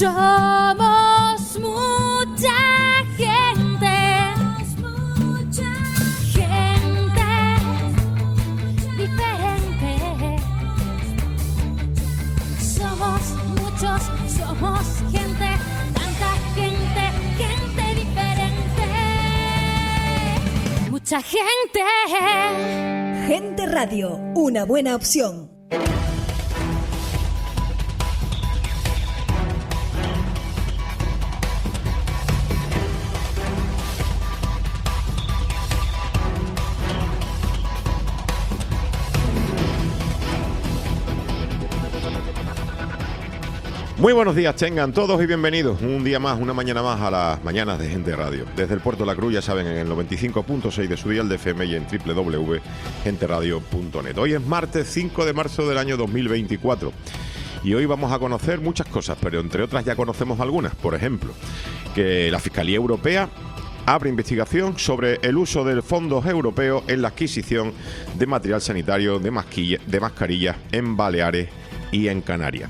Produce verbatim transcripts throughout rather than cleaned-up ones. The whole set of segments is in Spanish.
Somos mucha gente, mucha gente diferente. Somos muchos, somos gente, tanta gente, gente diferente. Mucha gente. Gente Radio, una buena opción. Muy buenos días tengan todos y bienvenidos un día más, una mañana más a las mañanas de Gente Radio. Desde el Puerto de la Cruz, ya saben, en el noventa y cinco punto seis de su dial de F M y en doble u doble u doble u punto gente radio punto net. Hoy es martes cinco de marzo del año dos mil veinticuatro y hoy vamos a conocer muchas cosas, pero entre otras ya conocemos algunas. Por ejemplo, que la Fiscalía Europea abre investigación sobre el uso de fondos europeos en la adquisición de material sanitario, de, masquilla, de mascarillas en Baleares y en Canarias.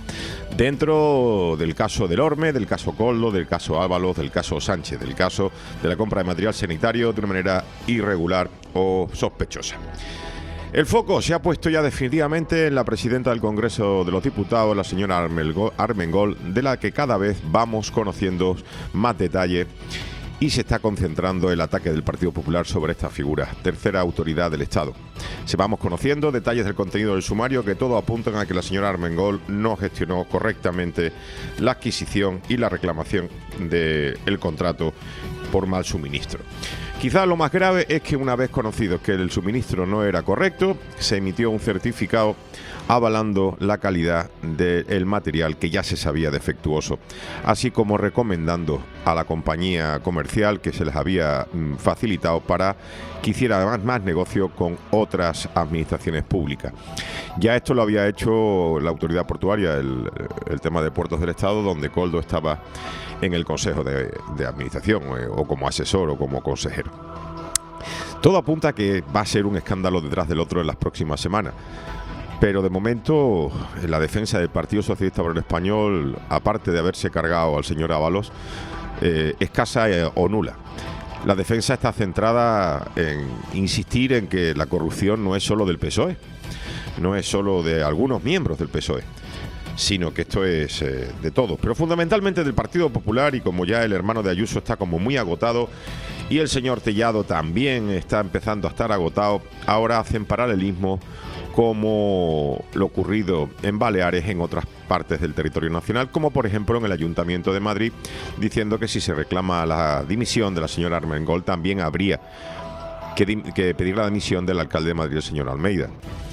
Dentro del caso del Orme, del caso Coldo, del caso Ábalos, del caso Sánchez, del caso de la compra de material sanitario de una manera irregular o sospechosa. El foco se ha puesto ya definitivamente en la presidenta del Congreso de los Diputados, la señora Armengol, de la que cada vez vamos conociendo más detalles y se está concentrando el ataque del Partido Popular sobre esta figura, tercera autoridad del Estado. Se vamos conociendo detalles del contenido del sumario que todo apuntan a que la señora Armengol no gestionó correctamente la adquisición y la reclamación del contrato por mal suministro. Quizás lo más grave es que una vez conocido que el suministro no era correcto, se emitió un certificado avalando la calidad del material que ya se sabía defectuoso, así como recomendando a la compañía comercial que se les había facilitado para que hiciera más, más negocio con otras administraciones públicas. Ya esto lo había hecho la autoridad portuaria, el, el tema de puertos del Estado, donde Coldo estaba en el Consejo de, de Administración, eh, o como asesor o como consejero. Todo apunta a que va a ser un escándalo detrás del otro en las próximas semanas. Pero de momento, la defensa del Partido Socialista Obrero Español, aparte de haberse cargado al señor Ábalos, eh, escasa eh, o nula. La defensa está centrada en insistir en que la corrupción no es solo del P S O E, no es solo de algunos miembros del P S O E, sino que esto es eh, de todos, pero fundamentalmente del Partido Popular, y como ya el hermano de Ayuso está como muy agotado y el señor Tellado también está empezando a estar agotado, ahora hacen paralelismo como lo ocurrido en Baleares en otras partes del territorio nacional, como por ejemplo en el Ayuntamiento de Madrid, diciendo que si se reclama la dimisión de la señora Armengol también habría que, que pedir la dimisión del alcalde de Madrid, el señor Almeida.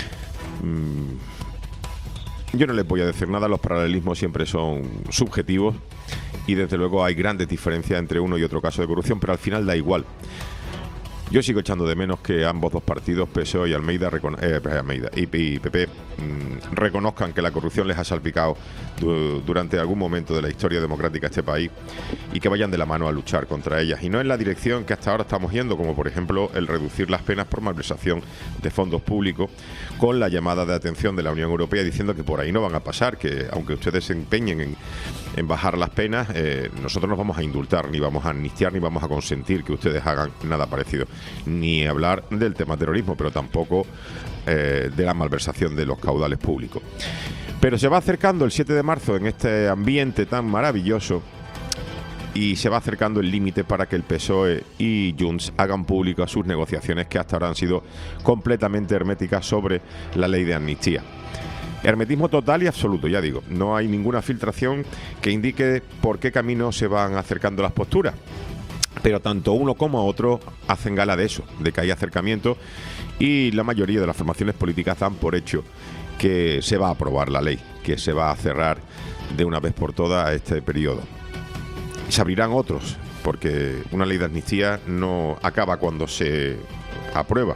Mm, yo no les voy a decir nada, los paralelismos siempre son subjetivos y desde luego hay grandes diferencias entre uno y otro caso de corrupción, pero al final da igual. Yo sigo echando de menos que ambos dos partidos, P S O E y Almeida, eh, Almeida y, y P P, mmm, reconozcan que la corrupción les ha salpicado du durante algún momento de la historia democrática de este país y que vayan de la mano a luchar contra ellas. Y no en la dirección que hasta ahora estamos yendo, como por ejemplo el reducir las penas por malversación de fondos públicos, con la llamada de atención de la Unión Europea diciendo que por ahí no van a pasar, que aunque ustedes se empeñen en, en bajar las penas, eh, nosotros no vamos a indultar, ni vamos a amnistiar, ni vamos a consentir que ustedes hagan nada parecido. Ni hablar del tema terrorismo, pero tampoco eh, de la malversación de los caudales públicos. Pero se va acercando el siete de marzo en este ambiente tan maravilloso y se va acercando el límite para que el P S O E y Junts hagan públicas sus negociaciones, que hasta ahora han sido completamente herméticas sobre la ley de amnistía. Hermetismo total y absoluto, ya digo. No hay ninguna filtración que indique por qué camino se van acercando las posturas. Pero tanto uno como otro hacen gala de eso, de que hay acercamiento, y la mayoría de las formaciones políticas dan por hecho que se va a aprobar la ley, que se va a cerrar de una vez por todas este periodo. Y se abrirán otros, porque una ley de amnistía no acaba cuando se aprueba,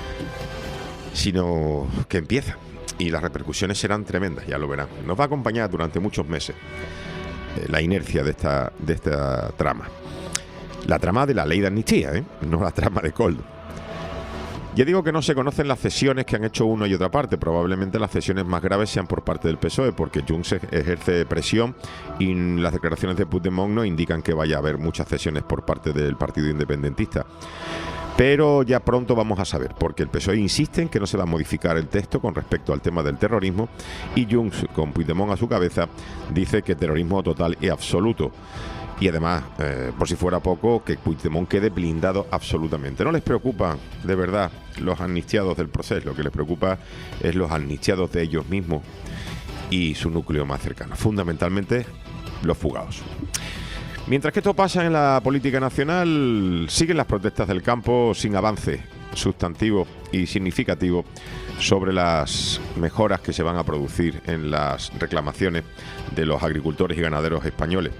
sino que empieza, y las repercusiones serán tremendas, ya lo verán. Nos va a acompañar durante muchos meses eh, la inercia de esta, de esta trama. La trama de la ley de amnistía, ¿eh? No la trama de Coldo. Ya digo que no se conocen las cesiones que han hecho una y otra parte. Probablemente las cesiones más graves sean por parte del P S O E, porque Junts ejerce presión y las declaraciones de Puigdemont no indican que vaya a haber muchas cesiones por parte del Partido Independentista. Pero ya pronto vamos a saber, porque el P S O E insiste en que no se va a modificar el texto con respecto al tema del terrorismo, y Junts, con Puigdemont a su cabeza, dice que terrorismo total y absoluto. Y además, eh, por si fuera poco, que Puigdemont quede blindado absolutamente. No les preocupa, de verdad, los amnistiados del proceso. Lo que les preocupa es los amnistiados de ellos mismos y su núcleo más cercano. Fundamentalmente, los fugados. Mientras que esto pasa en la política nacional, siguen las protestas del campo sin avance sustantivo y significativo sobre las mejoras que se van a producir en las reclamaciones de los agricultores y ganaderos españoles.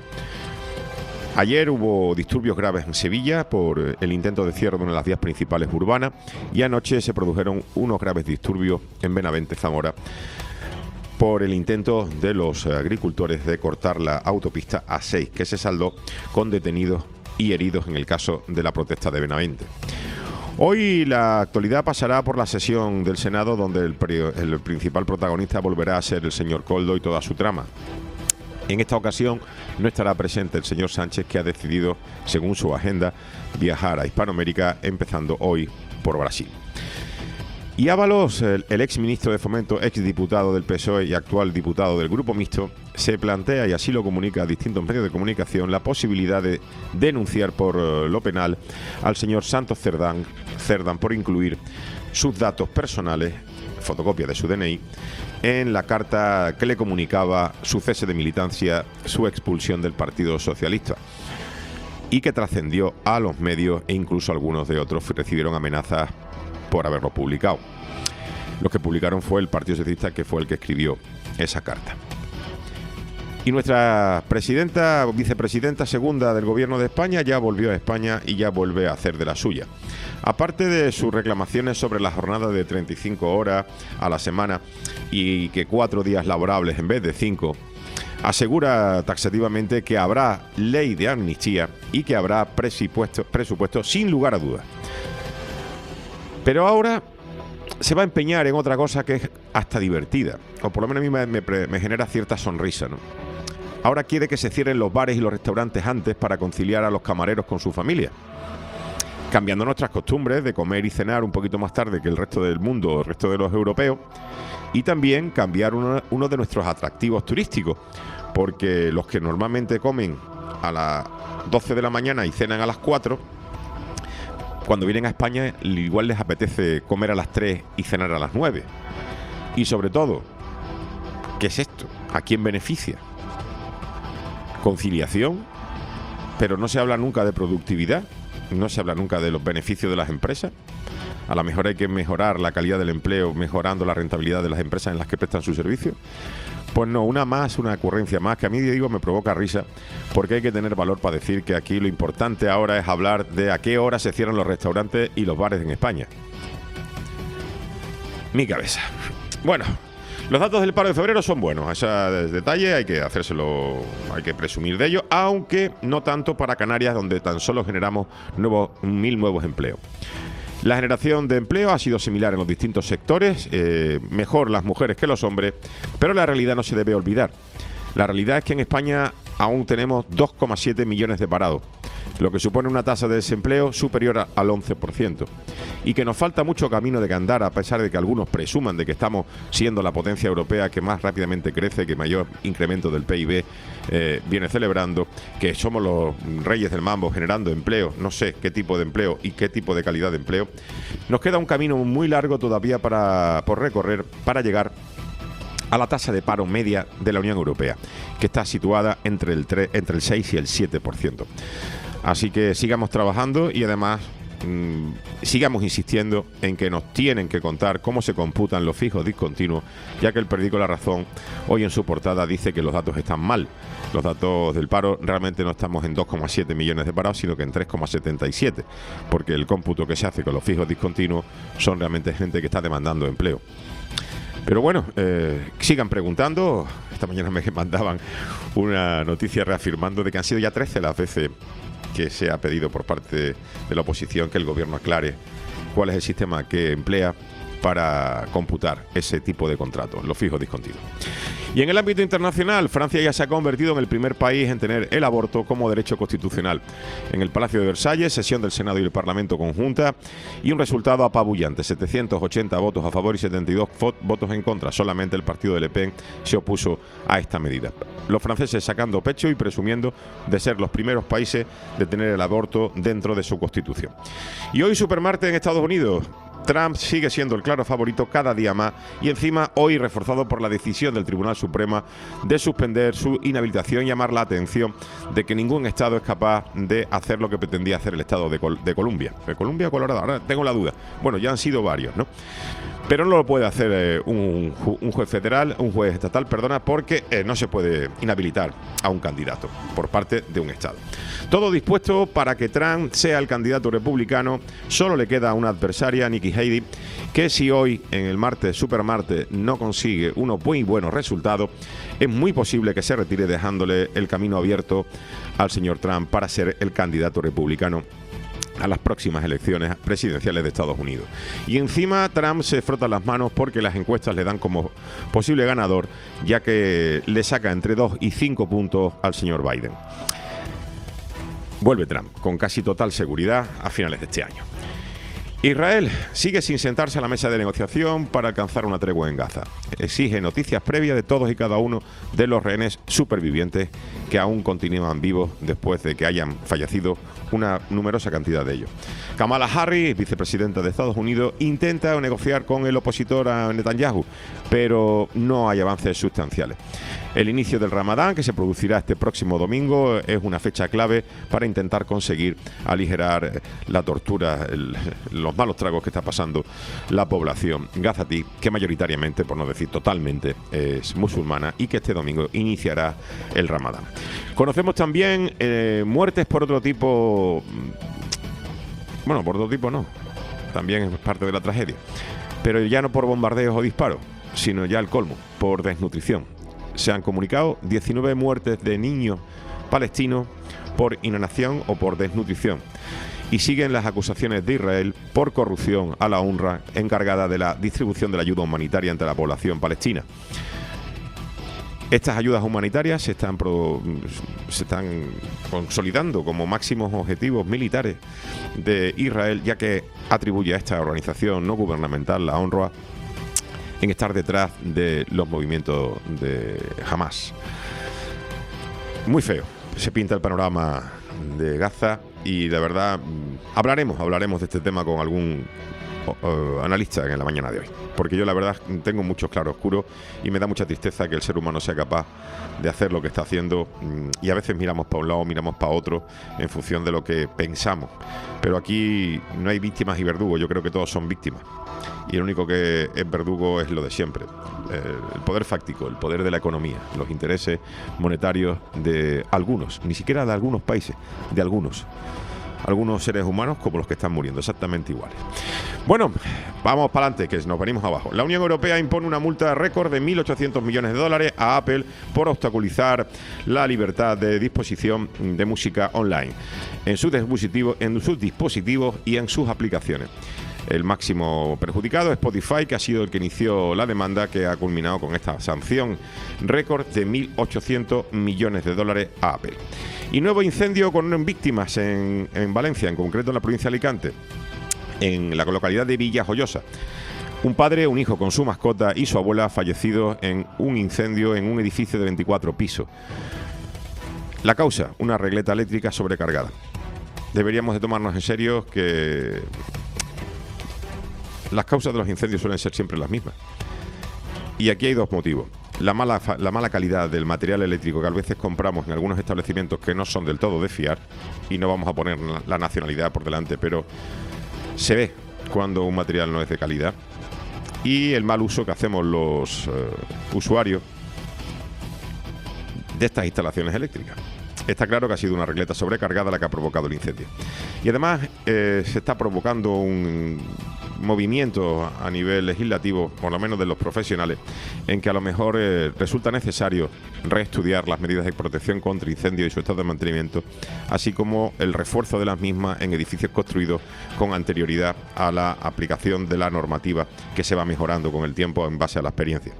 Ayer hubo disturbios graves en Sevilla por el intento de cierre de una de las vías principales urbanas, y anoche se produjeron unos graves disturbios en Benavente, Zamora, por el intento de los agricultores de cortar la autopista A seis, que se saldó con detenidos y heridos en el caso de la protesta de Benavente. Hoy la actualidad pasará por la sesión del Senado, donde el, el principal protagonista volverá a ser el señor Koldo y toda su trama. En esta ocasión no estará presente el señor Sánchez, que ha decidido, según su agenda, viajar a Hispanoamérica, empezando hoy por Brasil. Y Ábalos, el, el ex ministro de Fomento, ex diputado del P S O E y actual diputado del Grupo Mixto, se plantea, y así lo comunica a distintos medios de comunicación, la posibilidad de denunciar por uh, lo penal al señor Santos Cerdán, Cerdán por incluir sus datos personales, fotocopia de su D N I, en la carta que le comunicaba su cese de militancia, su expulsión del Partido Socialista, y que trascendió a los medios, e incluso algunos de otros recibieron amenazas por haberlo publicado. Lo que publicaron fue el Partido Socialista, que fue el que escribió esa carta. Y nuestra presidenta, vicepresidenta segunda del Gobierno de España, ya volvió a España y ya vuelve a hacer de la suya. Aparte de sus reclamaciones sobre la jornada de treinta y cinco horas a la semana y que cuatro días laborables en vez de cinco, asegura taxativamente que habrá ley de amnistía y que habrá presupuesto, presupuesto sin lugar a dudas. Pero ahora se va a empeñar en otra cosa que es hasta divertida, o por lo menos a mí me, me, me genera cierta sonrisa, ¿no? Ahora quiere que se cierren los bares y los restaurantes antes para conciliar a los camareros con su familia, cambiando nuestras costumbres de comer y cenar un poquito más tarde que el resto del mundo, el resto de los europeos, y también cambiar uno, uno de nuestros atractivos turísticos, porque los que normalmente comen a las doce de la mañana y cenan a las cuatro, cuando vienen a España igual les apetece comer a las tres y cenar a las nueve. Y sobre todo, ¿qué es esto? ¿A quién beneficia? Conciliación, pero no se habla nunca de productividad, no se habla nunca de los beneficios de las empresas. A lo mejor hay que mejorar la calidad del empleo mejorando la rentabilidad de las empresas en las que prestan sus servicios. Pues no, una más, una ocurrencia más, que a mí, digo, me provoca risa, porque hay que tener valor para decir que aquí lo importante ahora es hablar de a qué hora se cierran los restaurantes y los bares en España. Mi cabeza. Bueno, los datos del paro de febrero son buenos, ese detalle hay que hacérselo, hay que presumir de ello, aunque no tanto para Canarias, donde tan solo generamos nuevos, mil nuevos empleos. La generación de empleo ha sido similar en los distintos sectores, eh, mejor las mujeres que los hombres, pero la realidad no se debe olvidar. La realidad es que en España aún tenemos dos coma siete millones de parados, lo que supone una tasa de desempleo superior al once por ciento, y que nos falta mucho camino de que andar, a pesar de que algunos presuman de que estamos siendo la potencia europea que más rápidamente crece, que mayor incremento del P I B eh, viene celebrando, que somos los reyes del mambo generando empleo, no sé qué tipo de empleo y qué tipo de calidad de empleo. Nos queda un camino muy largo todavía para, por recorrer para llegar a la tasa de paro media de la Unión Europea, que está situada entre el, tres, entre el seis y el siete por ciento. Así que sigamos trabajando y además mmm, sigamos insistiendo en que nos tienen que contar cómo se computan los fijos discontinuos, ya que el periódico La Razón hoy en su portada dice que los datos están mal. Los datos del paro realmente no estamos en dos coma siete millones de parados, sino que en tres coma setenta y siete, porque el cómputo que se hace con los fijos discontinuos son realmente gente que está demandando empleo. Pero bueno, eh, sigan preguntando. Esta mañana me mandaban una noticia reafirmando de que han sido ya trece las veces que se ha pedido por parte de la oposición que el gobierno aclare cuál es el sistema que emplea para computar ese tipo de contratos, los fijos discontinuos. Y en el ámbito internacional, Francia ya se ha convertido en el primer país en tener el aborto como derecho constitucional. En el Palacio de Versalles, sesión del Senado y el Parlamento conjunta, y un resultado apabullante, setecientos ochenta votos a favor y setenta y dos votos en contra. Solamente el partido de Le Pen se opuso a esta medida. Los franceses sacando pecho y presumiendo de ser los primeros países de tener el aborto dentro de su constitución. Y hoy supermartes en Estados Unidos. Trump sigue siendo el claro favorito cada día más y encima hoy reforzado por la decisión del Tribunal Supremo de suspender su inhabilitación y llamar la atención de que ningún estado es capaz de hacer lo que pretendía hacer el estado de, Col de Columbia. ¿De Columbia o Colorado? Ahora tengo la duda. Bueno, ya han sido varios, ¿no? Pero no lo puede hacer eh, un, un juez federal, un juez estatal, perdona, porque eh, no se puede inhabilitar a un candidato por parte de un estado. Todo dispuesto para que Trump sea el candidato republicano. Solo le queda una adversaria, Nikki Haley, que si hoy en el martes, supermartes, no consigue unos muy buenos resultados, es muy posible que se retire dejándole el camino abierto al señor Trump para ser el candidato republicano a las próximas elecciones presidenciales de Estados Unidos. Y encima Trump se frota las manos porque las encuestas le dan como posible ganador, ya que le saca entre dos y cinco puntos al señor Biden. Vuelve Trump con casi total seguridad a finales de este año. Israel sigue sin sentarse a la mesa de negociación para alcanzar una tregua en Gaza. Exige noticias previas de todos y cada uno de los rehenes supervivientes que aún continúan vivos después de que hayan fallecido una numerosa cantidad de ellos. Kamala Harris, vicepresidenta de Estados Unidos, intenta negociar con el opositor a Netanyahu, pero no hay avances sustanciales. El inicio del Ramadán, que se producirá este próximo domingo, es una fecha clave para intentar conseguir aligerar la tortura, el, los malos tragos que está pasando la población gazatí, que mayoritariamente, por no decir totalmente, es musulmana y que este domingo iniciará el Ramadán. Conocemos también eh, muertes por otro tipo, bueno, por otro tipo no, también es parte de la tragedia, pero ya no por bombardeos o disparos, sino ya el colmo, por desnutrición. Se han comunicado diecinueve muertes de niños palestinos por inanición o por desnutrición. Y siguen las acusaciones de Israel por corrupción a la UNRWA, encargada de la distribución de la ayuda humanitaria entre la población palestina. Estas ayudas humanitarias se están, pro, se están consolidando como máximos objetivos militares de Israel, ya que atribuye a esta organización no gubernamental, la UNRWA, en estar detrás de los movimientos de Hamas. Muy feo se pinta el panorama de Gaza y de verdad hablaremos, hablaremos de este tema con algún uh, analista en la mañana de hoy, porque yo la verdad tengo muchos claroscuros y me da mucha tristeza que el ser humano sea capaz de hacer lo que está haciendo y a veces miramos para un lado, miramos para otro en función de lo que pensamos, pero aquí no hay víctimas y verdugos, yo creo que todos son víctimas. Y el único que es verdugo es lo de siempre, el poder fáctico, el poder de la economía, los intereses monetarios de algunos, ni siquiera de algunos países, de algunos, algunos seres humanos como los que están muriendo, exactamente iguales. Bueno, vamos para adelante, que nos venimos abajo. La Unión Europea impone una multa récord de mil ochocientos millones de dólares a Apple por obstaculizar la libertad de disposición de música online en sus dispositivos, en sus dispositivos y en sus aplicaciones. El máximo perjudicado es Spotify, que ha sido el que inició la demanda, que ha culminado con esta sanción récord de mil ochocientos millones de dólares a Apple. Y nuevo incendio con víctimas en, en Valencia, en concreto en la provincia de Alicante, en la localidad de Villajoyosa. Un padre, un hijo con su mascota y su abuela fallecidos en un incendio en un edificio de veinticuatro pisos. La causa, una regleta eléctrica sobrecargada. Deberíamos de tomarnos en serio que las causas de los incendios suelen ser siempre las mismas. Y aquí hay dos motivos. La mala, la mala calidad del material eléctrico que a veces compramos en algunos establecimientos que no son del todo de fiar, y no vamos a poner la nacionalidad por delante, pero se ve cuando un material no es de calidad. Y el mal uso que hacemos los uh, usuarios de estas instalaciones eléctricas. Está claro que ha sido una regleta sobrecargada la que ha provocado el incendio. Y además eh, se está provocando un movimientos a nivel legislativo, por lo menos de los profesionales, en que a lo mejor eh, resulta necesario reestudiar las medidas de protección contra incendios y su estado de mantenimiento, así como el refuerzo de las mismas en edificios construidos con anterioridad a la aplicación de la normativa, que se va mejorando con el tiempo en base a la experiencia.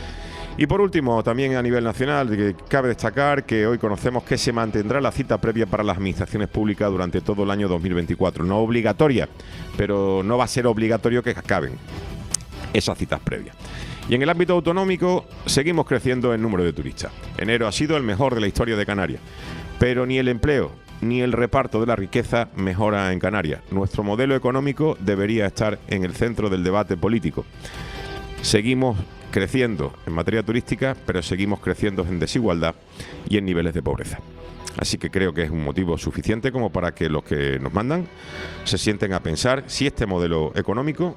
Y por último, también a nivel nacional, cabe destacar que hoy conocemos que se mantendrá la cita previa para las administraciones públicas durante todo el año dos mil veinticuatro. No obligatoria, pero no va a ser obligatorio que acaben esas citas previas. Y en el ámbito autonómico seguimos creciendo en número de turistas. Enero ha sido el mejor de la historia de Canarias, pero ni el empleo ni el reparto de la riqueza mejora en Canarias. Nuestro modelo económico debería estar en el centro del debate político. Seguimos creciendo en materia turística, pero seguimos creciendo en desigualdad y en niveles de pobreza. Así que creo que es un motivo suficiente como para que los que nos mandan se sienten a pensar si este modelo económico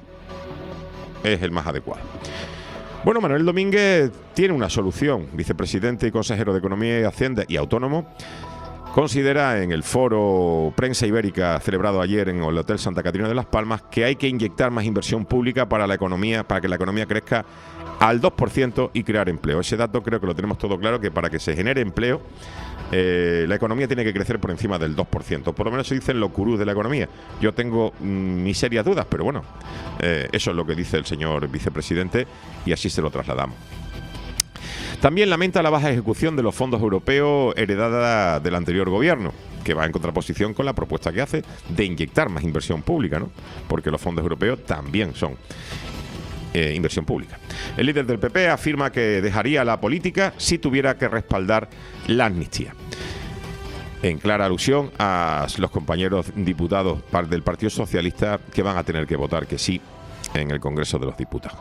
es el más adecuado. Bueno, Manuel Domínguez tiene una solución. Vicepresidente y consejero de Economía y Hacienda y autónomo, considera en el foro Prensa Ibérica celebrado ayer en el Hotel Santa Catarina de Las Palmas que hay que inyectar más inversión pública para la economía, para que la economía crezca al dos por ciento y crear empleo. Ese dato creo que lo tenemos todo claro, que para que se genere empleo eh, la economía tiene que crecer por encima del dos por ciento. Por lo menos se dicen los gurús de la economía. Yo tengo mm, mis serias dudas, pero bueno, eh, eso es lo que dice el señor vicepresidente y así se lo trasladamos. También lamenta la baja ejecución de los fondos europeos heredada del anterior gobierno, que va en contraposición con la propuesta que hace de inyectar más inversión pública, ¿no? Porque los fondos europeos también son eh, inversión pública. El líder del P P afirma que dejaría la política si tuviera que respaldar la amnistía, en clara alusión a los compañeros diputados del Partido Socialista que van a tener que votar que sí en el Congreso de los Diputados.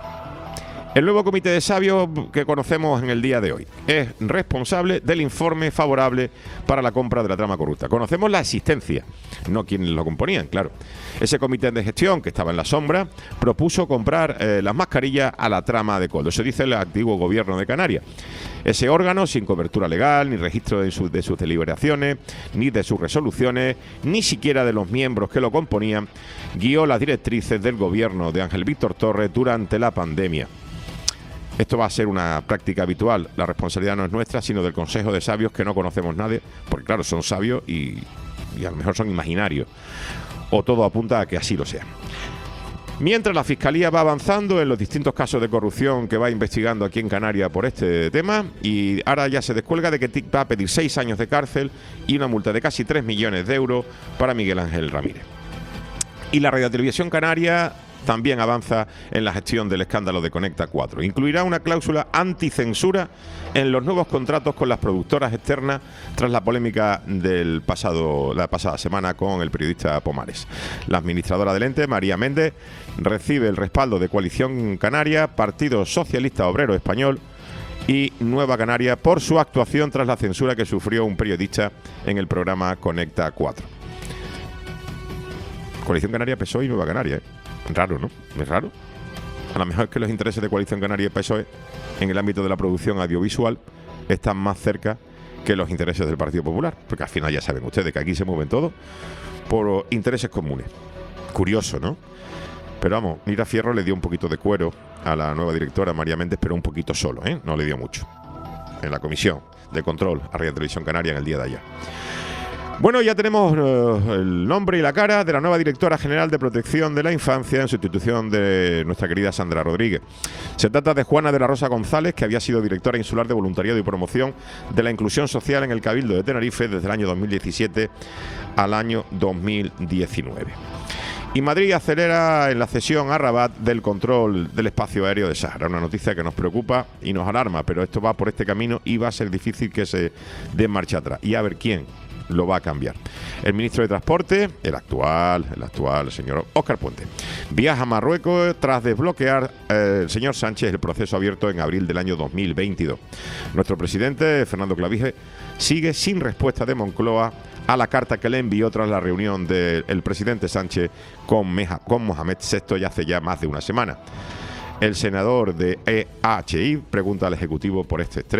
El nuevo comité de sabios que conocemos en el día de hoy es responsable del informe favorable para la compra de la trama corrupta. Conocemos la existencia, no quienes lo componían, claro. Ese comité de gestión, que estaba en la sombra, propuso comprar eh, las mascarillas a la trama de Coldo. Eso dice el antiguo gobierno de Canarias. Ese órgano, sin cobertura legal, ni registro de, su, de sus deliberaciones, ni de sus resoluciones, ni siquiera de los miembros que lo componían, guió las directrices del gobierno de Ángel Víctor Torres durante la pandemia. Esto va a ser una práctica habitual. La responsabilidad no es nuestra, sino del Consejo de Sabios, que no conocemos nadie, porque claro, son sabios y, y a lo mejor son imaginarios. O todo apunta a que así lo sea. Mientras la Fiscalía va avanzando en los distintos casos de corrupción que va investigando aquí en Canarias por este tema, y ahora ya se descuelga de que T I C va a pedir seis años de cárcel y una multa de casi tres millones de euros para Miguel Ángel Ramírez. Y la Radiotelevisión Canaria también avanza en la gestión del escándalo de Conecta cuatro. Incluirá una cláusula anticensura en los nuevos contratos con las productoras externas tras la polémica del pasado, la pasada semana con el periodista Pomares. La administradora del ente, María Méndez, recibe el respaldo de Coalición Canaria, Partido Socialista Obrero Español y Nueva Canaria por su actuación tras la censura que sufrió un periodista en el programa Conecta cuatro. Coalición Canaria, P S O E y Nueva Canaria, ¿eh? Raro, ¿no? Es raro. A lo mejor es que los intereses de Coalición Canaria y P S O E en el ámbito de la producción audiovisual están más cerca que los intereses del Partido Popular, porque al final ya saben ustedes que aquí se mueven todos por intereses comunes. Curioso, ¿no? Pero vamos, Mira Fierro le dio un poquito de cuero a la nueva directora María Méndez, pero un poquito solo, ¿eh? No le dio mucho. En la comisión de control a Radio Televisión Canaria en el día de ayer. Bueno, ya tenemos uh, el nombre y la cara de la nueva directora general de Protección de la Infancia en sustitución de nuestra querida Sandra Rodríguez. Se trata de Juana de la Rosa González, que había sido directora insular de voluntariado y promoción de la inclusión social en el Cabildo de Tenerife desde el año dos mil diecisiete al año dos mil diecinueve. Y Madrid acelera en la cesión a Rabat del control del espacio aéreo de Sáhara. Una noticia que nos preocupa y nos alarma, pero esto va por este camino y va a ser difícil que se dé marcha atrás. Y a ver quién lo va a cambiar. El ministro de Transporte, el actual, el actual señor Óscar Puente, viaja a Marruecos tras desbloquear eh, el señor Sánchez el proceso abierto en abril del año dos mil veintidós. Nuestro presidente, Fernando Clavije, sigue sin respuesta de Moncloa a la carta que le envió tras la reunión del presidente Sánchez con, Meja, con Mohamed sexto ya hace ya más de una semana. El senador de E H I pregunta al Ejecutivo por este extremo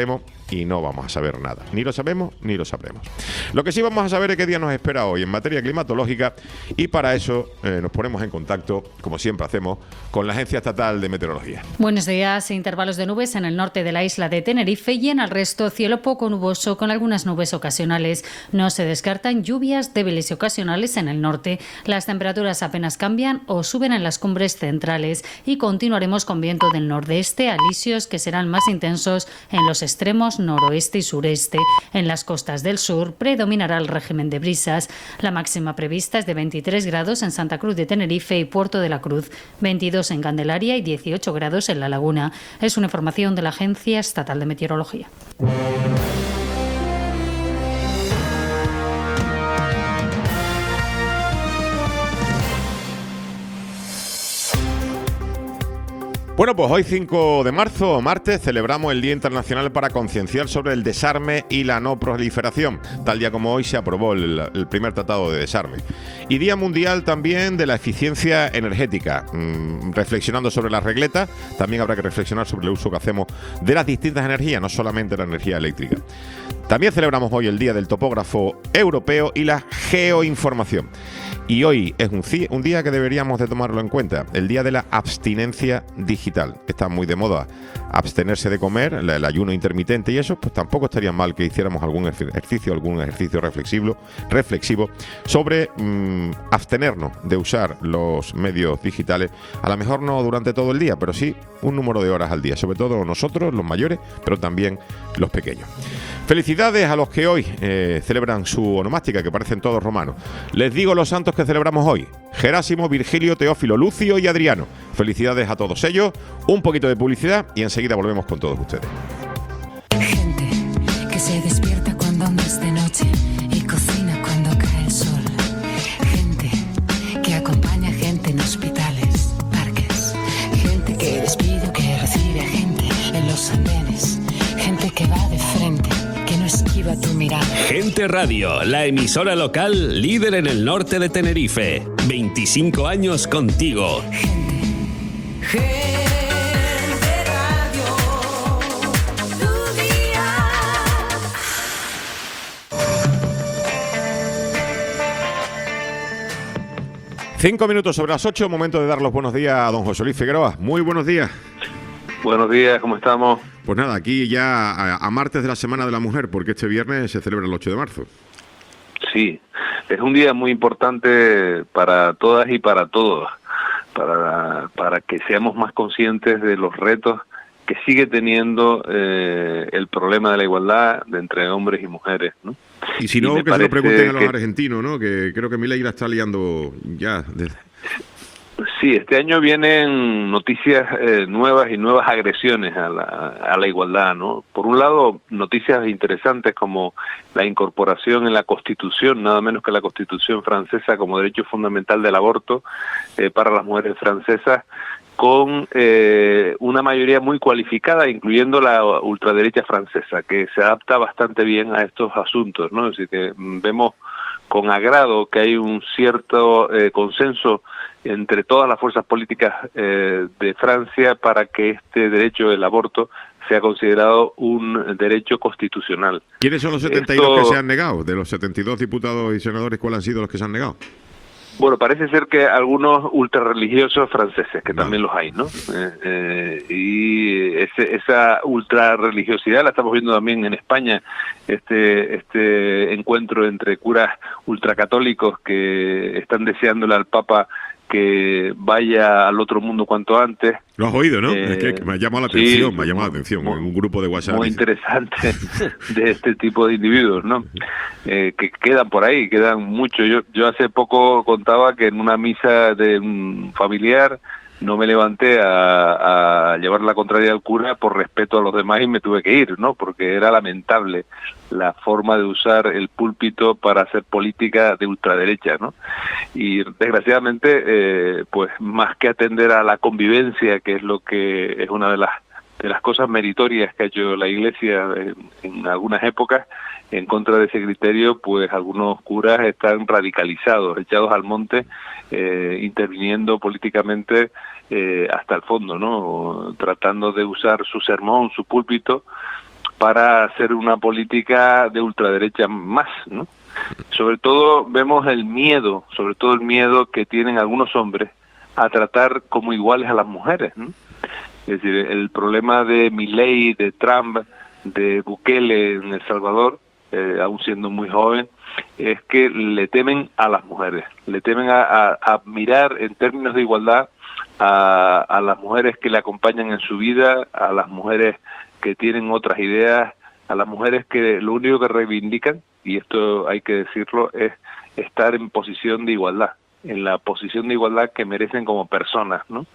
y no vamos a saber nada. Ni lo sabemos, ni lo sabremos. Lo que sí vamos a saber es qué día nos espera hoy en materia climatológica, y para eso eh, nos ponemos en contacto, como siempre hacemos, con la Agencia Estatal de Meteorología. Buenos días. Intervalos de nubes en el norte de la isla de Tenerife y en el resto cielo poco nuboso con algunas nubes ocasionales. No se descartan lluvias débiles y ocasionales en el norte. Las temperaturas apenas cambian o suben en las cumbres centrales y continuaremos con viento del nordeste, alisios que serán más intensos en los extremos noroeste y sureste. En las costas del sur predominará el régimen de brisas. La máxima prevista es de veintitrés grados en Santa Cruz de Tenerife y Puerto de la Cruz, veintidós en Candelaria y dieciocho grados en La Laguna. Es una información de la Agencia Estatal de Meteorología. Bueno, pues hoy cinco de marzo, martes, celebramos el Día Internacional para concienciar sobre el desarme y la no proliferación. Tal día como hoy se aprobó el, el primer tratado de desarme. Y Día Mundial también de la eficiencia energética. Mm, reflexionando sobre la regleta, también habrá que reflexionar sobre el uso que hacemos de las distintas energías, no solamente la energía eléctrica. También celebramos hoy el Día del Topógrafo Europeo y la geoinformación. Y hoy es un, un día que deberíamos de tomarlo en cuenta, el día de la abstinencia digital. Está muy de moda abstenerse de comer, el, el ayuno intermitente y eso, pues tampoco estaría mal que hiciéramos algún ejercicio, algún ejercicio reflexivo, reflexivo sobre mmm, abstenernos de usar los medios digitales, a lo mejor no durante todo el día, pero sí un número de horas al día, sobre todo nosotros, los mayores, pero también los pequeños. Felicidades a los que hoy eh, celebran su onomástica, que parecen todos romanos. Les digo los santos que celebramos hoy: Gerásimo, Virgilio, Teófilo, Lucio y Adriano. Felicidades a todos ellos, un poquito de publicidad y enseguida volvemos con todos ustedes. Gente que se despierta cuando aún es de noche y cocina cuando cae el sol. Gente que acompaña a gente en hospitales, parques. Gente que despide o que recibe a gente en los andenes. Gente que va de frente, que no esquiva tu mirada. Gente Radio, la emisora local líder en el norte de Tenerife. veinticinco años contigo. Gente, Gente Radio, tu día. Cinco minutos sobre las ocho, momento de dar los buenos días a don José Luis Figueroa. Muy buenos días. Buenos días, ¿cómo estamos? Pues nada, aquí ya a, a martes de la Semana de la Mujer, porque este viernes se celebra el ocho de marzo. Sí, es un día muy importante para todas y para todos, para, para que seamos más conscientes de los retos que sigue teniendo eh, el problema de la igualdad de entre hombres y mujeres, ¿no? Y si no, y que se lo pregunten a los que... argentinos, ¿no? Que creo que Milei la está liando ya desde... Sí, este año vienen noticias eh, nuevas y nuevas agresiones a la, a la igualdad, ¿no? Por un lado, noticias interesantes como la incorporación en la Constitución, nada menos que la Constitución francesa como derecho fundamental del aborto eh, para las mujeres francesas, con eh, una mayoría muy cualificada, incluyendo la ultraderecha francesa, que se adapta bastante bien a estos asuntos, ¿no? Es decir, que vemos con agrado que hay un cierto eh, consenso entre todas las fuerzas políticas eh, de Francia para que este derecho del aborto sea considerado un derecho constitucional. ¿Quiénes son los setenta y dos Esto... que se han negado? De los setenta y dos diputados y senadores, ¿cuáles han sido los que se han negado? Bueno, parece ser que algunos ultrarreligiosos franceses, que no. también los hay, ¿no? Eh, eh, y ese, esa ultrarreligiosidad la estamos viendo también en España, este este encuentro entre curas ultracatólicos que están deseándole al Papa que vaya al otro mundo cuanto antes. Lo has oído, ¿no? Eh, es que me ha llamado la atención, sí, me ha llamado la muy, atención, muy, en un grupo de WhatsApp. Muy dice. interesante de este tipo de individuos, ¿no? Eh, que quedan por ahí, quedan muchos. Yo, yo hace poco contaba que en una misa de un familiar no me levanté a, a llevar la contraria al cura por respeto a los demás y me tuve que ir, ¿no? Porque era lamentable la forma de usar el púlpito para hacer política de ultraderecha, ¿no? Y desgraciadamente, eh, pues más que atender a la convivencia, que es lo que es una de las de las cosas meritorias que ha hecho la Iglesia en, en algunas épocas, en contra de ese criterio, pues algunos curas están radicalizados, echados al monte, eh, interviniendo políticamente eh, hasta el fondo, ¿no? Tratando de usar su sermón, su púlpito, para hacer una política de ultraderecha más, ¿no? Sobre todo vemos el miedo, sobre todo el miedo que tienen algunos hombres a tratar como iguales a las mujeres, ¿no? Es decir, el problema de Milei, de Trump, de Bukele en El Salvador, eh, aún siendo muy joven, es que le temen a las mujeres, le temen a, a, a mirar en términos de igualdad a, a las mujeres que le acompañan en su vida, a las mujeres que tienen otras ideas, a las mujeres que lo único que reivindican, y esto hay que decirlo, es estar en posición de igualdad, en la posición de igualdad que merecen como personas, ¿no?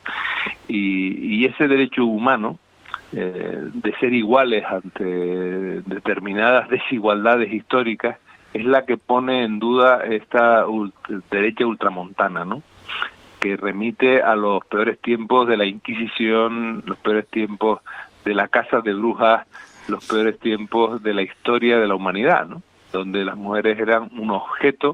Y, y ese derecho humano eh, de ser iguales ante determinadas desigualdades históricas es la que pone en duda esta ult- derecha ultramontana, ¿no? Que remite a los peores tiempos de la Inquisición, los peores tiempos de la caza de brujas, los peores tiempos de la historia de la humanidad, ¿no? Donde las mujeres eran un objeto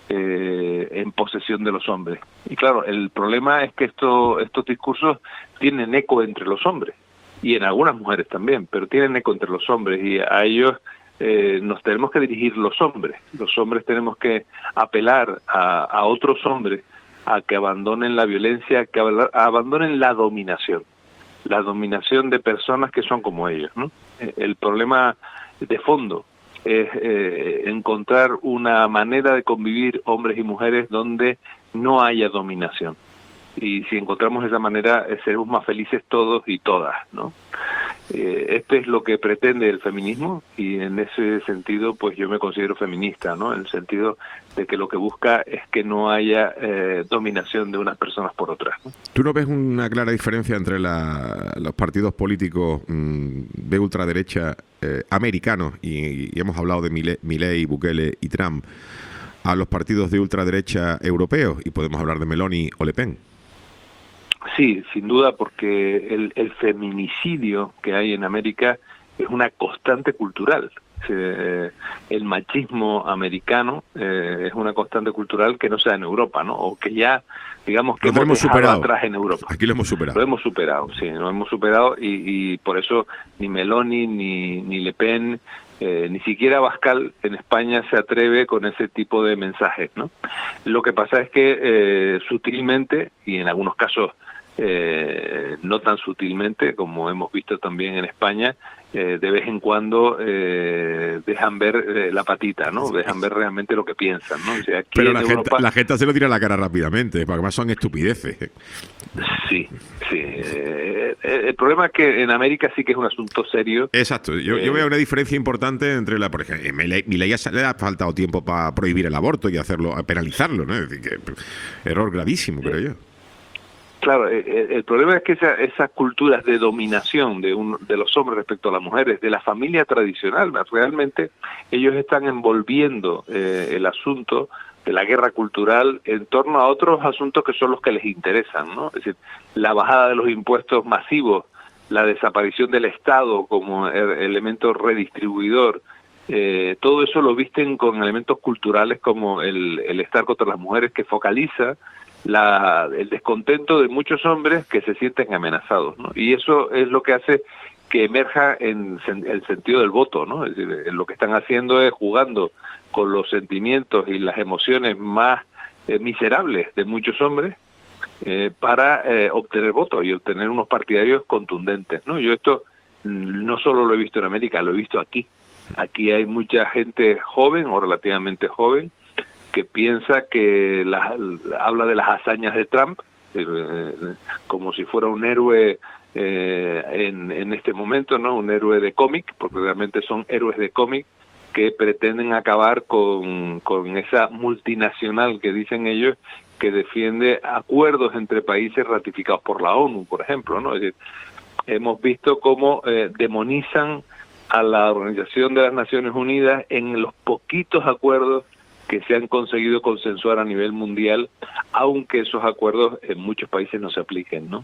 eh, en posesión de los hombres. Y claro, el problema es que esto, estos discursos tienen eco entre los hombres, y en algunas mujeres también, pero tienen eco entre los hombres, y a ellos eh, nos tenemos que dirigir los hombres. Los hombres tenemos que apelar a, a otros hombres a que abandonen la violencia, que ab- abandonen la dominación, la dominación de personas que son como ellos, ¿no? El problema de fondo es eh, encontrar una manera de convivir hombres y mujeres donde no haya dominación. Y si encontramos esa manera, eh, seremos más felices todos y todas, ¿no? Eh, esto es lo que pretende el feminismo, y en ese sentido pues yo me considero feminista, ¿no? En el sentido de que lo que busca es que no haya eh, dominación de unas personas por otras, ¿no? ¿Tú no ves una clara diferencia entre la, los partidos políticos mmm, de ultraderecha eh, americanos, y, y hemos hablado de Milei, Milei, Bukele y Trump, a los partidos de ultraderecha europeos, y podemos hablar de Meloni o Le Pen? Sí, sin duda, porque el, el feminicidio que hay en América es una constante cultural. Eh, el machismo americano eh, es una constante cultural que no se da en Europa, ¿no? O que ya, digamos, que Lo hemos hemos dejado superado atrás en Europa. Aquí lo hemos superado. Lo hemos superado, sí, lo hemos superado, y, y por eso ni Meloni ni, ni Le Pen, eh, ni siquiera Abascal en España se atreve con ese tipo de mensajes, ¿no? Lo que pasa es que eh, sutilmente, y en algunos casos Eh, no tan sutilmente, como hemos visto también en España, eh, de vez en cuando eh, dejan ver eh, la patita, ¿no? Dejan ver realmente lo que piensan, ¿no? O sea, aquí Pero en la, Europa, gente, la gente se lo tira a la cara rápidamente, porque además son estupideces. Sí, sí. Eh, el problema es que en América sí que es un asunto serio. Exacto. Yo, eh, yo veo una diferencia importante entre la, por ejemplo, Milei, Milei ya le ha faltado tiempo para prohibir el aborto y hacerlo, penalizarlo, ¿no? Es decir, que error gravísimo, creo yo. Claro, el, el problema es que esa, esas culturas de dominación de, un, de los hombres respecto a las mujeres, de la familia tradicional, realmente ellos están envolviendo eh, el asunto de la guerra cultural en torno a otros asuntos que son los que les interesan, ¿no? Es decir, la bajada de los impuestos masivos, la desaparición del Estado como elemento redistribuidor, eh, todo eso lo visten con elementos culturales como el, el estar contra las mujeres, que focaliza La, el descontento de muchos hombres que se sienten amenazados, ¿no? Y eso es lo que hace que emerja en sen, el sentido del voto, ¿no? Es decir, lo que están haciendo es jugando con los sentimientos y las emociones más eh, miserables de muchos hombres eh, para eh, obtener votos y obtener unos partidarios contundentes, ¿no? Yo esto no solo lo he visto en América, lo he visto aquí. Aquí hay mucha gente joven o relativamente joven que piensa que la, habla de las hazañas de Trump eh, como si fuera un héroe eh, en, en este momento, ¿no? Un héroe de cómic, porque realmente son héroes de cómic que pretenden acabar con, con esa multinacional que dicen ellos, que defiende acuerdos entre países ratificados por la ONU, por ejemplo, ¿no? Es decir, hemos visto cómo eh, demonizan a la Organización de las Naciones Unidas en los poquitos acuerdos que se han conseguido consensuar a nivel mundial, aunque esos acuerdos en muchos países no se apliquen, ¿no?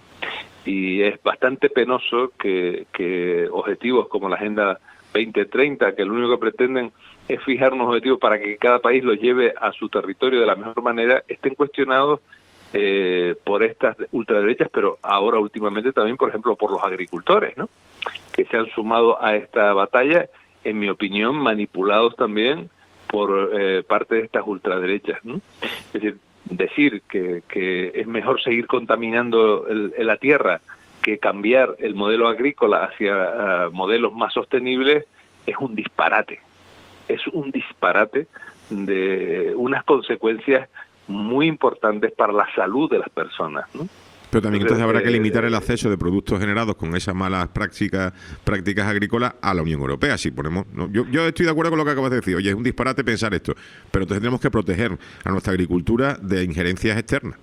Y es bastante penoso que, que objetivos como la Agenda veinte treinta, que lo único que pretenden es fijar unos objetivos para que cada país los lleve a su territorio de la mejor manera, estén cuestionados eh, por estas ultraderechas, pero ahora últimamente también, por ejemplo, por los agricultores, ¿no? que se han sumado a esta batalla, en mi opinión, manipulados también por eh, parte de estas ultraderechas, ¿no? Es decir, decir que, que es mejor seguir contaminando el, el la tierra que cambiar el modelo agrícola hacia uh, modelos más sostenibles es un disparate. Es un disparate de unas consecuencias muy importantes para la salud de las personas, ¿no? Pero también entonces habrá que limitar el eh, acceso de productos generados con esas malas prácticas prácticas agrícolas a la Unión Europea. Si ponemos, ¿no? yo, yo estoy de acuerdo con lo que acabas de decir. Oye, es un disparate pensar esto, pero entonces tenemos que proteger a nuestra agricultura de injerencias externas.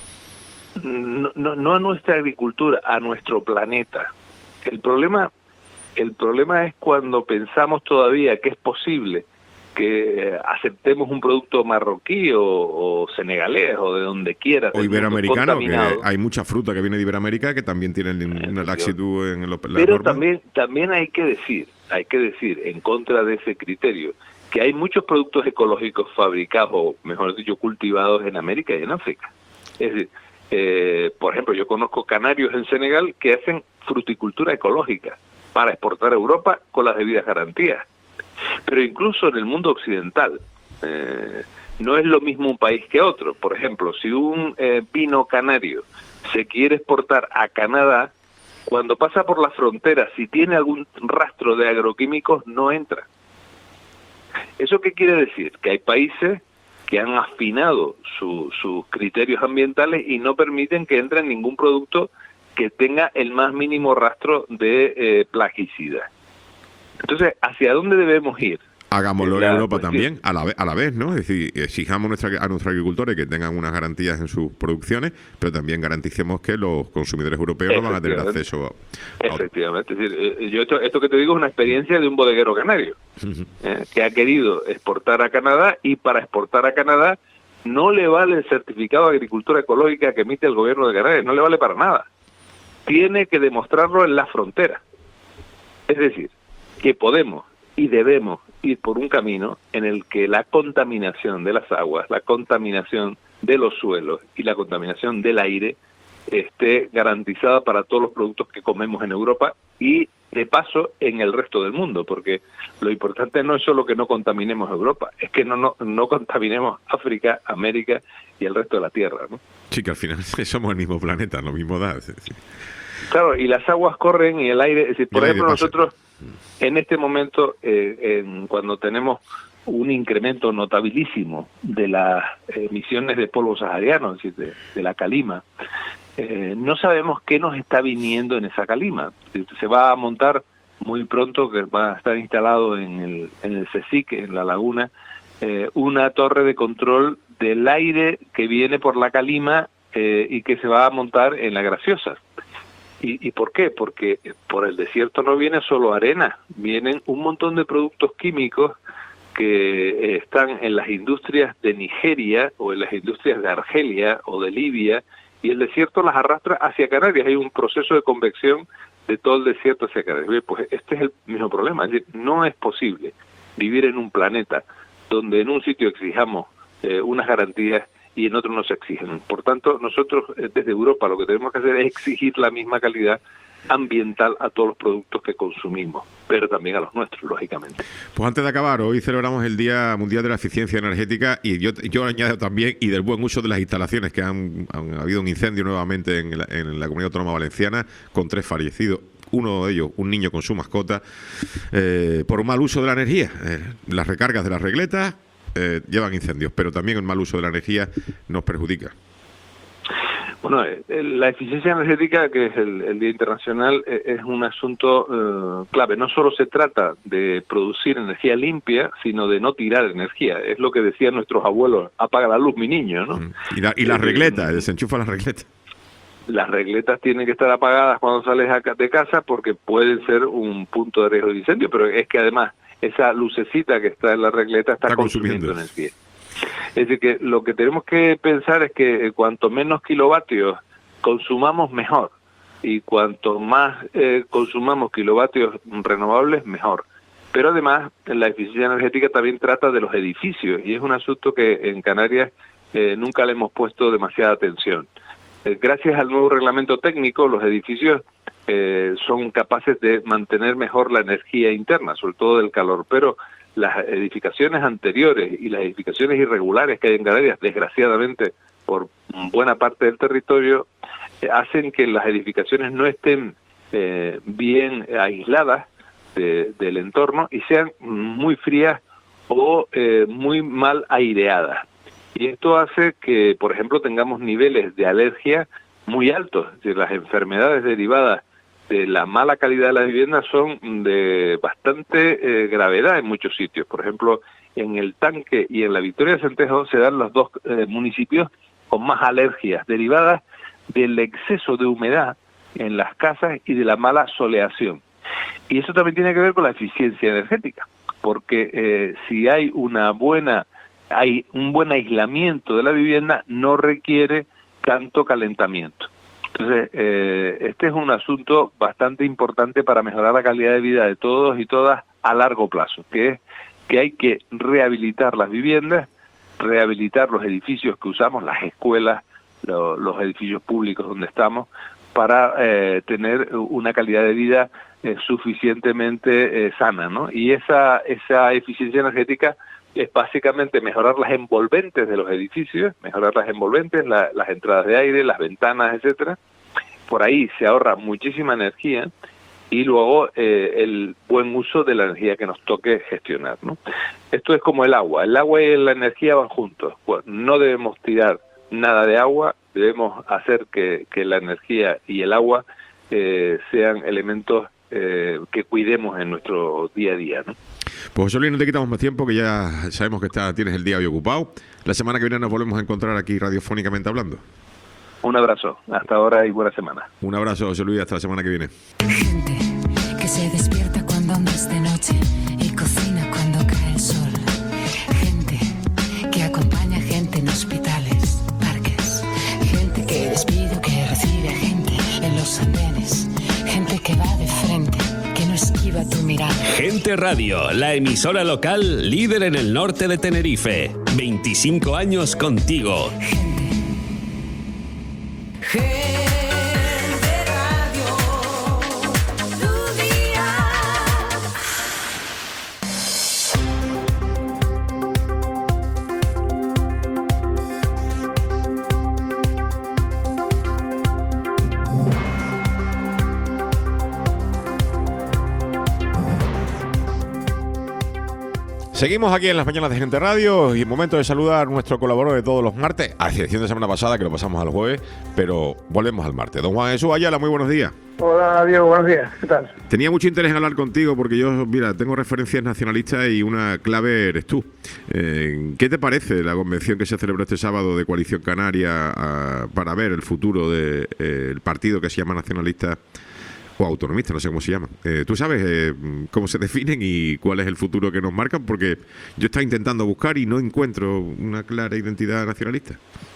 No, no, no a nuestra agricultura, a nuestro planeta. El problema, el problema es cuando pensamos todavía que es posible que aceptemos un producto marroquí o, o senegalés o de donde quiera. O iberoamericano, que hay mucha fruta que viene de Iberoamérica que también tienen una laxitud en los Pero normas. también también hay que decir, hay que decir en contra de ese criterio que hay muchos productos ecológicos fabricados, o mejor dicho, cultivados en América y en África. Es decir, eh, por ejemplo, yo conozco canarios en Senegal que hacen fruticultura ecológica para exportar a Europa con las debidas garantías. Pero incluso en el mundo occidental eh, no es lo mismo un país que otro. Por ejemplo, si un eh, vino canario se quiere exportar a Canadá, cuando pasa por la frontera, si tiene algún rastro de agroquímicos, no entra. ¿Eso qué quiere decir? Que hay países que han afinado su, sus criterios ambientales y no permiten que entre ningún producto que tenga el más mínimo rastro de eh, plaguicidas. Entonces, ¿hacia dónde debemos ir? Hagámoslo en Europa también, a la, vez, a la vez, ¿no? Es decir, exijamos nuestra, a nuestros agricultores que tengan unas garantías en sus producciones, pero también garanticemos que los consumidores europeos no van a tener acceso a... a Efectivamente. Es decir, yo esto, esto que te digo es una experiencia de un bodeguero canario, uh-huh. eh, que ha querido exportar a Canadá, y para exportar a Canadá no le vale el certificado de agricultura ecológica que emite el gobierno de Canadá, no le vale para nada. Tiene que demostrarlo en la frontera. Es decir, que podemos y debemos ir por un camino en el que la contaminación de las aguas, la contaminación de los suelos y la contaminación del aire esté garantizada para todos los productos que comemos en Europa y, de paso, en el resto del mundo, porque lo importante no es solo que no contaminemos Europa, es que no, no, no contaminemos África, América y el resto de la Tierra, ¿no? Sí, que al final somos el mismo planeta, lo mismo da. Sí. Claro, y las aguas corren y el aire, es decir, por ejemplo, nosotros en este momento, eh, en, cuando tenemos un incremento notabilísimo de las emisiones de polvo sahariano, es decir, de, de la calima, eh, no sabemos qué nos está viniendo en esa calima. Se va a montar muy pronto, que va a estar instalado en el, en el CSIC, en la laguna, eh, una torre de control del aire que viene por la calima eh, y que se va a montar en la Graciosa. ¿Y, ¿Y por qué? Porque por el desierto no viene solo arena, vienen un montón de productos químicos que están en las industrias de Nigeria o en las industrias de Argelia o de Libia, y el desierto las arrastra hacia Canarias. Hay un proceso de convección de todo el desierto hacia Canarias. Pues este es el mismo problema, es decir, no es posible vivir en un planeta donde en un sitio exijamos eh, unas garantías y en otros no se exigen. Por tanto, nosotros desde Europa lo que tenemos que hacer es exigir la misma calidad ambiental a todos los productos que consumimos, pero también a los nuestros, lógicamente. Pues antes de acabar, hoy celebramos el Día Mundial de la Eficiencia Energética, y yo, yo añado también, y del buen uso de las instalaciones, que han, han habido un incendio nuevamente en la, en la Comunidad Autónoma Valenciana, con tres fallecidos. Uno de ellos, un niño con su mascota, eh, por un mal uso de la energía. Eh, las recargas de las regletas Eh, llevan incendios, pero también el mal uso de la energía nos perjudica. Bueno, eh, la eficiencia energética, que es el, el Día Internacional, eh, es un asunto eh, clave. No solo se trata de producir energía limpia, sino de no tirar energía. Es lo que decían nuestros abuelos: apaga la luz, mi niño, ¿no? Y, la, y las regletas, desenchufa las regletas. Las regletas tienen que estar apagadas cuando sales de casa, porque pueden ser un punto de riesgo de incendio, pero es que además esa lucecita que está en la regleta está, está consumiendo, consumiendo energía. Es decir, que lo que tenemos que pensar es que cuanto menos kilovatios consumamos, mejor. Y cuanto más eh, consumamos kilovatios renovables, mejor. Pero además, la eficiencia energética también trata de los edificios, y es un asunto que en Canarias eh, nunca le hemos puesto demasiada atención. Eh, gracias al nuevo reglamento técnico, los edificios eh, son capaces de mantener mejor la energía interna, sobre todo del calor, pero las edificaciones anteriores y las edificaciones irregulares que hay en Canarias, desgraciadamente por buena parte del territorio, eh, hacen que las edificaciones no estén eh, bien aisladas de, del entorno y sean muy frías o eh, muy mal aireadas. Y esto hace que, por ejemplo, tengamos niveles de alergia muy altos. Es decir, las enfermedades derivadas de la mala calidad de la vivienda son de bastante eh, gravedad en muchos sitios. Por ejemplo, en el Tanque y en la Victoria de Centejo se dan los dos eh, municipios con más alergias derivadas del exceso de humedad en las casas y de la mala soleación. Y eso también tiene que ver con la eficiencia energética, porque eh, si hay una buena, hay un buen aislamiento de la vivienda, no requiere tanto calentamiento. Entonces, eh, este es un asunto bastante importante para mejorar la calidad de vida de todos y todas a largo plazo, que es que hay que rehabilitar las viviendas, rehabilitar los edificios que usamos, las escuelas, lo, los edificios públicos donde estamos, para eh, tener una calidad de vida eh, suficientemente eh, sana, ¿no? Y esa, esa eficiencia energética es básicamente mejorar las envolventes de los edificios, mejorar las envolventes, la, las entradas de aire, las ventanas, etcétera. Por ahí se ahorra muchísima energía y luego eh, el buen uso de la energía que nos toque gestionar, ¿no? Esto es como el agua. El agua y la energía van juntos. Pues no debemos tirar nada de agua, debemos hacer que, que la energía y el agua eh, sean elementos eh, que cuidemos en nuestro día a día, ¿no? Pues José Luis, no te quitamos más tiempo, que ya sabemos que está, tienes el día hoy ocupado. La semana que viene nos volvemos a encontrar aquí radiofónicamente hablando. Un abrazo, hasta ahora y buena semana. Un abrazo, José Luis, hasta la semana que viene. Gente que se despierta cuando aún es de noche y cocina cuando cae el sol. Gente que acompaña gente en hospitales, parques. Gente que despide o que recibe a gente en los andenes. Gente que va de frente, que no esquiva tu mirada. Gente Radio, la emisora local líder en el norte de Tenerife. veinticinco años contigo. Gente Radio, tu día. Seguimos aquí en las mañanas de Gente Radio y momento de saludar a nuestro colaborador de todos los martes, a excepción de semana pasada que lo pasamos al jueves, pero volvemos al martes. Don Juan Jesús Ayala, muy buenos días. Hola Diego, buenos días, ¿qué tal? Tenía mucho interés en hablar contigo porque yo, mira, tengo referencias nacionalistas y una clave eres tú. Eh, ¿Qué te parece la convención que se celebró este sábado de Coalición Canaria a, para ver el futuro del de, eh, partido que se llama nacionalista o autonomista, no sé cómo se llama? Eh, ¿Tú sabes eh, cómo se definen y cuál es el futuro que nos marcan? Porque yo estaba intentando buscar y no encuentro una clara identidad nacionalista.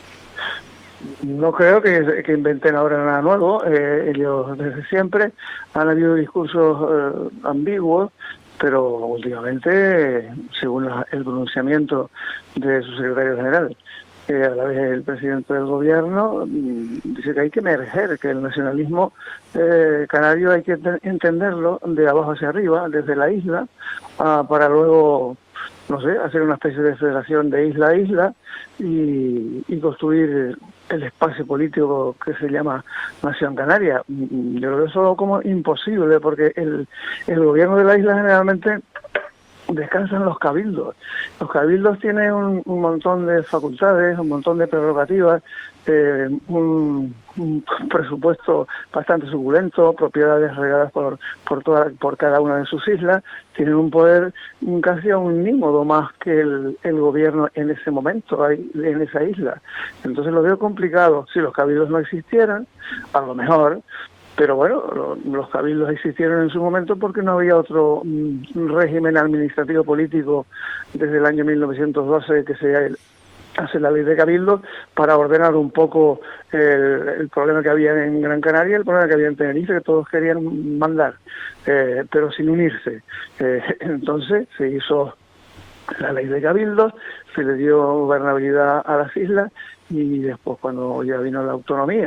No creo que, que inventen ahora nada nuevo. Eh, ellos desde siempre han habido discursos eh, ambiguos, pero últimamente, según la, el pronunciamiento de su secretario general, eh, a la vez el presidente del gobierno, dice que hay que emerger, que el nacionalismo eh, canario hay que entenderlo de abajo hacia arriba, desde la isla, uh, para luego, no sé, hacer una especie de federación de isla a isla y, y construir el espacio político que se llama Nación Canaria. Yo lo veo eso como imposible, porque el, el gobierno de la isla generalmente descansan los cabildos. Los cabildos tienen un, un montón de facultades, un montón de prerrogativas, eh, un, un presupuesto bastante suculento, propiedades regadas por por toda, por cada una de sus islas, tienen un poder casi a un nímodo más que el, el gobierno en ese momento ahí, en esa isla. Entonces lo veo complicado. Si los cabildos no existieran, a lo mejor. Pero bueno, lo, los cabildos existieron en su momento porque no había otro mm, régimen administrativo político desde el año mil novecientos doce que se hace la ley de cabildos para ordenar un poco el, el problema que había en Gran Canaria, el problema que había en Tenerife, que todos querían mandar, eh, pero sin unirse. Eh, entonces se hizo la ley de cabildos, se le dio gobernabilidad a las islas y después cuando ya vino la autonomía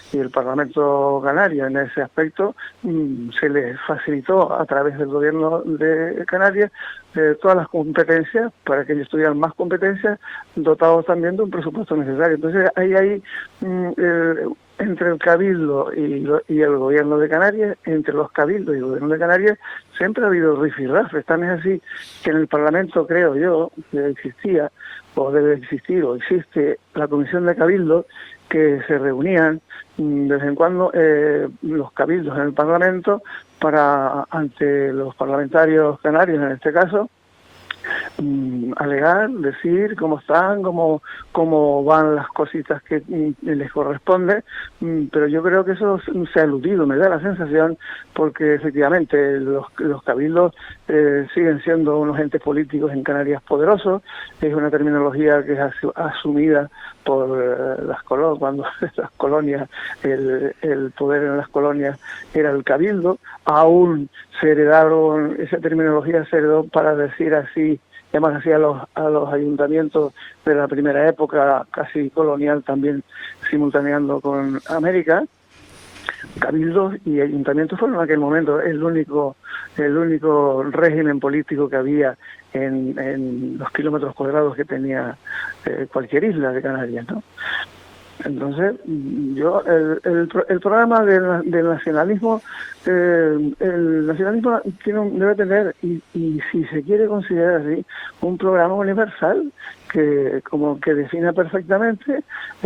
y el Parlamento canario en ese aspecto mmm, se les facilitó a través del gobierno de Canarias eh, todas las competencias para que ellos tuvieran más competencias, dotados también de un presupuesto necesario. Entonces ahí hay mmm, eh, entre el Cabildo y, y el Gobierno de Canarias, entre los Cabildos y el Gobierno de Canarias, siempre ha habido rifirrafes. También es así que en el Parlamento, creo yo, que existía, o debe existir, o existe la Comisión de Cabildo, que se reunían de vez en cuando eh, los cabildos en el Parlamento para, ante los parlamentarios canarios en este caso, Mm, alegar, decir cómo están, cómo, cómo van las cositas que mm, les corresponde, mm, pero yo creo que eso se ha eludido, me da la sensación, porque efectivamente los, los cabildos eh, siguen siendo unos entes políticos en Canarias poderosos, es una terminología que es asu asumida por eh, las colonias, cuando las colonias, el, el poder en las colonias era el cabildo, aún se heredaron, esa terminología se heredó para decir así, llamar así a los, a los ayuntamientos de la primera época casi colonial, también simultaneando con América. Cabildos y ayuntamientos fueron en aquel momento el único el único régimen político que había en, en los kilómetros cuadrados que tenía eh, cualquier isla de Canarias, ¿no? Entonces, yo el, el, el programa del, del nacionalismo, eh, el nacionalismo tiene, debe tener, y, y si se quiere considerar así, un programa universal que como que defina perfectamente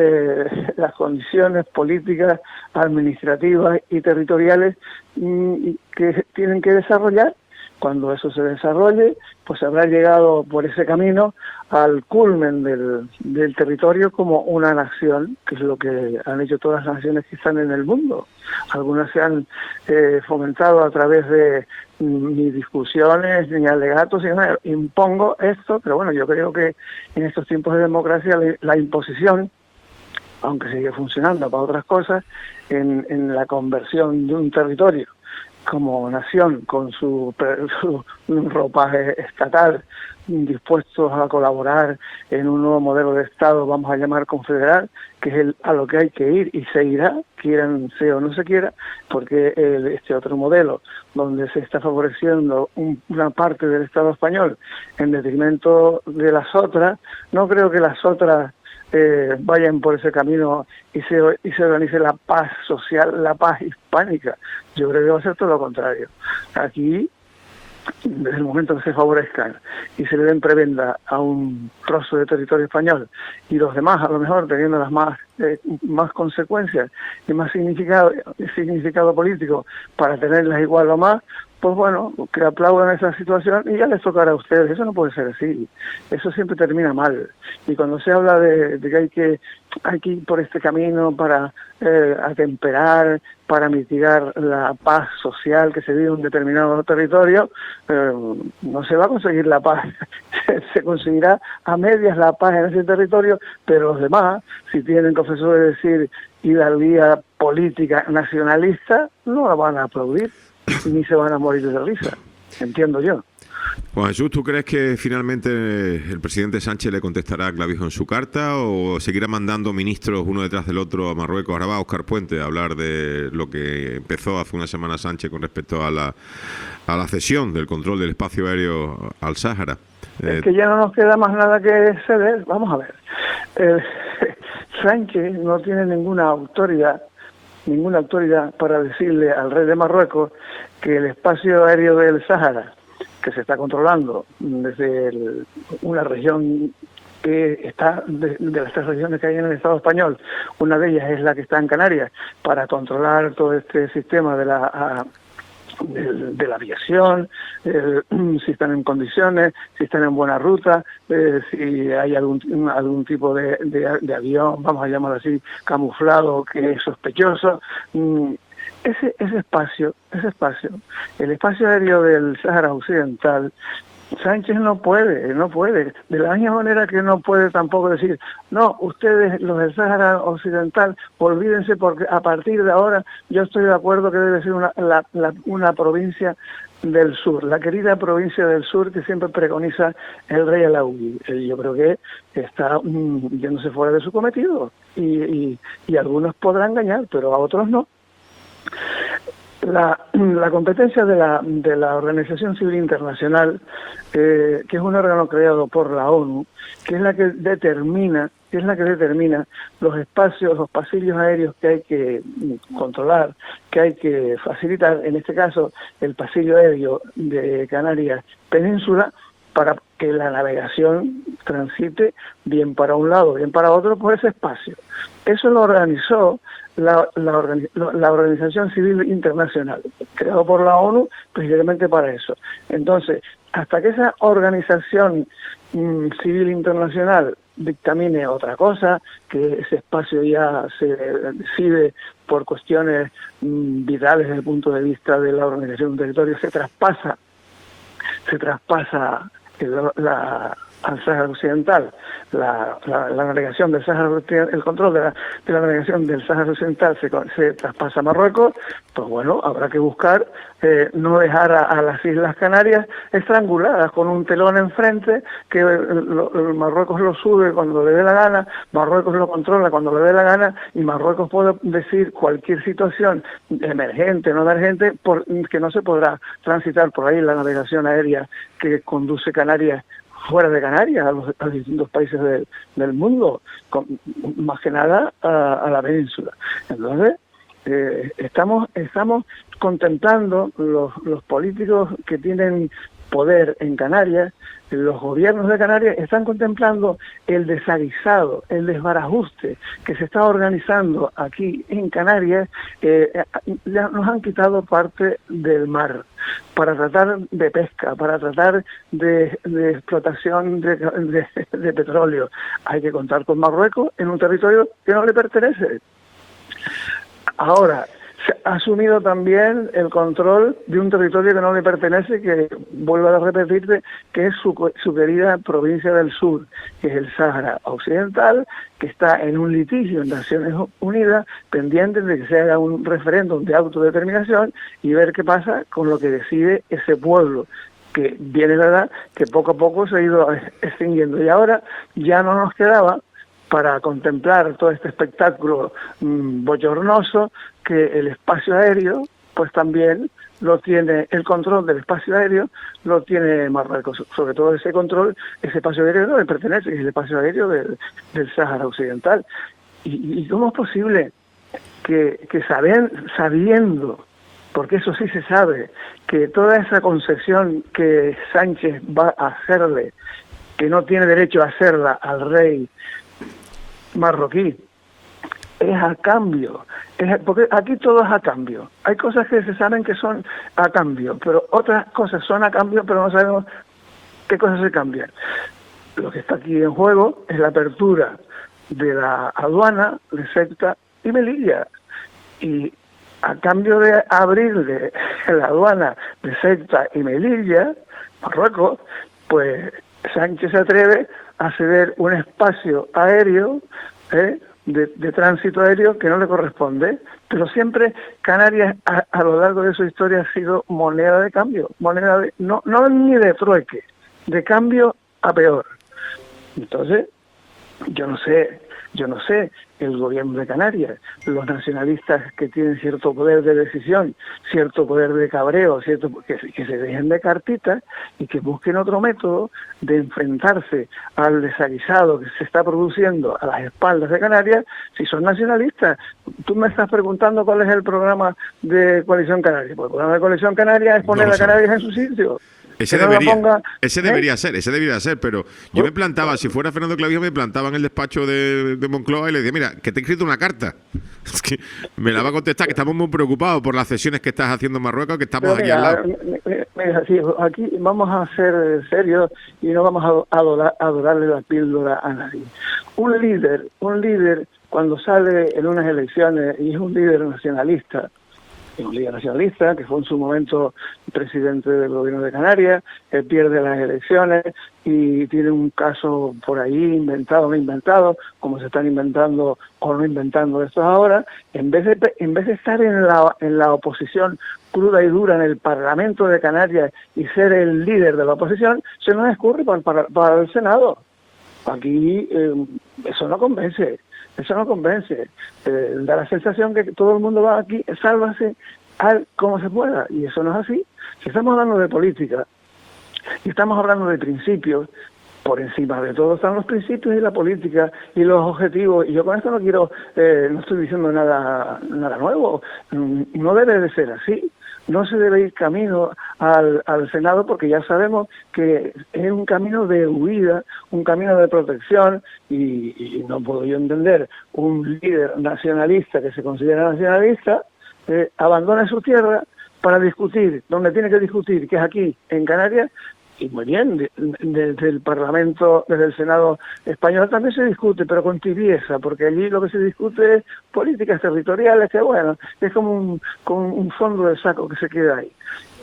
eh, las condiciones políticas, administrativas y territoriales mm, que tienen que desarrollar. Cuando eso se desarrolle, pues habrá llegado por ese camino al culmen del, del territorio como una nación, que es lo que han hecho todas las naciones que están en el mundo. Algunas se han eh, fomentado a través de ni discusiones, ni alegatos, sino impongo esto, pero bueno, yo creo que en estos tiempos de democracia la, la imposición, aunque sigue funcionando para otras cosas, en, en la conversión de un territorio como nación, con su, su ropaje estatal, dispuestos a colaborar en un nuevo modelo de Estado, vamos a llamar confederal, que es el, a lo que hay que ir y se irá, quieran sea o no se quiera, porque el, este otro modelo, donde se está favoreciendo un, una parte del Estado español en detrimento de las otras, no creo que las otras Eh, vayan por ese camino y se, y se organice la paz social, la paz hispánica. Yo creo que va a ser todo lo contrario. Aquí, desde el momento que se favorezcan y se le den prebenda a un trozo de territorio español y los demás a lo mejor teniendo las más eh, más consecuencias y más significado, significado político para tenerlas igual o más, pues bueno, que aplaudan esa situación y ya les tocará a ustedes. Eso no puede ser así. Eso siempre termina mal. Y cuando se habla de, de que hay que hay que ir por este camino para eh, atemperar, para mitigar la paz social que se vive en un determinado territorio, eh, no se va a conseguir la paz. Se conseguirá a medias la paz en ese territorio, pero los demás, si tienen confesor de decir hidalguía política nacionalista, no la van a aplaudir ni se van a morir de risa, entiendo yo. Juan Jesús, ¿tú crees que finalmente el presidente Sánchez le contestará a Clavijo en su carta o seguirá mandando ministros uno detrás del otro a Marruecos? Ahora va Óscar Puente a hablar de lo que empezó hace una semana Sánchez con respecto a la, a la cesión del control del espacio aéreo al Sáhara. Es eh, que ya no nos queda más nada que ceder. Vamos a ver. Eh, Sánchez no tiene ninguna autoridad ninguna autoridad para decirle al rey de Marruecos que el espacio aéreo del Sáhara, que se está controlando desde el, una región que está de, de las tres regiones que hay en el Estado español, una de ellas es la que está en Canarias, para controlar todo este sistema de la a, de, de la aviación, eh, si están en condiciones, si están en buena ruta, eh, si hay algún algún tipo de, de, de avión, vamos a llamarlo así, camuflado, que es sospechoso. Mm, ese ese espacio, ese espacio, el espacio aéreo del Sáhara Occidental, Sánchez no puede, no puede, de la misma manera que no puede tampoco decir, no, ustedes, los del Sáhara Occidental, olvídense porque a partir de ahora yo estoy de acuerdo que debe ser una, la, la, una provincia del sur, la querida provincia del sur que siempre preconiza el rey Alaoui. Yo creo que está mm, yéndose fuera de su cometido y, y, y algunos podrán engañar, pero a otros no. La, la competencia de la, de la Organización Civil Internacional, eh, que es un órgano creado por la ONU, que es la que determina, que es la que determina los espacios, los pasillos aéreos que hay que controlar, que hay que facilitar, en este caso el pasillo aéreo de Canarias Península, para que la navegación transite bien para un lado, bien para otro por ese espacio. Eso lo organizó la, la, organi la Organización Civil Internacional, creado por la ONU precisamente para eso. Entonces, hasta que esa organización mmm, civil internacional dictamine otra cosa, que ese espacio ya se decide por cuestiones mmm, vitales desde el punto de vista de la organización de un territorio, se traspasa, se traspasa la, la al Sáhara Occidental, la, la, la navegación del Sáhara Occidental, el control de la, de la navegación del Sáhara Occidental se, se traspasa a Marruecos, pues bueno, habrá que buscar eh, no dejar a, a las Islas Canarias estranguladas con un telón enfrente, que lo, lo, Marruecos lo sube cuando le dé la gana, Marruecos lo controla cuando le dé la gana, y Marruecos puede decir cualquier situación emergente, no emergente, por, que no se podrá transitar por ahí la navegación aérea que conduce Canarias fuera de Canarias, a los, a los distintos países de, del mundo, con, más que nada a, a la península. Entonces, eh, estamos estamos contemplando los, los políticos que tienen poder en Canarias, los gobiernos de Canarias están contemplando el desaguisado, el desbarajuste que se está organizando aquí en Canarias. Eh, ya nos han quitado parte del mar para tratar de pesca, para tratar de, de explotación de, de, de petróleo. Hay que contar con Marruecos en un territorio que no le pertenece. Ahora, se ha asumido también el control de un territorio que no le pertenece, que vuelvo a repetirte, que es su, su querida provincia del sur, que es el Sáhara Occidental, que está en un litigio en Naciones Unidas, pendiente de que se haga un referéndum de autodeterminación y ver qué pasa con lo que decide ese pueblo, que viene la verdad que poco a poco se ha ido extinguiendo. Y ahora ya no nos quedaba, para contemplar todo este espectáculo mmm, bochornoso, que el espacio aéreo, pues también lo tiene, el control del espacio aéreo lo tiene Marruecos, sobre todo ese control, ese espacio aéreo no le pertenece, es el espacio aéreo del, del Sáhara Occidental. ¿Y, y cómo es posible que, que saben, sabiendo, porque eso sí se sabe, que toda esa concesión que Sánchez va a hacerle, que no tiene derecho a hacerla al rey marroquí, es a cambio, es, porque aquí todo es a cambio. Hay cosas que se saben que son a cambio, pero otras cosas son a cambio, pero no sabemos qué cosas se cambian. Lo que está aquí en juego es la apertura de la aduana de Ceuta y Melilla, y a cambio de abrirle la aduana de Ceuta y Melilla, Marruecos, pues Sánchez se atreve a ceder un espacio aéreo, ¿eh? de, de tránsito aéreo que no le corresponde, pero siempre Canarias a, a lo largo de su historia ha sido moneda de cambio, moneda de, no, no ni de trueque, de cambio a peor. Entonces, yo no sé, yo no sé, el gobierno de Canarias, los nacionalistas que tienen cierto poder de decisión, cierto poder de cabreo, cierto que, que se dejen de cartitas y que busquen otro método de enfrentarse al desaguisado que se está produciendo a las espaldas de Canarias, si son nacionalistas. Tú me estás preguntando cuál es el programa de Coalición Canaria. Pues el programa de Coalición Canaria es poner no a Canarias en su sitio. Ese no debería, ponga, ese ¿eh? debería ser, ese debería ser, pero yo me plantaba, si fuera Fernando Clavijo, me plantaba en el despacho de, de Moncloa y le decía, mira, que te he escrito una carta. Es que me la va a contestar, que estamos muy preocupados por las cesiones que estás haciendo en Marruecos, que estamos pero mira, aquí al lado. Mira, sí, aquí vamos a ser serios y no vamos a adorar, a adorarle la píldora a nadie. Un líder, un líder cuando sale en unas elecciones y es un líder nacionalista, es un líder nacionalista, que fue en su momento presidente del gobierno de Canarias, él pierde las elecciones y tiene un caso por ahí inventado o no inventado, como se están inventando o no inventando estos ahora, en vez de en vez de estar en la, en la oposición cruda y dura en el Parlamento de Canarias y ser el líder de la oposición, se nos escurre para, para, para el Senado. Aquí eh, eso no convence. Eso no convence. Eh, da la sensación que todo el mundo va aquí, sálvase al como se pueda. Y eso no es así. Si estamos hablando de política y estamos hablando de principios, por encima de todo están los principios y la política y los objetivos. Y yo con esto no quiero, eh, no estoy diciendo nada, nada nuevo. No debe de ser así. No se debe ir camino al, al Senado porque ya sabemos que es un camino de huida, un camino de protección y, y no puedo yo entender un líder nacionalista que se considera nacionalista eh, abandone su tierra para discutir donde tiene que discutir, que es aquí en Canarias. Y muy bien, de, de, desde el Parlamento, desde el Senado español también se discute, pero con tibieza, porque allí lo que se discute es políticas territoriales, que bueno, es como un, como un fondo de saco que se queda ahí.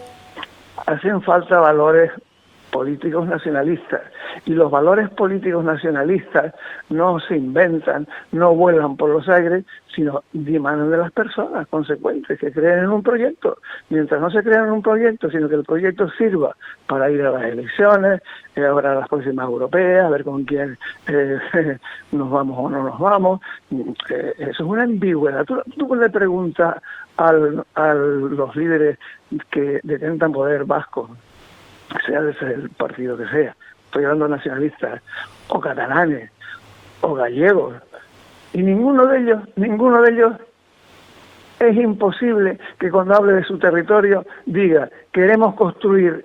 Hacen falta valores políticos nacionalistas, y los valores políticos nacionalistas no se inventan, no vuelan por los aires, sino dimanan de las personas consecuentes que creen en un proyecto. Mientras no se crean en un proyecto, sino que el proyecto sirva para ir a las elecciones, eh, ahora a las próximas europeas, a ver con quién eh, nos vamos o no nos vamos, eh, eso es una ambigüedad. Tú, tú le preguntas al, a los líderes que detentan poder vascos, sea del partido que sea, estoy hablando de nacionalistas, o catalanes, o gallegos, y ninguno de ellos, ninguno de ellos es imposible que cuando hable de su territorio diga, queremos construir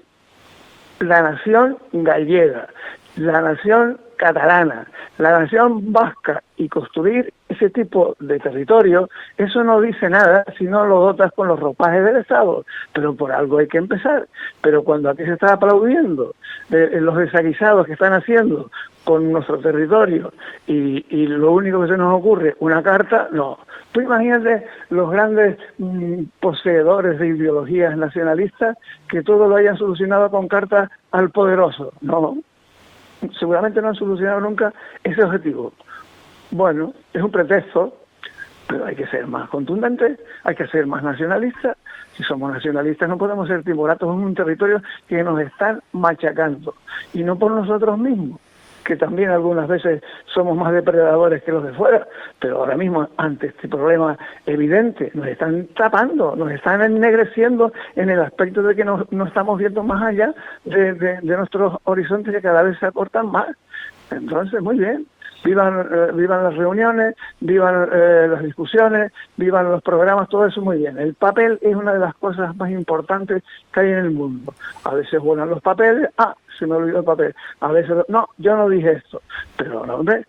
la nación gallega, la nación catalana, la nación vasca, y construir ese tipo de territorio. Eso no dice nada si no lo dotas con los ropajes del Estado, pero por algo hay que empezar. Pero cuando aquí se está aplaudiendo eh, los desaguisados que están haciendo con nuestro territorio y, y lo único que se nos ocurre, una carta, no. Tú imagínate los grandes mm, poseedores de ideologías nacionalistas que todo lo hayan solucionado con cartas al poderoso. No, seguramente no han solucionado nunca ese objetivo. Bueno, es un pretexto, pero hay que ser más contundentes, hay que ser más nacionalistas. Si somos nacionalistas no podemos ser timoratos en un territorio que nos están machacando, y no por nosotros mismos, que también algunas veces somos más depredadores que los de fuera, pero ahora mismo ante este problema evidente nos están tapando, nos están ennegreciendo en el aspecto de que no, no estamos viendo más allá de, de, de nuestros horizontes, que cada vez se acortan más. Entonces, muy bien. Vivan, eh, vivan las reuniones, vivan eh, las discusiones, vivan los programas, todo eso muy bien. El papel es una de las cosas más importantes que hay en el mundo. A veces vuelan los papeles, ah, se me olvidó el papel. A veces, no, yo no dije esto. Pero, no, hombre,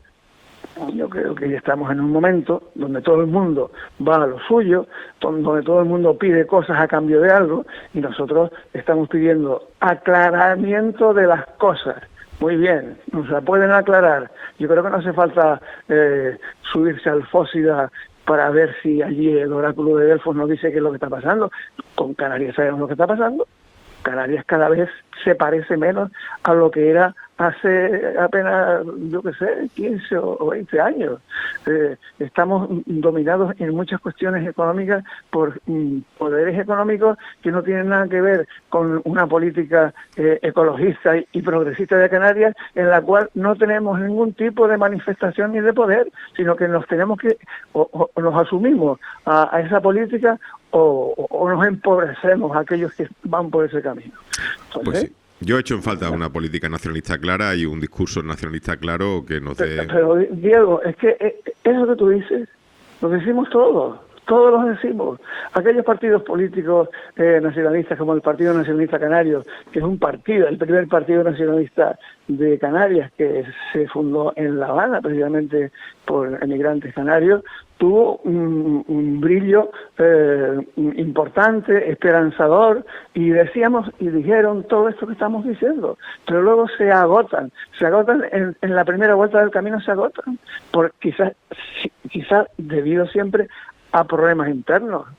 yo creo que ya estamos en un momento donde todo el mundo va a lo suyo, donde todo el mundo pide cosas a cambio de algo, y nosotros estamos pidiendo aclaramiento de las cosas. Muy bien, nos la pueden aclarar. Yo creo que no hace falta eh, subirse al Fósida para ver si allí el oráculo de Delfos nos dice qué es lo que está pasando. Con Canarias sabemos lo que está pasando. Canarias cada vez se parece menos a lo que era hace apenas, yo qué sé, quince o veinte años. Eh, estamos dominados en muchas cuestiones económicas por mm, poderes económicos que no tienen nada que ver con una política eh, ecologista y, y progresista de Canarias, en la cual no tenemos ningún tipo de manifestación ni de poder, sino que nos tenemos que, o, o nos asumimos a, a esa política, o, o nos empobrecemos a aquellos que van por ese camino. Entonces, pues sí. Yo he hecho en falta una política nacionalista clara y un discurso nacionalista claro que nos dé... Pero, pero Diego, es que eso que tú dices, lo decimos todos, todos lo decimos. Aquellos partidos políticos eh, nacionalistas como el Partido Nacionalista Canario, que es un partido, el primer partido nacionalista de Canarias, que se fundó en La Habana precisamente por emigrantes canarios, tuvo un, un brillo eh, importante, esperanzador, y decíamos y dijeron todo esto que estamos diciendo, pero luego se agotan, se agotan en, en la primera vuelta del camino, se agotan, por quizás quizás debido siempre a problemas internos.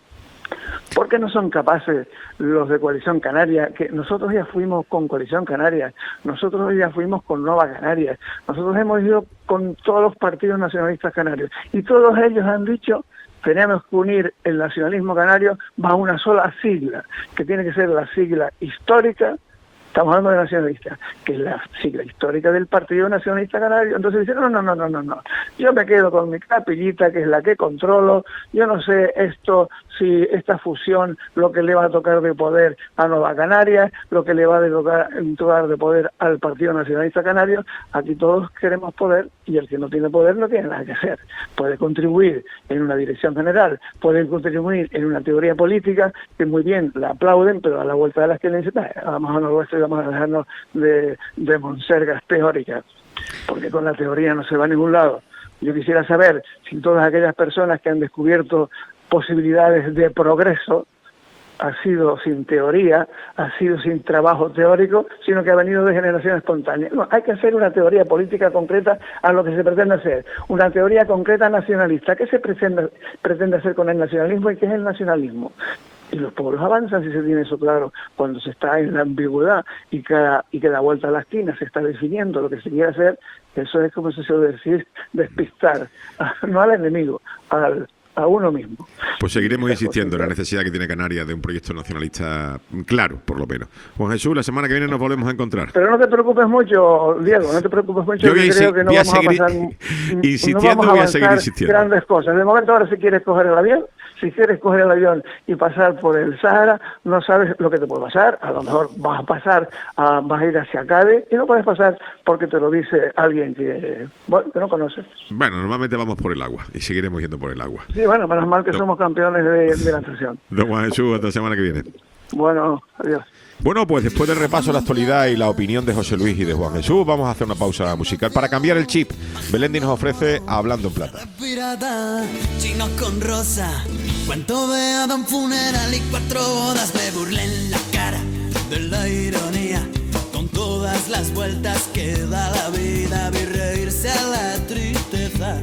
¿Por qué no son capaces los de Coalición Canaria? Que nosotros ya fuimos con Coalición Canaria, nosotros ya fuimos con Nueva Canarias, nosotros hemos ido con todos los partidos nacionalistas canarios y todos ellos han dicho: tenemos que unir el nacionalismo canario bajo una sola sigla, que tiene que ser la sigla histórica. Estamos hablando de nacionalistas, que es la sigla histórica del Partido Nacionalista Canario. Entonces dicen, no, no, no, no, no, no. Yo me quedo con mi capillita, que es la que controlo. Yo no sé esto, si esta fusión, lo que le va a tocar de poder a Nueva Canarias, lo que le va a tocar, tocar de poder al Partido Nacionalista Canario. Aquí todos queremos poder y el que no tiene poder no tiene nada que hacer. Puede contribuir en una dirección general, puede contribuir en una teoría política, que muy bien la aplauden, pero a la vuelta de las que le dicen, vamos a no vamos a dejarnos de, de monsergas teóricas, porque con la teoría no se va a ningún lado. Yo quisiera saber si todas aquellas personas que han descubierto posibilidades de progreso ha sido sin teoría, ha sido sin trabajo teórico, sino que ha venido de generación espontánea. No, hay que hacer una teoría política concreta a lo que se pretende hacer, una teoría concreta nacionalista. ¿Qué se pretende, pretende hacer con el nacionalismo y qué es el nacionalismo? Y los pueblos avanzan si se tiene eso claro. Cuando se está en la ambigüedad y cada y que da vuelta a la esquina se está definiendo lo que se quiere hacer, eso es, como se suele decir, despistar, no al enemigo, al a uno mismo. Pues seguiremos insistiendo en la necesidad que tiene Canarias de un proyecto nacionalista claro, por lo menos. Juan Jesús, la semana que viene nos volvemos a encontrar. Pero no te preocupes mucho, Diego, no te preocupes mucho. Yo, yo creo que no vamos a, seguir, a pasar insistiendo, no vamos a, voy a seguir insistiendo. Grandes cosas. De momento ahora si quieres coger el avión, si quieres coger el avión y pasar por el Sahara, no sabes lo que te puede pasar. A lo mejor vas a pasar, a, vas a ir hacia Cádiz y no puedes pasar porque te lo dice alguien que, bueno, que no conoces. Bueno, normalmente vamos por el agua y seguiremos yendo por el agua. Sí, bueno, menos mal que no. somos campeones de, de la natación. Don Juan Jesús, hasta la semana que viene. Bueno, adiós. Bueno, pues después del repaso de la actualidad y la opinión de José Luis y de Juan Jesús, vamos a hacer una pausa musical para cambiar el chip. Belendi nos ofrece Hablando en Plata. Pirata, chino con rosa, cuento de Adam funeral y cuatro bodas. Me burlé en la cara de la ironía, con todas las vueltas que da la vida. Vi reírse a la tristeza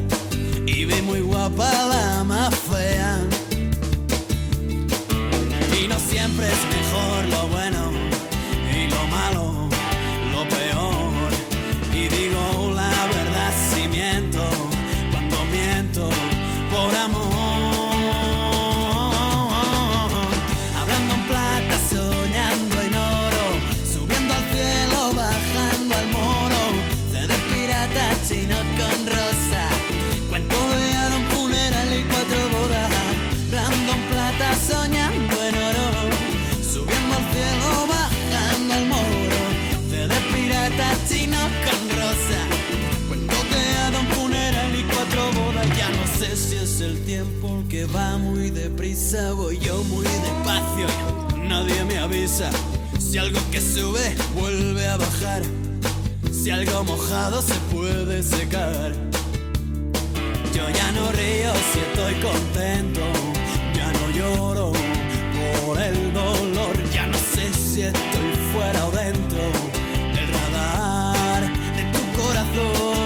y vi muy guapa la más fea. Y no siempre es mejor lo bueno y lo malo, lo peor. Y digo la verdad si miento, cuando miento por amor. Hablando en plata, soñando en oro, subiendo al cielo, bajando al moro. Se de pirata, chino con rosa, cuento de Adam funeral y cuatro bodas. Hablando en plata, soñando en oro, subiendo al cielo, bajando al moro. Se de pirata, chino con rosa, cuento de Adam funeral y cuatro bodas. Ya no sé si es el tiempo que va muy deprisa, voy yo muy despacio, nadie me avisa. Si algo que sube vuelve a bajar, si algo mojado se puede secar. Yo ya no río si estoy contento, ya no lloro por el dolor. Ya no sé si estoy fuera o dentro del radar de tu corazón.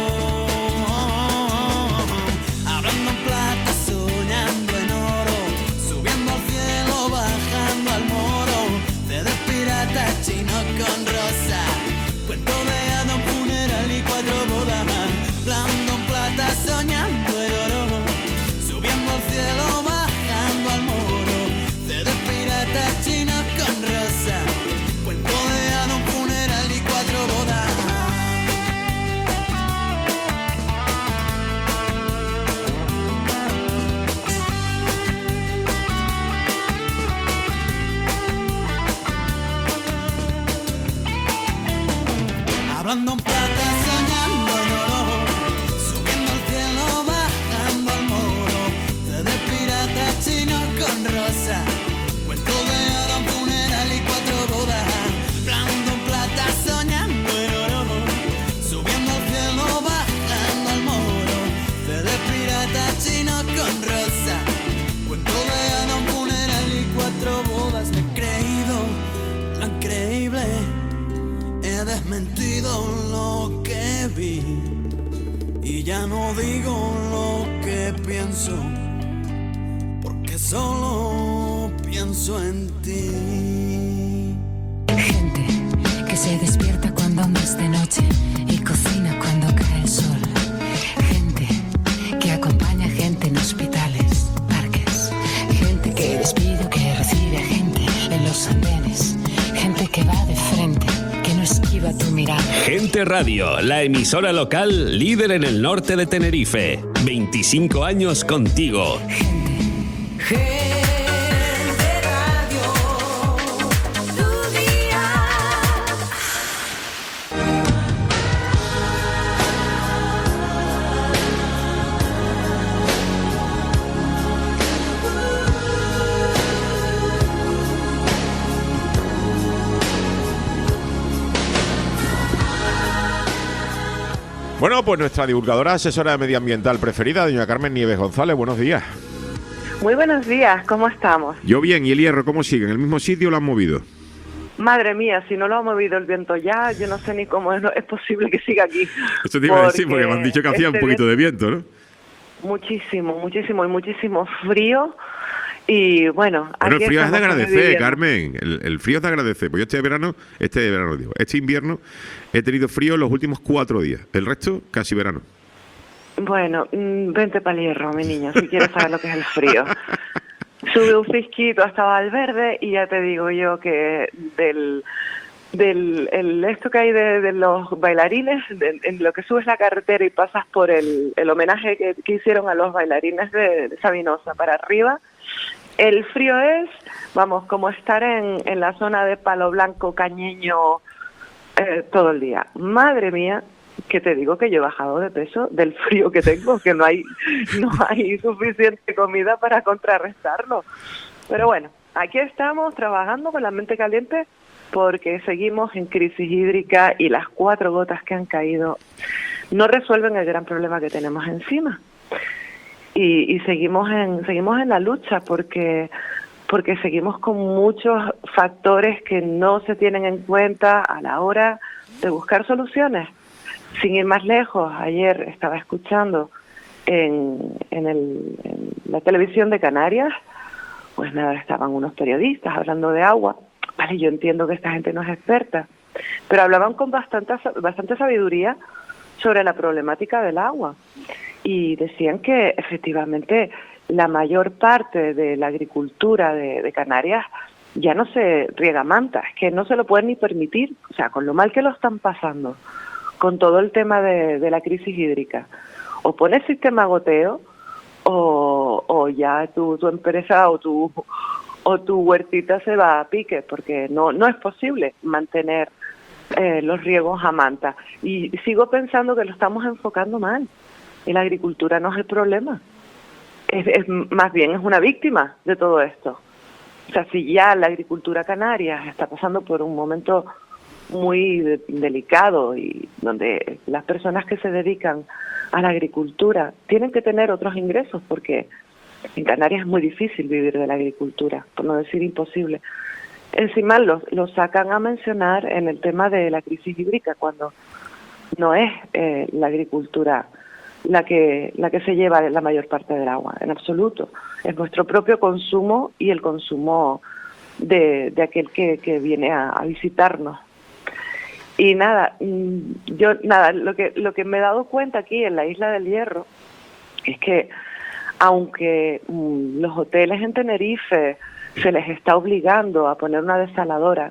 Hablando en plata, soñando en oro, subiendo al cielo, bajando al moro. Se de pirata, chino con rosa, cuento de Adam funeral y cuatro bodas. Hablando en plata, soñando en oro, subiendo al cielo, bajando al moro. Se de pirata, chino con rosa, cuento de Adam funeral y cuatro bodas. Hablando en plata, soñando en oro, subiendo al cielo, bajando al moro. Se de pirata, chino con rosa, cuento de Adam funeral y cuatro bodas. Hablando en plata, soñando en oro, subiendo al cielo, bajando al moro. Se de pirata, chino con rosa, cuento de Adam funeral y cuatro bodas. Me he creído lo increíble, he desmentido lo que vi y ya no digo lo que pienso, porque solo pienso en ti. Gente que se despierta cuando aún es de noche y cocina cuando cae el sol. Gente que acompaña a gente en hospitales, parques. Gente que despide o que recibe a gente en los andenes. Gente que va de frente, que no esquiva tu mirada. Gente Radio, la emisora local líder en el norte de Tenerife. veinticinco años contigo. Gente Radio, tu día. Bueno, pues nuestra divulgadora asesora medioambiental preferida, doña Carmen Nieves González, buenos días. Muy buenos días, ¿cómo estamos? Yo bien, ¿y el hierro cómo sigue? ¿En el mismo sitio o lo han movido? Madre mía, si no lo ha movido el viento ya, yo no sé ni cómo es, es posible que siga aquí. Eso te iba a decir, porque me han dicho que hacía este un poquito de viento, ¿no? Muchísimo, muchísimo, y muchísimo frío. Y bueno, Bueno, el frío es de estamos agradecer, sobreviviendo. Carmen. El, el frío es de agradecer. Pues yo este verano, este verano digo, este invierno he tenido frío los últimos cuatro días. El resto, casi verano. Bueno, mm, vente para el hierro, mi niño, si quieres saber lo que es el frío. Sube un fisquito hasta Valverde y ya te digo yo que del del el, esto que hay de, de los bailarines, de, en lo que subes la carretera y pasas por el, el homenaje que, que hicieron a los bailarines de, de Sabinosa para arriba, el frío es, vamos, como estar en, en la zona de Palo Blanco, Cañeño, eh, todo el día. Madre mía, que te digo que yo he bajado de peso del frío que tengo, que no hay no hay suficiente comida para contrarrestarlo. Pero bueno, aquí estamos trabajando con la mente caliente porque seguimos en crisis hídrica y las cuatro gotas que han caído no resuelven el gran problema que tenemos encima. Y, y seguimos en seguimos en la lucha porque porque seguimos con muchos factores que no se tienen en cuenta a la hora de buscar soluciones. Sin ir más lejos, ayer estaba escuchando en, en, el, en la televisión de Canarias, pues nada, estaban unos periodistas hablando de agua. Vale, yo entiendo que esta gente no es experta, pero hablaban con bastante, bastante sabiduría sobre la problemática del agua. Y decían que efectivamente la mayor parte de la agricultura de, de Canarias ya no se riega manta, es que no se lo pueden ni permitir, o sea, con lo mal que lo están pasando, con todo el tema de, de la crisis hídrica. O pones sistema goteo o, o ya tu, tu empresa o tu o tu huertita se va a pique, porque no no es posible mantener eh, los riegos a manta. Y sigo pensando que lo estamos enfocando mal. Y la agricultura no es el problema. Es, es más bien es una víctima de todo esto. O sea, si ya la agricultura canaria está pasando por un momento muy de, delicado y donde las personas que se dedican a la agricultura tienen que tener otros ingresos, porque en Canarias es muy difícil vivir de la agricultura, por no decir imposible. Encima lo, lo sacan a mencionar en el tema de la crisis hídrica, cuando no es eh, la agricultura la que la que se lleva la mayor parte del agua, en absoluto. Es nuestro propio consumo y el consumo de, de aquel que, que viene a, a visitarnos. Y nada, yo nada, lo que lo que me he dado cuenta aquí en la Isla del Hierro es que aunque mm, los hoteles en Tenerife se les está obligando a poner una desaladora,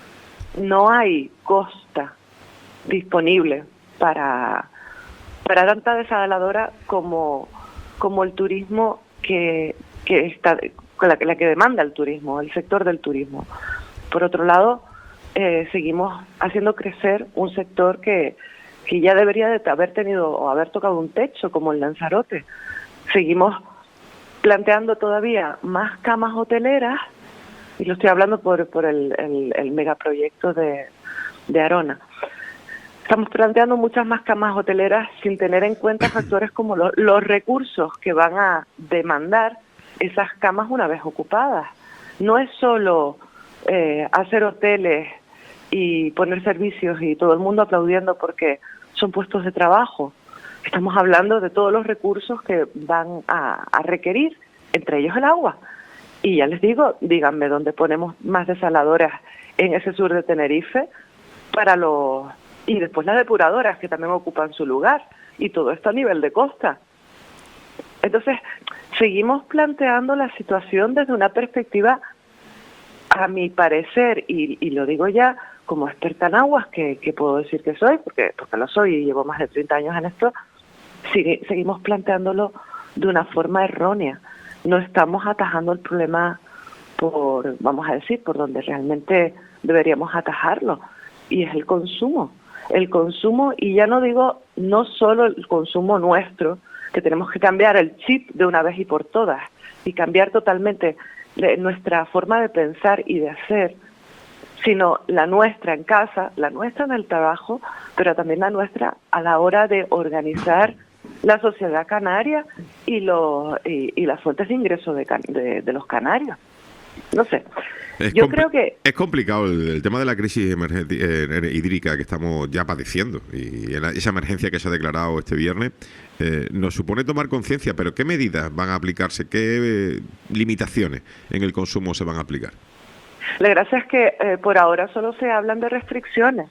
no hay costa disponible para para tanta desaladora como como el turismo que que está la, la que demanda el turismo, el sector del turismo. Por otro lado, Eh, seguimos haciendo crecer un sector que, que ya debería de haber tenido o haber tocado un techo, como el Lanzarote. Seguimos planteando todavía más camas hoteleras, y lo estoy hablando por, por el, el, el megaproyecto de, de Arona. Estamos planteando muchas más camas hoteleras sin tener en cuenta factores como lo, los recursos que van a demandar esas camas una vez ocupadas. No es solo eh, hacer hoteles y poner servicios y todo el mundo aplaudiendo porque son puestos de trabajo. Estamos hablando de todos los recursos que van a, a requerir, entre ellos el agua. Y ya les digo, díganme dónde ponemos más desaladoras en ese sur de Tenerife para los... Y después las depuradoras, que también ocupan su lugar. Y todo esto a nivel de costa. Entonces, seguimos planteando la situación desde una perspectiva, a mi parecer, y, y lo digo ya como experta en aguas, que, que puedo decir que soy, porque, porque lo soy y llevo más de treinta años en esto, sigue, seguimos planteándolo de una forma errónea. No estamos atajando el problema por, vamos a decir, por donde realmente deberíamos atajarlo, y es el consumo. El consumo, y ya no digo no solo el consumo nuestro, que tenemos que cambiar el chip de una vez y por todas, y cambiar totalmente nuestra forma de pensar y de hacer, sino la nuestra en casa, la nuestra en el trabajo, pero también la nuestra a la hora de organizar la sociedad canaria y, los, y, y las fuentes de ingreso de, de, de los canarios. No sé. Es Yo creo que es complicado el, el tema de la crisis emergenti- eh, hídrica que estamos ya padeciendo, y en la, esa emergencia que se ha declarado este viernes eh, nos supone tomar conciencia, pero ¿qué medidas van a aplicarse? ¿Qué eh, limitaciones en el consumo se van a aplicar? la gracia es que eh, por ahora solo se hablan de restricciones.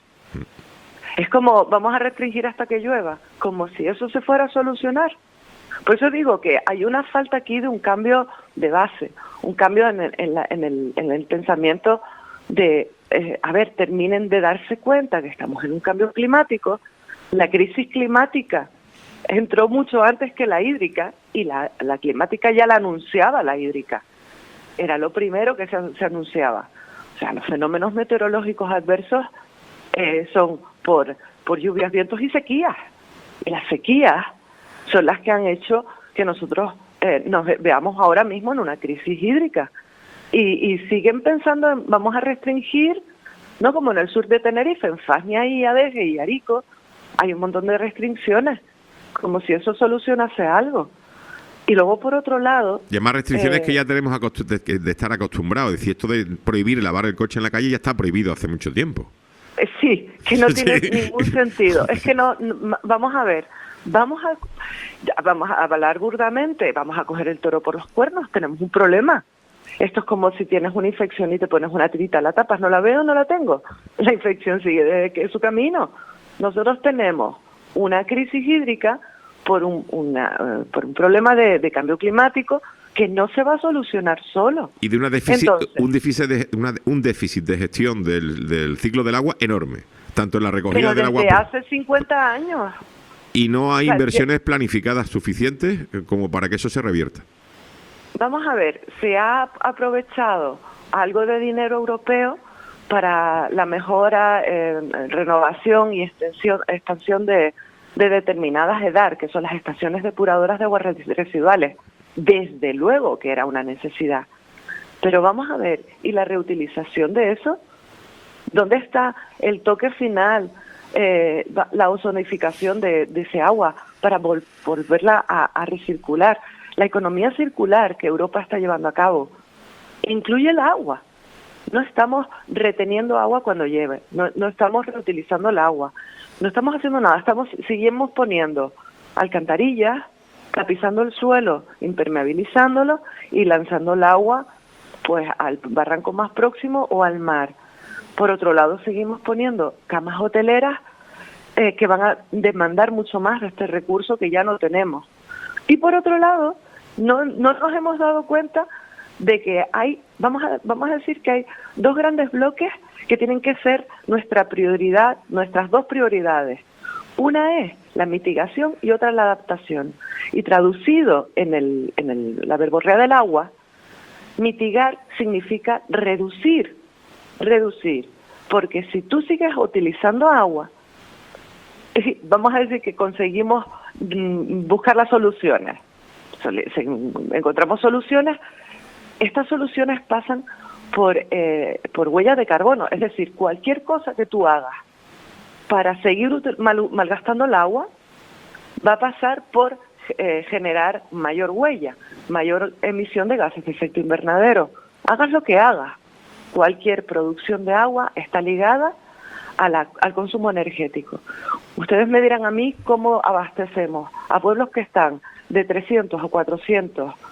Es como, vamos a restringir hasta que llueva, como si eso se fuera a solucionar. Por eso digo que hay una falta aquí de un cambio de base, un cambio en el, en la, en el, en el pensamiento de, eh, a ver, terminen de darse cuenta que estamos en un cambio climático. La crisis climática entró mucho antes que la hídrica, y la, la climática ya la anunciaba la hídrica. Era lo primero que se, se anunciaba. O sea, los fenómenos meteorológicos adversos eh, son por, por lluvias, vientos y sequías. Y las sequías son las que han hecho que nosotros eh, nos veamos ahora mismo en una crisis hídrica. Y, y siguen pensando en, vamos a restringir, no como en el sur de Tenerife, en Fasnia y Adeje y Arico, hay un montón de restricciones, como si eso solucionase algo. Y luego, por otro lado... Y además restricciones eh, que ya tenemos acostu- de, de estar acostumbrados. Es decir, esto de prohibir lavar el coche en la calle ya está prohibido hace mucho tiempo. Eh, sí, que no Sí. tiene ningún sentido. Es que no, no, vamos a ver, vamos a, ya, vamos a hablar burdamente, vamos a coger el toro por los cuernos, tenemos un problema. Esto es como si tienes una infección y te pones una tirita, la tapas, no la veo, no la tengo. La infección sigue de que su camino. Nosotros tenemos una crisis hídrica por un, una, uh, por un problema de, de cambio climático que no se va a solucionar solo. Y de una déficit, Entonces, un déficit de, una, un déficit de gestión del, del ciclo del agua enorme, tanto en la recogida pero del agua desde por- hace cincuenta años. y no hay o sea, inversiones planificadas suficientes eh, como para que eso se revierta. Vamos a ver, se ha aprovechado algo de dinero europeo para la mejora, eh, renovación y extensión, expansión de, de determinadas E D A R, que son las estaciones depuradoras de aguas residuales. Desde luego que era una necesidad. Pero vamos a ver, ¿y la reutilización de eso? ¿Dónde está el toque final, eh, la ozonificación de, de ese agua para vol- volverla a, a recircular? La economía circular que Europa está llevando a cabo incluye el agua. No estamos reteniendo agua cuando llueve, no, no estamos reutilizando el agua, no estamos haciendo nada, estamos seguimos poniendo alcantarillas, tapizando el suelo, impermeabilizándolo y lanzando el agua pues al barranco más próximo o al mar. Por otro lado, seguimos poniendo camas hoteleras eh, que van a demandar mucho más de este recurso que ya no tenemos. Y por otro lado, no, no nos hemos dado cuenta de que hay, vamos a, vamos a decir que hay dos grandes bloques que tienen que ser nuestra prioridad, nuestras dos prioridades. Una es la mitigación y otra la adaptación. Y traducido en, el, en el, la verborrea del agua, mitigar significa reducir, reducir. Porque si tú sigues utilizando agua, es decir, vamos a decir que conseguimos mm, buscar las soluciones. Soli- se- encontramos soluciones. Estas soluciones pasan por, eh, por huella de carbono, es decir, cualquier cosa que tú hagas para seguir util- mal- malgastando el agua va a pasar por eh, generar mayor huella, mayor emisión de gases de efecto invernadero. Hagas lo que hagas, cualquier producción de agua está ligada a la, al consumo energético. Ustedes me dirán a mí cómo abastecemos a pueblos que están de trescientos o cuatrocientos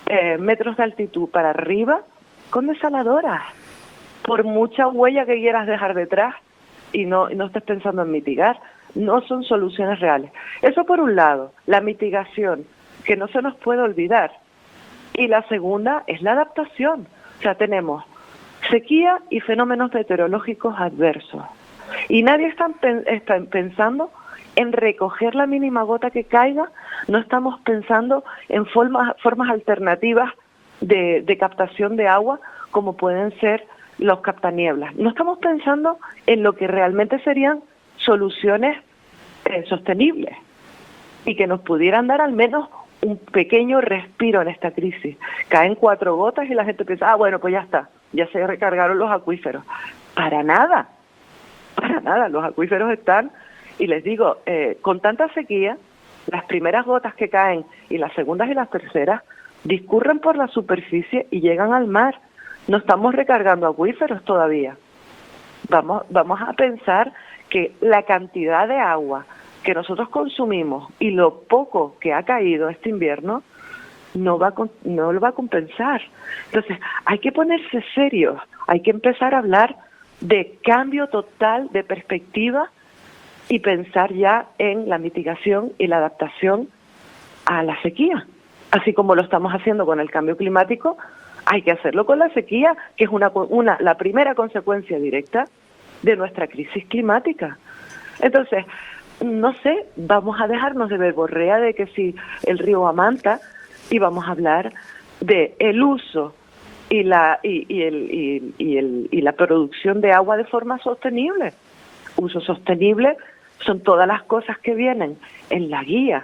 eh, metros de altitud para arriba con desaladoras, por mucha huella que quieras dejar detrás y no, no estés pensando en mitigar. No son soluciones reales. Eso por un lado, la mitigación, que no se nos puede olvidar. Y la segunda es la adaptación. O sea, tenemos sequía y fenómenos meteorológicos adversos. Y nadie está, está pensando en recoger la mínima gota que caiga, no estamos pensando en formas, formas alternativas de, de captación de agua, como pueden ser los captanieblas. No estamos pensando en lo que realmente serían soluciones eh, sostenibles y que nos pudieran dar al menos un pequeño respiro en esta crisis. Caen cuatro gotas y la gente piensa, ah, bueno, pues ya está, ya se recargaron los acuíferos. Para nada, para nada, los acuíferos están, y les digo, eh, con tanta sequía, las primeras gotas que caen y las segundas y las terceras discurren por la superficie y llegan al mar. No estamos recargando acuíferos todavía. Vamos, vamos a pensar que la cantidad de agua que nosotros consumimos y lo poco que ha caído este invierno no va a, no lo va a compensar. Entonces, hay que ponerse serios, hay que empezar a hablar de cambio total de perspectiva y pensar ya en la mitigación y la adaptación a la sequía. Así como lo estamos haciendo con el cambio climático, hay que hacerlo con la sequía, que es una, una la primera consecuencia directa de nuestra crisis climática. Entonces, no sé, vamos a dejarnos de verborrea de que si el río Amanta, y vamos a hablar de el uso y la y, y el y, y el y la producción de agua de forma sostenible. Uso sostenible son todas las cosas que vienen en la guía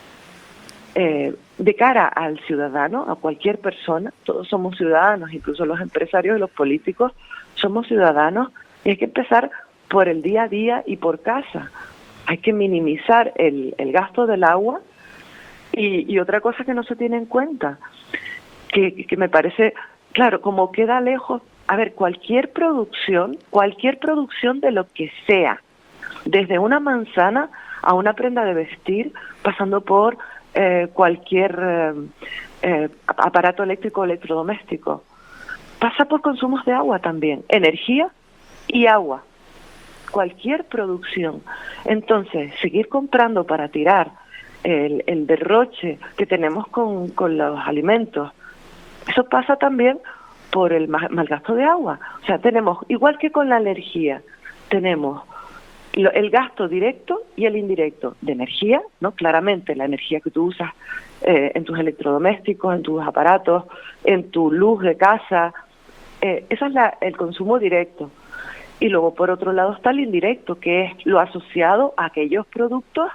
eh, de cara al ciudadano, a cualquier persona. Todos somos ciudadanos, incluso los empresarios y los políticos somos ciudadanos, y hay que empezar por el día a día y por casa. Hay que minimizar el, el gasto del agua. Y, y otra cosa que no se tiene en cuenta, que, que me parece, claro, como queda lejos, a ver, cualquier producción, cualquier producción de lo que sea, desde una manzana a una prenda de vestir, pasando por eh, cualquier eh, eh, aparato eléctrico o electrodoméstico, pasa por consumos de agua también, energía y agua, cualquier producción. Entonces, seguir comprando para tirar el, el derroche que tenemos con, con los alimentos, eso pasa también por el mal, mal gasto de agua. O sea, tenemos, igual que con la energía, tenemos lo, el gasto directo y el indirecto de energía, ¿no? Claramente la energía que tú usas eh, en tus electrodomésticos, en tus aparatos, en tu luz de casa, eh, eso es la, el consumo directo. Y luego, por otro lado, está el indirecto, que es lo asociado a aquellos productos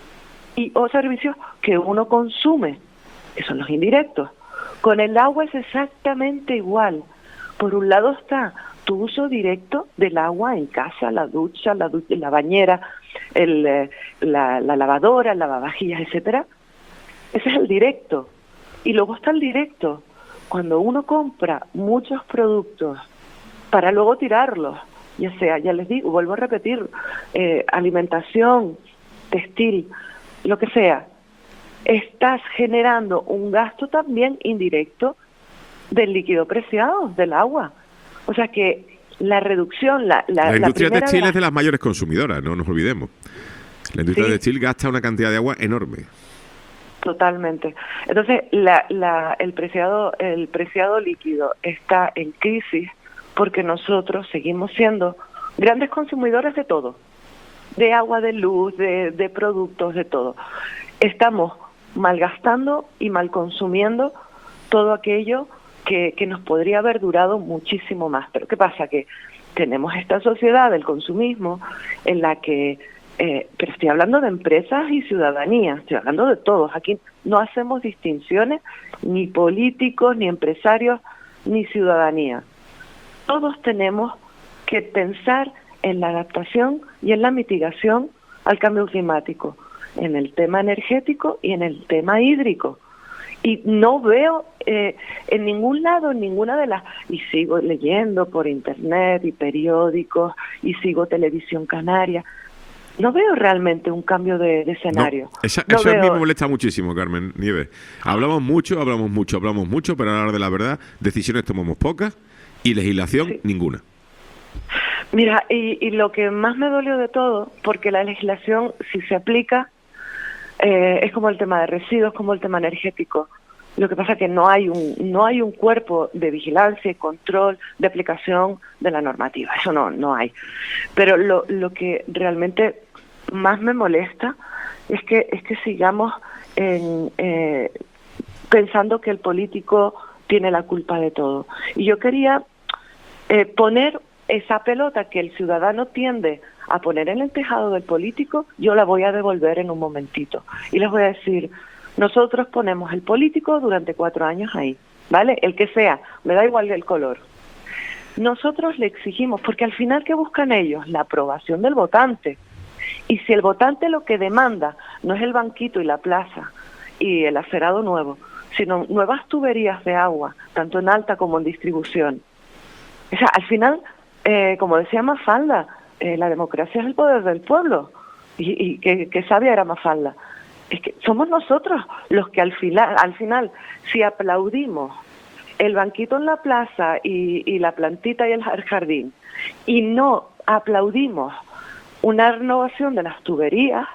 y o servicios que uno consume, que son los indirectos. Con el agua es exactamente igual. Por un lado está tu uso directo del agua en casa, la ducha, la, du la bañera, el, eh, la, la lavadora, el lavavajillas, etcétera. Ese es el directo. Y luego está el directo, cuando uno compra muchos productos para luego tirarlos, ya sea, ya les digo, vuelvo a repetir, eh, alimentación, textil, lo que sea, estás generando un gasto también indirecto del líquido preciado, del agua. O sea que la reducción... La, la, la industria la textil de la... es de las mayores consumidoras, no nos olvidemos. La industria sí. textil gasta una cantidad de agua enorme. Totalmente. Entonces, la, la, el preciado, el preciado líquido está en crisis porque nosotros seguimos siendo grandes consumidores de todo, de agua, de luz, de, de productos, de todo. Estamos malgastando y mal consumiendo todo aquello que, que nos podría haber durado muchísimo más. Pero ¿qué pasa? Que tenemos esta sociedad del consumismo en la que, eh, pero estoy hablando de empresas y ciudadanía, estoy hablando de todos. Aquí no hacemos distinciones, ni políticos, ni empresarios, ni ciudadanía. Todos tenemos que pensar en la adaptación y en la mitigación al cambio climático, en el tema energético y en el tema hídrico. Y no veo eh, en ningún lado, en ninguna de las... Y sigo leyendo por internet y periódicos, y sigo Televisión Canaria. no veo realmente un cambio de, de escenario. No, esa, No eso a mí veo- me molesta muchísimo, Carmen Nieves. Hablamos mucho, hablamos mucho, hablamos mucho, pero a la hora de la verdad, decisiones tomamos pocas y legislación Sí. ninguna. Mira, y, y lo que más me dolió de todo, porque la legislación, si se aplica, eh, es como el tema de residuos, como el tema energético. Lo que pasa es que no hay un no hay un cuerpo de vigilancia y control de aplicación de la normativa. Eso no no hay. Pero lo, lo que realmente más me molesta es que es que sigamos en, eh, pensando que el político tiene la culpa de todo. Y yo quería eh, poner esa pelota que el ciudadano tiende a poner en el tejado del político, yo la voy a devolver en un momentito. Y les voy a decir, nosotros ponemos el político durante cuatro años ahí, ¿vale? El que sea, me da igual el color. Nosotros le exigimos, porque al final, ¿qué buscan ellos? La aprobación del votante. Y si el votante lo que demanda no es el banquito y la plaza y el acerado nuevo, sino nuevas tuberías de agua, tanto en alta como en distribución. O sea, al final, eh, como decía Mafalda, eh, la democracia es el poder del pueblo. Y, y que, que sabia era Mafalda. Es que somos nosotros los que al final, al final, si aplaudimos el banquito en la plaza y, y la plantita y el jardín, y no aplaudimos una renovación de las tuberías,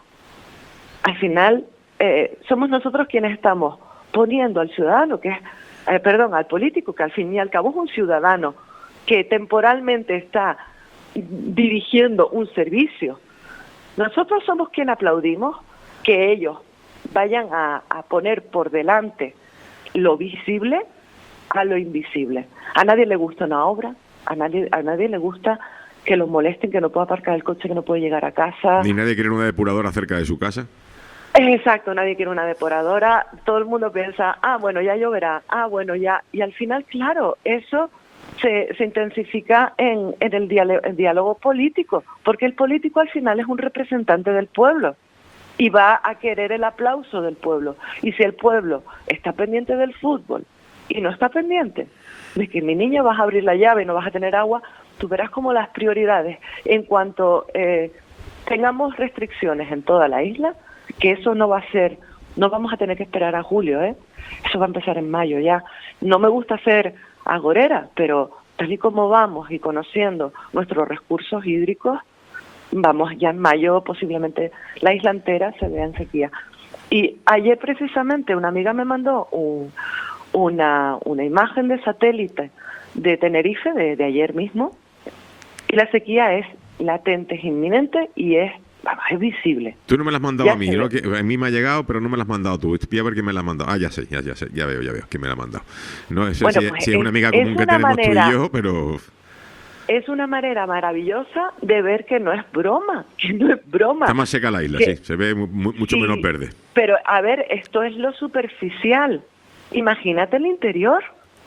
al final eh, somos nosotros quienes estamos poniendo al ciudadano, que es, eh, perdón, al político, que al fin y al cabo es un ciudadano que temporalmente está dirigiendo un servicio. Nosotros somos quienes aplaudimos que ellos vayan a, a poner por delante lo visible a lo invisible. A nadie le gusta una obra, a nadie, a nadie le gusta que lo molesten, que no pueda aparcar el coche, que no puede llegar a casa. Ni nadie quiere una depuradora cerca de su casa. Exacto, nadie quiere una depuradora. Todo el mundo piensa, ah, bueno, ya lloverá, ah, bueno, ya. Y al final, claro, eso se, se intensifica en, en el, diálogo, el diálogo político, porque el político al final es un representante del pueblo y va a querer el aplauso del pueblo. Y si el pueblo está pendiente del fútbol y no está pendiente de que mi niña vas a abrir la llave y no vas a tener agua, tú verás como las prioridades en cuanto eh, tengamos restricciones en toda la isla, que eso no va a ser, no vamos a tener que esperar a julio, ¿eh? Eso va a empezar en mayo ya. No me gusta ser agorera, pero tal y como vamos y conociendo nuestros recursos hídricos, vamos ya en mayo posiblemente la isla entera se vea en sequía. Y ayer precisamente una amiga me mandó un, una, una imagen de satélite de Tenerife, de, de ayer mismo, y la sequía es latente, es inminente y es, vamos, es visible. Tú no me la has mandado Ya a mí, se ¿no? ve. Que a mí me ha llegado, pero no me la has mandado tú. Voy a ver quién me la ha mandado. Ah, ya sé, ya, ya sé, ya veo, ya veo quién me la ha mandado. No sé Bueno, si, pues si es una amiga es- común es que una tenemos manera- tú y yo, pero... Es una manera maravillosa de ver que no es broma, que no es broma. Está más seca la isla, Que- sí. Se ve mu- mu- mucho Sí, menos verde. Pero, a ver, esto es lo superficial. Imagínate el interior.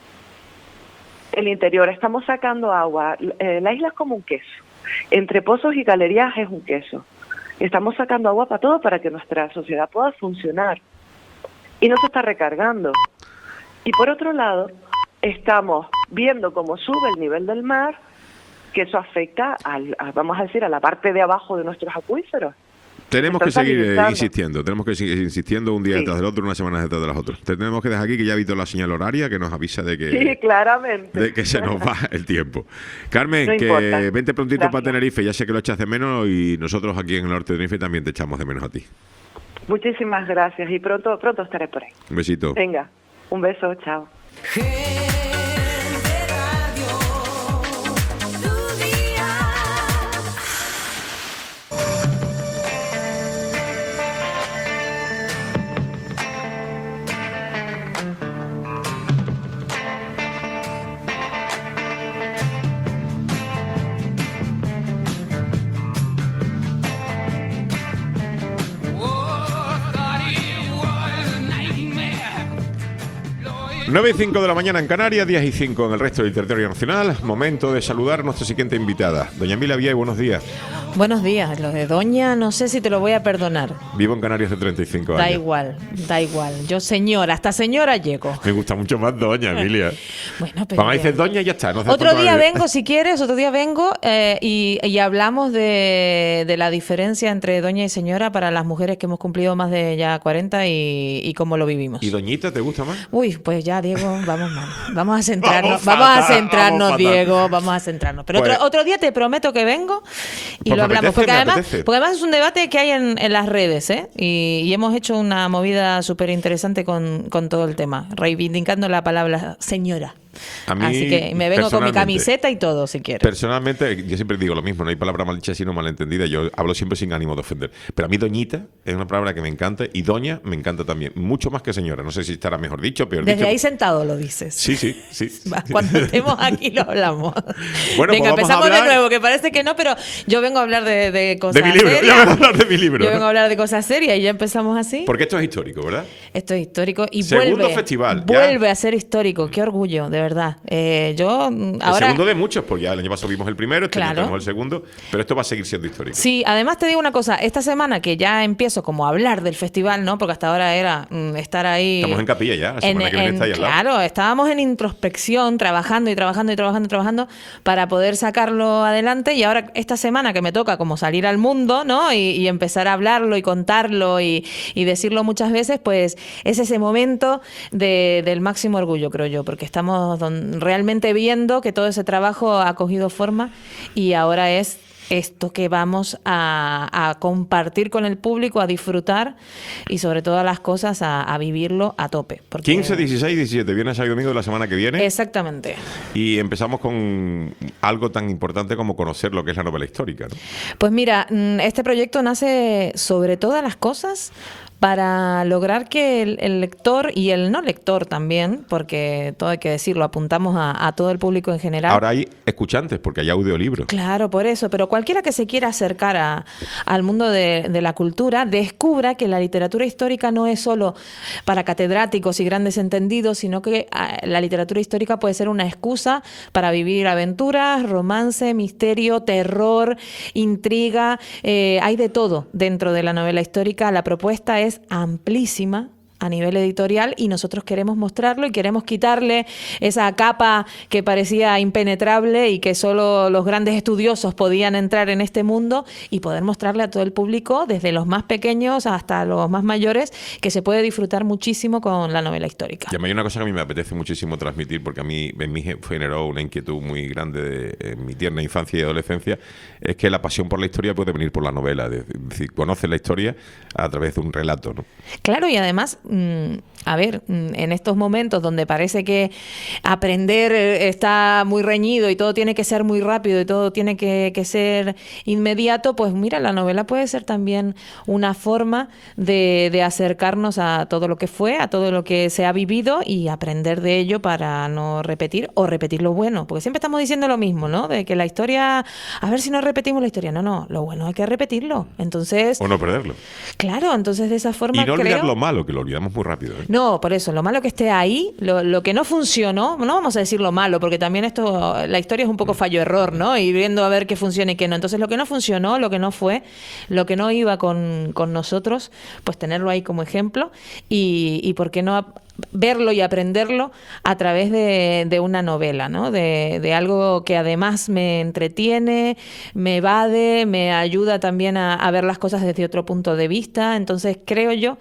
El interior, estamos sacando agua. Eh, la isla es como un queso. Entre pozos y galerías es un queso. Estamos sacando agua para todo para que nuestra sociedad pueda funcionar. Y no se está recargando. Y por otro lado, estamos viendo cómo sube el nivel del mar, que eso afecta, al, a, vamos a decir, a la parte de abajo de nuestros acuíferos. Tenemos que Están seguir eh, salivizando. insistiendo, tenemos que seguir insistiendo un día Sí. detrás del otro, unas semanas detrás de las otras. Tenemos que dejar aquí que ya ha visto la señal horaria que nos avisa de que, Sí, claramente. de que se nos va el tiempo. Carmen, No que importa. vente prontito Gracias. para Tenerife, ya sé que lo echas de menos y nosotros aquí en el norte de Tenerife también te echamos de menos a ti. Muchísimas gracias y pronto, pronto estaré por ahí. Un besito. Venga, un beso, chao. nueve y cinco de la mañana en Canarias, diez y cinco en el resto del territorio nacional. Momento de saludar a nuestra siguiente invitada. Doña Mila Viey, buenos días. Buenos días. Lo de doña, no sé si te lo voy a perdonar. Vivo en Canarias hace treinta y cinco Da años. igual, da igual. Yo señora, hasta señora llego. Me gusta mucho más doña, Emilia. Bueno, pero Vamos a decir bien. doña y ya está. No hace Otro falta día más. vengo, si quieres, otro día vengo eh, y, y hablamos de, de la diferencia entre doña y señora para las mujeres que hemos cumplido más de ya cuarenta y, y cómo lo vivimos. ¿Y doñita te gusta más? Uy, pues ya, Diego, vamos mal. Vamos a centrarnos, Vamos vamos, a fatal, centrarnos, vamos fatal. Diego, vamos a centrarnos. Pero Pues- otro, otro día te prometo que vengo y Pues lo me hablamos. apetece, Porque me además, apetece. porque además es un debate que hay en, en las redes, ¿eh? Y, y hemos hecho una movida súper interesante con, con todo el tema, reivindicando la palabra señora. A mí, Así que me vengo con mi personalmente- camiseta y todo, si quieres. Personalmente, yo siempre digo lo mismo, no hay palabra mal dicha sino malentendida. Yo hablo siempre sin ánimo de ofender. Pero a mí doñita es una palabra que me encanta y doña me encanta también. Mucho más que señora. No sé si estará mejor dicho o peor Desde dicho. ahí sentado lo dices. Sí, sí, sí. Va, cuando estemos aquí lo hablamos. Bueno, Venga, pues vamos a empezamos hablar- de nuevo, que parece que no, pero yo vengo a hablar de, de cosas De mi libro, serias. ya vengo a hablar de mi libro. Yo vengo a hablar de cosas serias y ya empezamos así. Porque esto es histórico, ¿verdad? Esto es histórico y Segundo vuelve, festival, ya. vuelve a ser histórico. Qué orgullo, de verdad. Eh, yo mm, El ahora... segundo de muchos, porque ya el año pasado vimos el primero, este año Claro. tenemos el segundo, pero esto va a seguir siendo histórico. Sí, además te digo una cosa, esta semana que ya empiezo como a hablar del festival, ¿no? Porque hasta ahora era mm, estar ahí... Estamos en capilla ya, la semana En- que viene en- está ahí al lado. Claro, estábamos en introspección, trabajando y trabajando y trabajando y trabajando para poder sacarlo adelante y ahora esta semana que me toca como salir al mundo, ¿no? Y, y empezar a hablarlo y contarlo y, y decirlo muchas veces, pues es ese momento de- del máximo orgullo, creo yo, porque estamos don- realmente viendo que todo ese trabajo ha cogido forma y ahora es esto que vamos a, a compartir con el público, a disfrutar y sobre todas las cosas a, a vivirlo a tope. Porque- quince, dieciséis, diecisiete, viernes, sábado y domingo de la semana que viene. Exactamente. Y empezamos con algo tan importante como conocer lo que es la novela histórica, ¿no? Pues mira, mm, este proyecto nace sobre todas las cosas para lograr que el, el lector y el no lector también, porque todo hay que decirlo, apuntamos a, a todo el público en general. Ahora hay escuchantes, porque hay audiolibros. Claro, por eso, pero cualquiera que se quiera acercar a- al mundo de, de la cultura, descubra que la literatura histórica no es solo para catedráticos y grandes entendidos, sino que ah, la literatura histórica puede ser una excusa para vivir aventuras, romance, misterio, terror, intriga, eh, hay de todo dentro de la novela histórica. La propuesta es amplísima a nivel editorial y nosotros queremos mostrarlo y queremos quitarle esa capa que parecía impenetrable y que solo los grandes estudiosos podían entrar en este mundo y poder mostrarle a todo el público, desde los más pequeños hasta los más mayores, que se puede disfrutar muchísimo con la novela histórica. Y a mí hay una cosa que a mí me apetece muchísimo transmitir, porque a mí en mí generó una inquietud muy grande de, en mi tierna infancia y adolescencia, es que la pasión por la historia puede venir por la novela. Es decir, conoces la historia a través de un relato, ¿no? Claro, y además, mm, a ver, mm, en estos momentos donde parece que aprender eh, está muy reñido y todo tiene que ser muy rápido y todo tiene que, que ser inmediato, pues mira, la novela puede ser también una forma de, de acercarnos a todo lo que fue, a todo lo que se ha vivido y aprender de ello para no repetir o repetir lo bueno, porque siempre estamos diciendo lo mismo, ¿no? De que la historia, a ver si no repetimos la historia. No, no, lo bueno hay que repetirlo. Entonces, O no perderlo. claro, entonces de esa forma Y no olvidar creo... lo malo, que lo olvidamos muy rápido, ¿eh? No, por eso, lo malo que esté ahí, lo, lo que no funcionó, no vamos a decir lo malo, porque también esto, la historia es un poco fallo-error, ¿no? Y viendo a ver qué funciona y qué no. Entonces, lo que no funcionó, lo que no fue, lo que no iba con, con nosotros, pues tenerlo ahí como ejemplo y, y por qué no ap- verlo y aprenderlo a través de, de una novela, ¿no? De, de algo que además me entretiene, me evade, me ayuda también a, a ver las cosas desde otro punto de vista. Entonces creo yo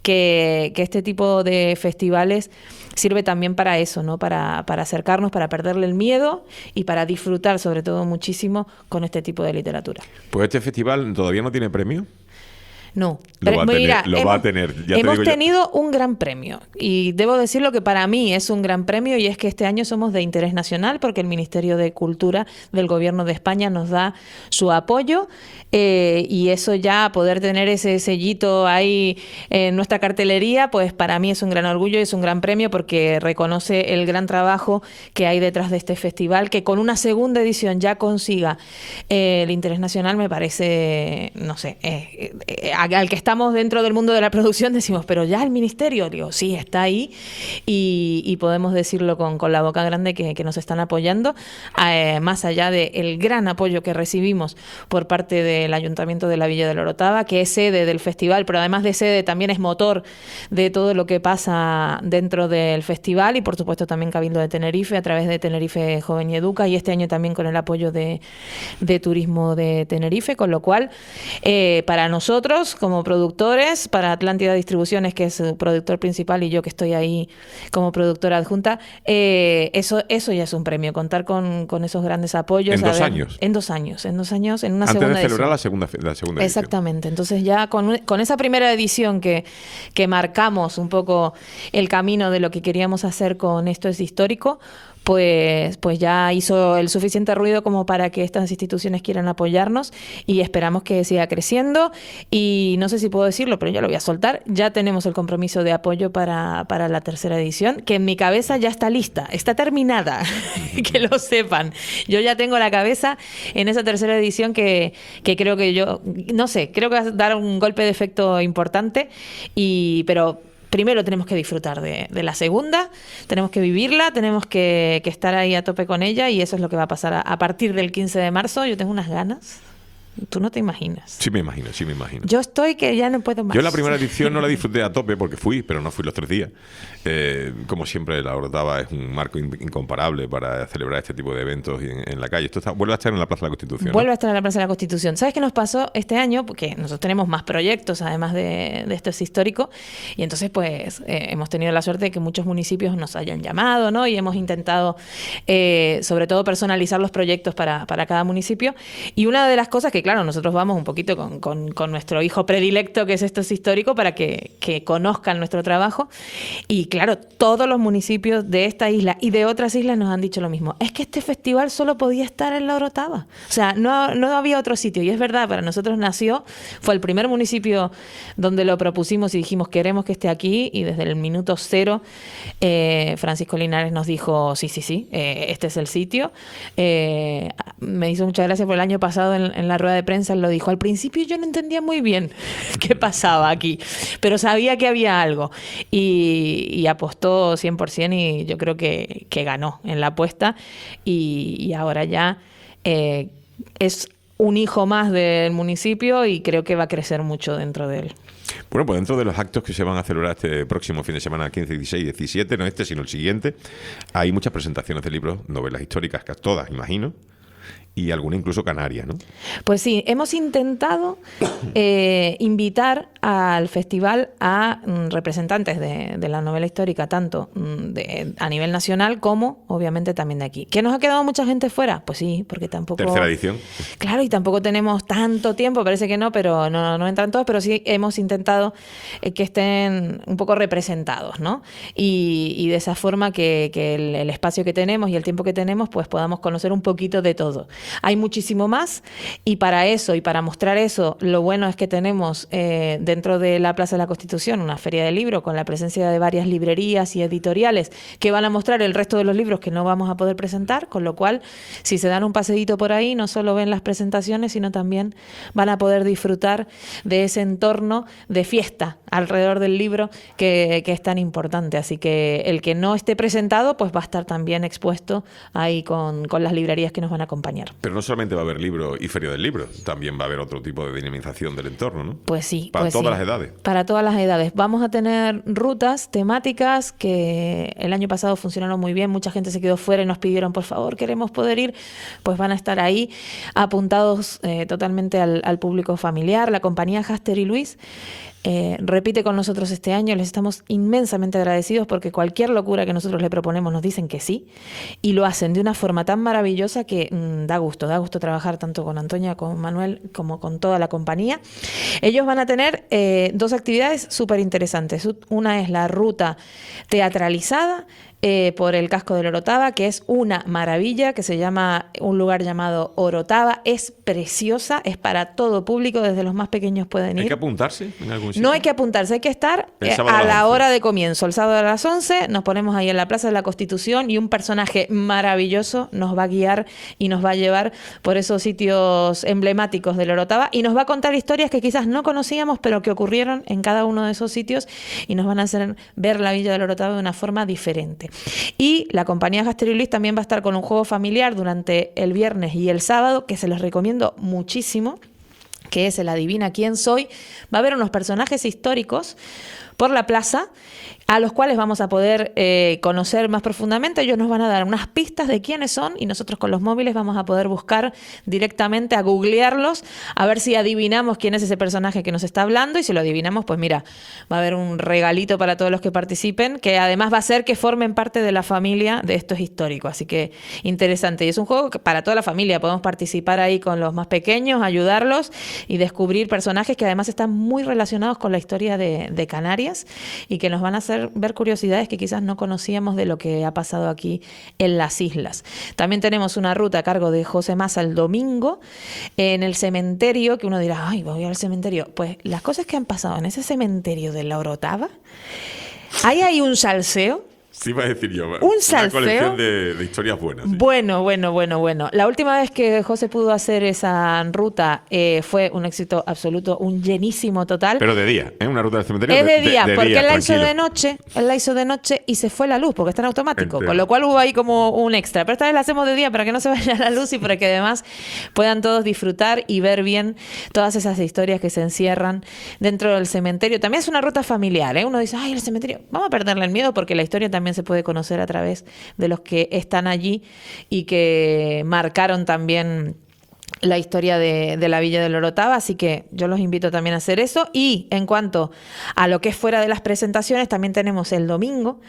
que, que este tipo de festivales sirve también para eso, ¿no? Para, para acercarnos, para perderle el miedo y para disfrutar sobre todo muchísimo con este tipo de literatura. Pues este festival todavía no tiene premio. No, Lo va a tener, mira, lo va hemos, a tener, ya te hemos digo yo. tenido un gran premio y debo decirlo que para mí es un gran premio y es que este año somos de interés nacional porque el Ministerio de Cultura del Gobierno de España nos da su apoyo eh, y eso ya, poder tener ese sellito ahí en nuestra cartelería, pues para mí es un gran orgullo y es un gran premio porque reconoce el gran trabajo que hay detrás de este festival, que con una segunda edición ya consiga eh, el interés nacional me parece, no sé, eh, eh, al que estamos dentro del mundo de la producción decimos, pero ya el ministerio, digo, sí, está ahí y, y podemos decirlo con, con la boca grande que, que nos están apoyando, eh, más allá del gran apoyo que recibimos por parte del Ayuntamiento de la Villa de la Orotava, que es sede del festival, pero además de sede también es motor de todo lo que pasa dentro del festival y por supuesto también Cabildo de Tenerife a través de Tenerife Joven y Educa y este año también con el apoyo de, de Turismo de Tenerife, con lo cual eh, para nosotros como productores, para Atlántida Distribuciones, que es su productor principal, y yo que estoy ahí como productora adjunta, eh, eso eso ya es un premio, contar con, con esos grandes apoyos. En dos ver, años. En dos años, en dos años, en una Antes segunda de celebrar edición. la segunda, la segunda edición. Exactamente, entonces ya con, con esa primera edición que, que marcamos un poco el camino de lo que queríamos hacer con Esto es Histórico, pues, pues ya hizo el suficiente ruido como para que estas instituciones quieran apoyarnos y esperamos que siga creciendo y no sé si puedo decirlo, pero ya lo voy a soltar, ya tenemos el compromiso de apoyo para, para la tercera edición, que en mi cabeza ya está lista, está terminada, que lo sepan. Yo ya tengo la cabeza en esa tercera edición que, que creo que yo, no sé, creo que va a dar un golpe de efecto importante, y pero... Primero tenemos que disfrutar de, de la segunda, tenemos que vivirla, tenemos que, que estar ahí a tope con ella y eso es lo que va a pasar a, a partir del quince de marzo. Yo tengo unas ganas, tú no te imaginas. Sí me imagino, sí me imagino. Yo estoy que ya no puedo más. Yo la primera edición no la disfruté a tope porque fui, pero no fui los tres días. Eh, como siempre, la Orotava es un marco in- incomparable para celebrar este tipo de eventos en, en la calle. Esto está, vuelve a estar en la Plaza de la Constitución. Vuelve ¿no? a estar en la Plaza de la Constitución. ¿Sabes qué nos pasó este año? Porque nosotros tenemos más proyectos, además de, de Esto es Histórico, y entonces pues eh, hemos tenido la suerte de que muchos municipios nos hayan llamado, ¿no? Y hemos intentado, eh, sobre todo, personalizar los proyectos para, para cada municipio. Y una de las cosas que, claro, nosotros vamos un poquito con, con, con nuestro hijo predilecto, que es Esto es Histórico, para que, que conozcan nuestro trabajo. Y claro, todos los municipios de esta isla y de otras islas nos han dicho lo mismo. Es que este festival solo podía estar en la Orotava. O sea, no, no había otro sitio. Y es verdad, para nosotros nació, fue el primer municipio donde lo propusimos y dijimos queremos que esté aquí. Y desde el minuto cero, eh, Francisco Linares nos dijo sí, sí, sí, eh, este es el sitio. Eh, me hizo mucha gracia porque el año pasado en, en la rueda de prensa él lo dijo. Al principio yo no entendía muy bien qué pasaba aquí, pero sabía que había algo. Y, y apostó cien por ciento y yo creo que, que ganó en la apuesta y, y ahora ya eh, es un hijo más del municipio y creo que va a crecer mucho dentro de él. Bueno, pues dentro de los actos que se van a celebrar este próximo fin de semana, quince, dieciséis, diecisiete, no este, sino el siguiente, hay muchas presentaciones de libros, novelas históricas, todas, imagino, y alguna incluso canaria, ¿no? Pues sí, hemos intentado eh, invitar al festival a mm, representantes de, de la novela histórica, tanto mm, de, a nivel nacional como, obviamente, también de aquí. ¿Que nos ha quedado mucha gente fuera? Pues sí, porque tampoco... Tercera edición. Claro, y tampoco tenemos tanto tiempo, parece que no, pero no, no entran todos, pero sí hemos intentado eh, que estén un poco representados, ¿no? Y, y de esa forma que, que el, el espacio que tenemos y el tiempo que tenemos, pues podamos conocer un poquito de todo. Hay muchísimo más y para eso y para mostrar eso, lo bueno es que tenemos eh, dentro de la Plaza de la Constitución una feria de libros con la presencia de varias librerías y editoriales que van a mostrar el resto de los libros que no vamos a poder presentar, con lo cual si se dan un paseíto por ahí no solo ven las presentaciones, sino también van a poder disfrutar de ese entorno de fiesta alrededor del libro que, que es tan importante. Así que el que no esté presentado pues va a estar también expuesto ahí con, con las librerías que nos van a acompañar. Pero no solamente va a haber libro y feria del libro, también va a haber otro tipo de dinamización del entorno, ¿no? Pues sí. Para pues todas sí. las edades. Para todas las edades. Vamos a tener rutas temáticas que el año pasado funcionaron muy bien. Mucha gente se quedó fuera y nos pidieron, por favor, queremos poder ir. Pues van a estar ahí apuntados eh, totalmente al, al público familiar. La compañía Haster y Luis Eh, repite con nosotros este año, les estamos inmensamente agradecidos porque cualquier locura que nosotros le proponemos nos dicen que sí y lo hacen de una forma tan maravillosa que mmm, da gusto, da gusto trabajar tanto con Antonia, con Manuel como con toda la compañía. Ellos van a tener eh, dos actividades súper interesantes. Una es la ruta teatralizada eh, por el casco del Orotava, que es una maravilla, que se llama un lugar llamado Orotava. Es preciosa, es para todo público, desde los más pequeños pueden ir. ¿Hay que apuntarse en algún sitio? No hay que apuntarse, hay que estar eh, a la hora de comienzo. El sábado a las once nos ponemos ahí en la Plaza de la Constitución y un personaje maravilloso nos va a guiar y nos va a llevar por esos sitios emblemáticos del Orotava y nos va a contar historias que quizás no conocíamos, pero que ocurrieron en cada uno de esos sitios y nos van a hacer ver la Villa del Orotava de una forma diferente. Y la compañía Gastelulis también va a estar con un juego familiar durante el viernes y el sábado, que se los recomiendo muchísimo, que es el Adivina quién soy. Va a haber unos personajes históricos por la plaza a los cuales vamos a poder eh, conocer más profundamente. Ellos nos van a dar unas pistas de quiénes son y nosotros con los móviles vamos a poder buscar directamente, a googlearlos, a ver si adivinamos quién es ese personaje que nos está hablando, y si lo adivinamos, pues mira, va a haber un regalito para todos los que participen, que además va a ser que formen parte de la familia de estos históricos. Así que interesante. Y es un juego que para toda la familia, podemos participar ahí con los más pequeños, ayudarlos y descubrir personajes que además están muy relacionados con la historia de, de Canarias y que nos van a hacer ver curiosidades que quizás no conocíamos de lo que ha pasado aquí en las islas. También tenemos una ruta a cargo de José Massa el domingo en el cementerio, que uno dirá, ay, voy al cementerio. Pues las cosas que han pasado en ese cementerio de la Orotava, ahí hay un salseo. Sí, iba a decir yo. Un salseo. Una colección de, de historias buenas. Sí. Bueno, bueno, bueno, bueno. La última vez que José pudo hacer esa ruta eh, fue un éxito absoluto, un llenísimo total. Pero de día, ¿eh? Una ruta del cementerio. Es de, de día, de, de porque día, él la hizo tranquilo. de noche, él la hizo de noche y se fue la luz, porque está en automático, Entero. con lo cual hubo ahí como un extra. Pero esta vez la hacemos de día para que no se vaya la luz y para que además puedan todos disfrutar y ver bien todas esas historias que se encierran dentro del cementerio. También es una ruta familiar, ¿eh? Uno dice, ay, el cementerio, vamos a perderle el miedo, porque la historia también se puede conocer a través de los que están allí y que marcaron también la historia de, de la Villa del Orotava, así que yo los invito también a hacer eso. Y en cuanto a lo que es fuera de las presentaciones, también tenemos el domingo.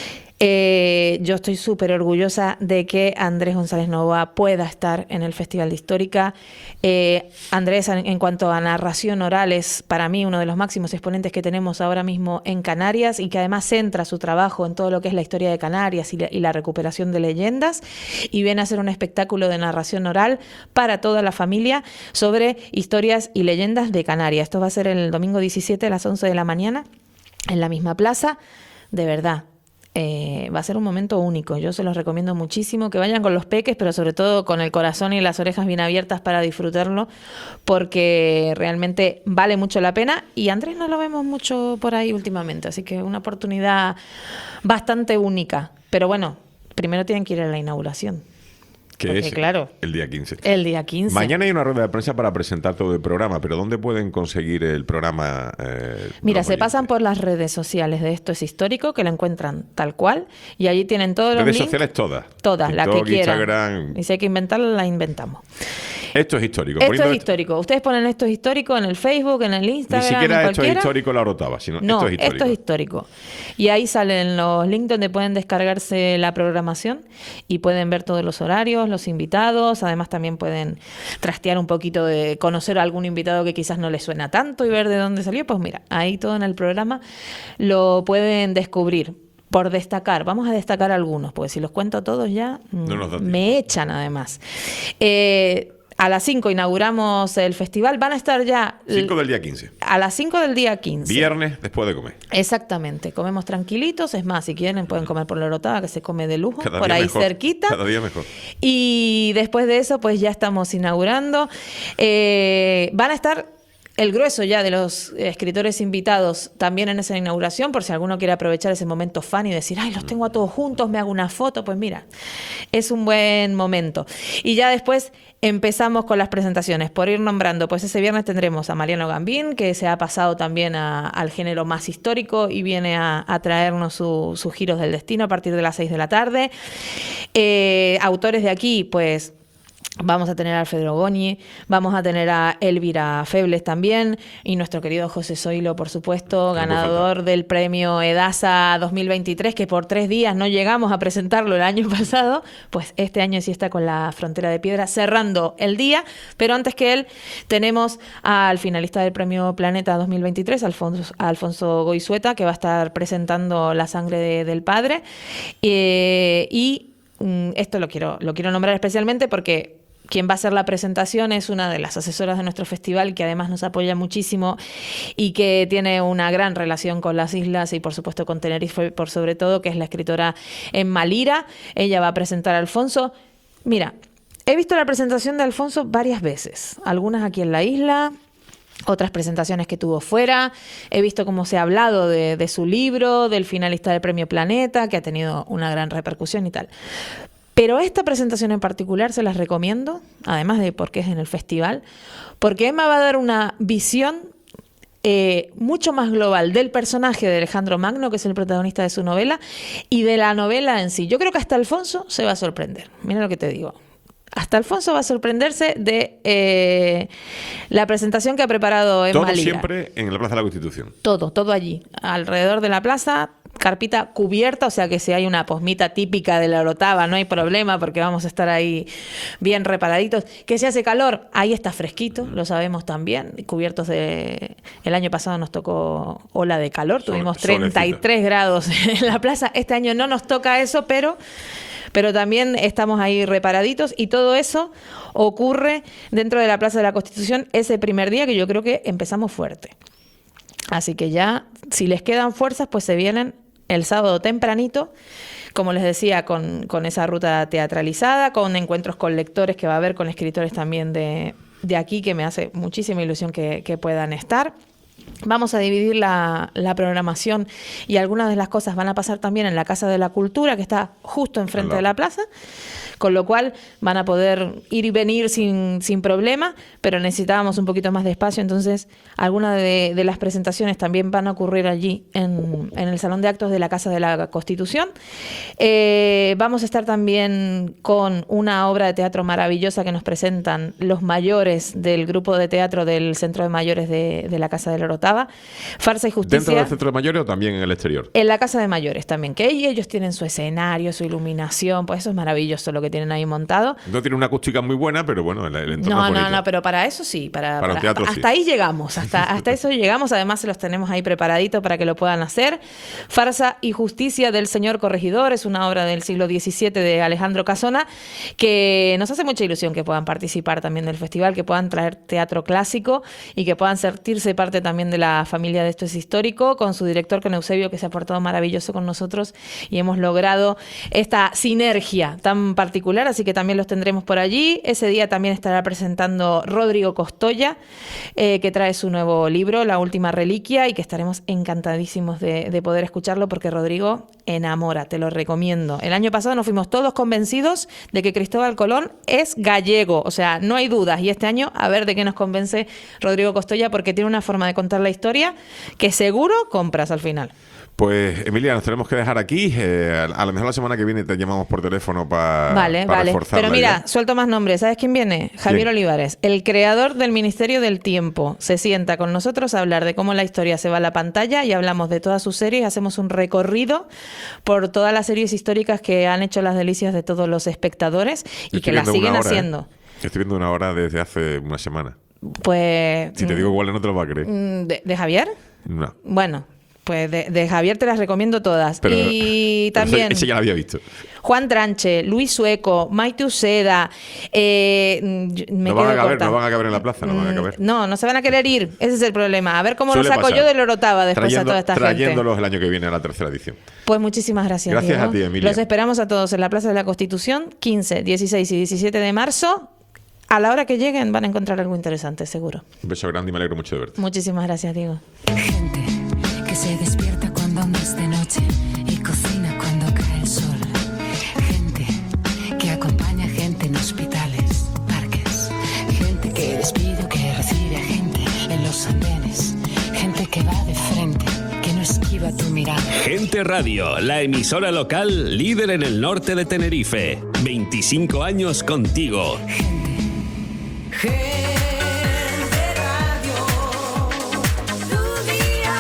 Eh, yo estoy súper orgullosa de que Andrés González Novoa pueda estar en el Festival de Histórica. Eh, Andrés, en, en cuanto a narración oral, es para mí uno de los máximos exponentes que tenemos ahora mismo en Canarias, y que además centra su trabajo en todo lo que es la historia de Canarias y la, y la recuperación de leyendas, y viene a hacer un espectáculo de narración oral para toda la familia sobre historias y leyendas de Canarias. Esto va a ser el domingo diecisiete a las once de la mañana en la misma plaza. De verdad, Eh, va a ser un momento único. Yo se los recomiendo muchísimo, que vayan con los peques, pero sobre todo con el corazón y las orejas bien abiertas para disfrutarlo, porque realmente vale mucho la pena. Y Andrés no lo vemos mucho por ahí últimamente, así que una oportunidad bastante única. Pero bueno, primero tienen que ir a la inauguración. Que porque, es claro, el día quince. El día quince. Mañana hay una rueda de prensa para presentar todo el programa, pero ¿dónde pueden conseguir el programa? Eh, Mira, los se oyentes? pasan por las redes sociales de Esto es Histórico, que lo encuentran tal cual, y allí tienen todos los Redes links. sociales todas. Todas, la que TikTok, quieran. Instagram. Y si hay que inventarla, la inventamos. Esto es histórico. Esto Poniendo es histórico. Ustedes ponen Esto es Histórico en el Facebook, en el Ni Instagram, siquiera en esto es cualquiera. histórico la Orotava, sino No, esto es histórico. esto es histórico. Y ahí salen los links donde pueden descargarse la programación y pueden ver todos los horarios, los invitados. Además, también pueden trastear un poquito, de conocer a algún invitado que quizás no les suena tanto y ver de dónde salió. Pues mira, ahí todo en el programa lo pueden descubrir. Por destacar, vamos a destacar algunos, porque si los cuento todos ya No nos da tiempo. me echan además. Eh, a las cinco inauguramos el festival. Van a estar ya cinco del día quince. a las cinco del día quince. Viernes después de comer. Exactamente, comemos tranquilitos. Es más, si quieren pueden comer por la Orotava, que se come de lujo, Cada por día ahí mejor. cerquita. Cada día mejor. Y después de eso, pues ya estamos inaugurando. Eh, van a estar el grueso ya de los escritores invitados también en esa inauguración, por si alguno quiere aprovechar ese momento fan y decir, ay, los tengo a todos juntos, me hago una foto. Pues mira, es un buen momento. Y ya después empezamos con las presentaciones. Por ir nombrando, pues ese viernes tendremos a Mariano Gambín, que se ha pasado también a, al género más histórico y viene a, a traernos su- sus giros del destino a partir de las seis de la tarde. Eh, autores de aquí, pues Vamos a tener a Alfredo Goñi, vamos a tener a Elvira Febles también, y nuestro querido José Zoilo, por supuesto, ganador del premio Edasa dos mil veintitrés, que por tres días no llegamos a presentarlo el año pasado, pues este año sí está con La Frontera de Piedra cerrando el día, pero antes que él tenemos al finalista del premio Planeta dos mil veintitrés, Alfonso, Alfonso Goizueta, que va a estar presentando La Sangre de, del Padre, eh, y mm, esto lo quiero, lo quiero nombrar especialmente porque quien va a hacer la presentación es una de las asesoras de nuestro festival, que además nos apoya muchísimo y que tiene una gran relación con las islas y por supuesto con Tenerife por sobre todo, que es la escritora Emma Lira. Ella va a presentar a Alfonso. Mira, he visto la presentación de Alfonso varias veces, algunas aquí en la isla, otras presentaciones que tuvo fuera. He visto cómo se ha hablado de, de su libro, del finalista del premio Planeta, que ha tenido una gran repercusión y tal. Pero esta presentación en particular se las recomiendo, además de porque es en el festival, porque Emma va a dar una visión eh, mucho más global del personaje de Alejandro Magno, que es el protagonista de su novela, y de la novela en sí. Yo creo que hasta Alfonso se va a sorprender. Mira lo que te digo. Hasta Alfonso va a sorprenderse de eh, la presentación que ha preparado Emma Todo Lira. siempre en la Plaza de la Constitución. Todo, todo allí, alrededor de la plaza, carpita cubierta, o sea que si hay una posmita típica de la Orotava no hay problema porque vamos a estar ahí bien reparaditos. Que si hace calor, ahí está fresquito, lo sabemos también, cubiertos de... El año pasado nos tocó ola de calor, tuvimos treinta y tres grados en la plaza. Este año no nos toca eso, pero... pero también estamos ahí reparaditos y todo eso ocurre dentro de la Plaza de la Constitución ese primer día, que yo creo que empezamos fuerte. Así que ya, si les quedan fuerzas, pues se vienen el sábado tempranito, como les decía, con, con esa ruta teatralizada, con encuentros con lectores que va a haber, con escritores también de, de aquí, que me hace muchísima ilusión que, que puedan estar. Vamos a dividir la, la programación y algunas de las cosas van a pasar también en la Casa de la Cultura, que está justo enfrente de la plaza, con lo cual van a poder ir y venir sin, sin problema, pero necesitábamos un poquito más de espacio, entonces algunas de, de las presentaciones también van a ocurrir allí en, en el Salón de Actos de la Casa de la Constitución. Eh, vamos a estar también con una obra de teatro maravillosa que nos presentan los mayores del grupo de teatro del Centro de Mayores de, de la Casa de la Orotava, Farsa y Justicia. ¿Dentro del Centro de Mayores o también en el exterior? En la Casa de Mayores también, que ahí ellos tienen su escenario, su iluminación, pues eso es maravilloso lo que tienen ahí montado. No tiene una acústica muy buena, pero bueno, el, el entorno No, es no, bonito. no, pero para eso sí, para, Para un para- teatro hasta sí. ahí llegamos, hasta, hasta eso llegamos, además se los tenemos ahí preparaditos para que lo puedan hacer. Farsa y Justicia del Señor Corregidor es una obra del siglo diecisiete de Alejandro Casona, que nos hace mucha ilusión que puedan participar también del festival, que puedan traer teatro clásico y que puedan sentirse parte también de la familia de Esto es Histórico, con su director, con Eusebio, que se ha portado maravilloso con nosotros y hemos logrado esta sinergia tan particular, así que también los tendremos por allí. Ese día también estará presentando Rodrigo Costoya, eh, que trae su nuevo libro, La Última Reliquia, y que estaremos encantadísimos de, de poder escucharlo porque Rodrigo enamora, te lo recomiendo. El año pasado nos fuimos todos convencidos de que Cristóbal Colón es gallego, o sea, no hay dudas, y este año a ver de qué nos convence Rodrigo Costoya, porque tiene una forma de contar la historia que seguro compras al final. Pues, Emilia, nos tenemos que dejar aquí. Eh, a lo mejor la semana que viene te llamamos por teléfono pa, Vale, para vale. reforzar Pero la mira, idea. suelto más nombres. ¿Sabes quién viene? Javier ¿Quién? Olivares, el creador del Ministerio del Tiempo. Se sienta con nosotros a hablar de cómo la historia se va a la pantalla y hablamos de todas sus series. Hacemos un recorrido por todas las series históricas que han hecho las delicias de todos los espectadores y Estoy que las viendo siguen una hora, haciendo. ¿eh? Estoy viendo una hora desde hace una semana. Pues... Si te digo cuál no te lo vas a creer. mm, ¿De, de Javier? No. Bueno, pues de, de Javier te las recomiendo todas. Pero, y pero también... ese, ese ya lo había visto. Juan Tranche, Luis Sueco, Maite Uceda, eh, mm, me No van quedo a caber, corta. no van a caber en la plaza, no van a Mm, caber. No, no se van a querer ir. Ese es el problema. A ver cómo Suele lo saco pasar. yo de la Orotava después Trayendo- a toda esta gente. Trayéndolos el año que viene a la tercera edición. Pues muchísimas gracias. Gracias Diego. a ti, Emilia. Los esperamos a todos en la Plaza de la Constitución, quince, dieciséis y diecisiete de marzo. A la hora que lleguen van a encontrar algo interesante, seguro. Un beso grande y me alegro mucho de verte. Muchísimas gracias, Diego. Gente que se despierta cuando aún es de noche y cocina cuando cae el sol. Gente que acompaña a gente en hospitales, parques. Gente que despide o que recibe a gente en los andenes. Gente que va de frente, que no esquiva tu mirada. Gente Radio, la emisora local líder en el norte de Tenerife. veinticinco años contigo. Gente Gente Radio, tu día.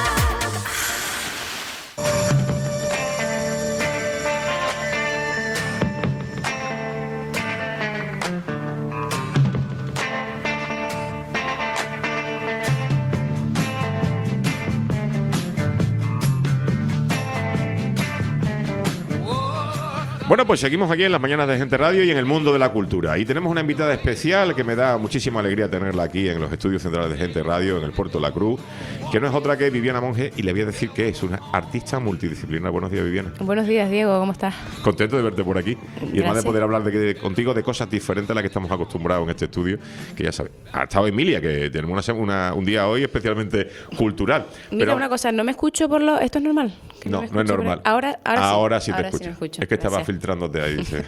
Bueno, pues seguimos aquí en las mañanas de Gente Radio y en el mundo de la cultura. Y tenemos una invitada especial que me da muchísima alegría tenerla aquí en los estudios centrales de Gente Radio, en el Puerto de la Cruz, que no es otra que Viviana Monge, y le voy a decir que es una artista multidisciplinar. Buenos días, Viviana. Buenos días, Diego, ¿cómo estás? Contento de verte por aquí. Y además de Gracias. poder hablar de, de- contigo de cosas diferentes a las que estamos acostumbrados en este estudio, que ya sabes. Ha estado Emilia, que tenemos una, se- una- un día hoy especialmente cultural. Mira Pero una cosa, no me escucho por lo... ¿Esto es normal? ¿Que no, me no es escucho por normal. el- Ahora, ahora, sí. sí te Ahora escucho. sí me escucho. Es que estaba Gracias. filtrándote ahí, dice.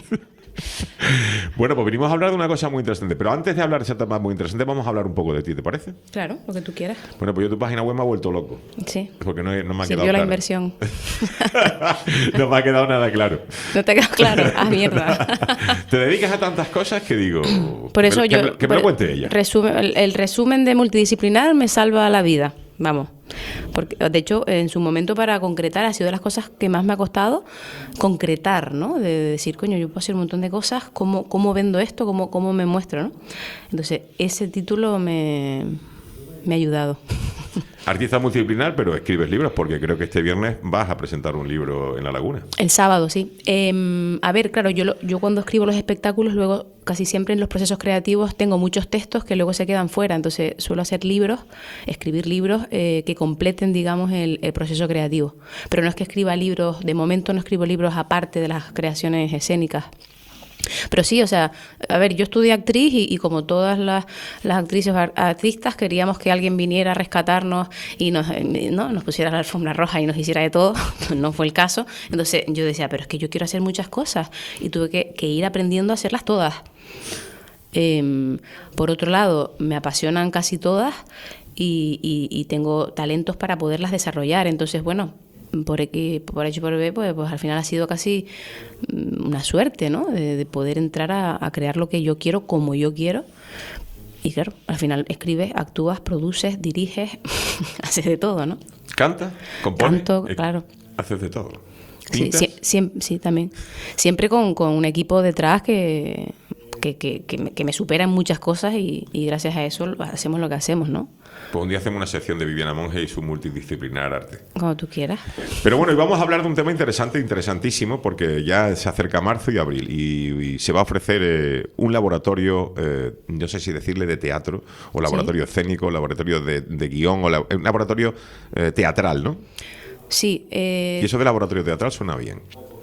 Bueno, pues venimos a hablar de una cosa muy interesante. Pero antes de hablar de ese tema muy interesante, vamos a hablar un poco de ti, ¿te parece? Claro, lo que tú quieras. Bueno, pues yo tu página web me ha vuelto loco. Sí. Porque no, he- no me ha Sí, quedado vio la claro. inversión. No me ha quedado nada claro. No te quedó claro. Ah, mierda. Te dedicas a tantas cosas que digo... Por eso que, yo... me- que me lo por- cuente ella. resumen- el, el resumen de multidisciplinar me salva la vida. Vamos. Porque, de hecho, en su momento para concretar ha sido de las cosas que más me ha costado concretar, ¿no? De, de decir, coño, yo puedo hacer un montón de cosas, ¿cómo, cómo vendo esto? ¿Cómo, cómo me muestro? ¿No? Entonces, ese título me, me ha ayudado. Artista multidisciplinar, pero escribes libros, porque creo que este viernes vas a presentar un libro en La Laguna. El sábado, sí. Eh, a ver, claro, yo, lo- yo cuando escribo los espectáculos, luego casi siempre en los procesos creativos tengo muchos textos que luego se quedan fuera, entonces suelo hacer libros, escribir libros eh, que completen, digamos, el, el proceso creativo. Pero no es que escriba libros, de momento no escribo libros aparte de las creaciones escénicas. Pero sí, o sea, a ver, yo estudié actriz y, y como todas las, las actrices ar- artistas queríamos que alguien viniera a rescatarnos y nos, eh, ¿no? nos pusiera la alfombra roja y nos hiciera de todo. No fue el caso. Entonces yo decía, pero es que yo quiero hacer muchas cosas y tuve que, que ir aprendiendo a hacerlas todas. Eh, por otro lado, me apasionan casi todas y, y- y tengo talentos para poderlas desarrollar. Entonces, bueno, por aquí, por H y por B, pues, pues al final ha sido casi mm, una suerte, ¿no? De, de poder entrar a, a crear lo que yo quiero, como yo quiero. Y claro, al final escribes, actúas, produces, diriges, haces de todo, ¿no? ¿Canta? ¿Compone? Canto, Eh, claro. Haces de todo. Sí, ¿Pintas? sí, siem- sí, también. Siempre con, con un equipo detrás que, que, que, que me, que me supera en muchas cosas y, y gracias a eso hacemos lo que hacemos, ¿no? Pues un día hacemos una sección de Viviana Monge y su multidisciplinar arte. Como tú quieras. Pero bueno, y vamos a hablar de un tema interesante, interesantísimo, porque ya se acerca marzo y abril y, y se va a ofrecer eh, un laboratorio, eh, no sé si decirle de teatro, o laboratorio escénico, laboratorio de, de guión, o la- un laboratorio eh, teatral, ¿no? Sí, eh, Y eso de laboratorio teatral suena bien.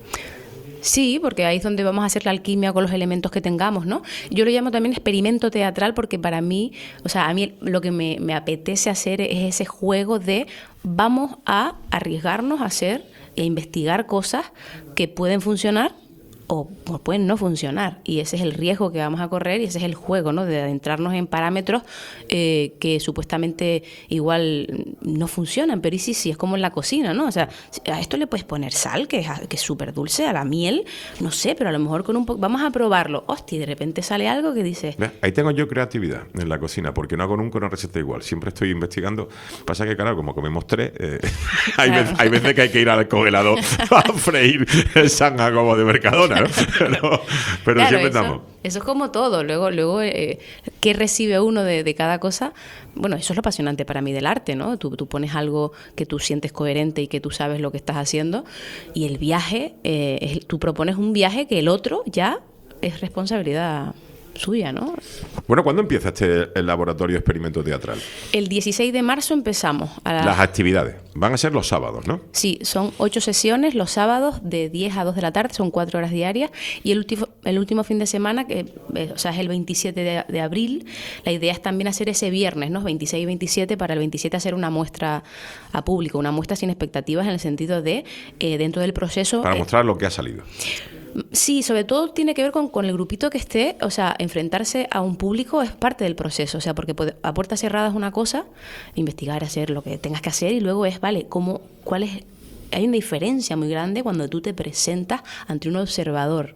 sí, porque ahí es donde vamos a hacer la alquimia con los elementos que tengamos, ¿no? Yo lo llamo también experimento teatral porque para mí, o sea, a mí lo que me, me apetece hacer es ese juego de vamos a arriesgarnos a hacer e investigar cosas que pueden funcionar o, o pueden no funcionar. Y ese es el riesgo que vamos a correr y ese es el juego, ¿no? De adentrarnos en parámetros eh, que supuestamente igual no funcionan, pero y sí, sí, es como en la cocina, ¿no? O sea, a esto le puedes poner sal, que es que es súper dulce, a la miel, no sé, pero a lo mejor con un poco... Vamos a probarlo. Hostia, y de repente sale algo que dice... ¿Ves? Ahí tengo yo creatividad en la cocina, porque no hago nunca una receta igual. Siempre estoy investigando. Pasa que, claro, como comemos tres, eh, hay, Claro. veces, hay veces que hay que ir al congelador a freír el sanga como de Mercadona, ¿no? Pero, pero Claro, siempre eso, estamos. eso es como todo. Luego, luego eh, ¿qué recibe uno de, de cada cosa? Bueno, eso es lo apasionante para mí del arte, ¿no? Tú, tú pones algo que tú sientes coherente y que tú sabes lo que estás haciendo y el viaje, eh, es- tú propones un viaje que el otro ya es responsabilidad suya, ¿no? Bueno, ¿cuándo empieza este el laboratorio experimento teatral? El dieciséis de marzo empezamos. A la- Las actividades. Van a ser los sábados, ¿no? Sí, son ocho sesiones los sábados de diez a dos de la tarde, son cuatro horas diarias. Y el último, el último fin de semana, que eh, o sea, es el veintisiete de, de abril, la idea es también hacer ese viernes, ¿no? veintiséis y veintisiete, para el veintisiete hacer una muestra a público, una muestra sin expectativas en el sentido de, eh, dentro del proceso... Para eh, mostrar lo que ha salido. Sí, sobre todo tiene que ver con, con el grupito que esté, o sea, enfrentarse a un público es parte del proceso, o sea, porque puede- a puertas cerradas es una cosa, investigar, hacer lo que tengas que hacer y luego es, vale, ¿cómo, cuál es? Hay una diferencia muy grande cuando tú te presentas ante un observador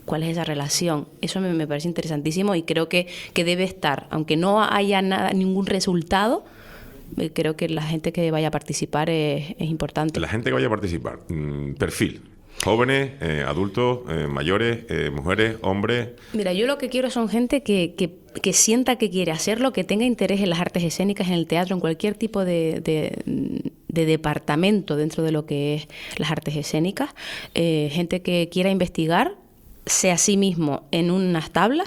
cuál es esa relación. Eso me, me parece interesantísimo y creo que, que debe estar, aunque no haya nada, ningún resultado, eh, creo que la gente que vaya a participar es, es importante. La gente que vaya a participar, mm, perfil. Jóvenes, eh, adultos, eh, mayores, eh, mujeres, hombres. Mira, yo lo que quiero son gente que, que, que sienta que quiere hacerlo, que tenga interés en las artes escénicas, en el teatro, en cualquier tipo de, de, de departamento dentro de lo que es las artes escénicas. Eh, gente que quiera investigar, sea a sí mismo en unas tablas,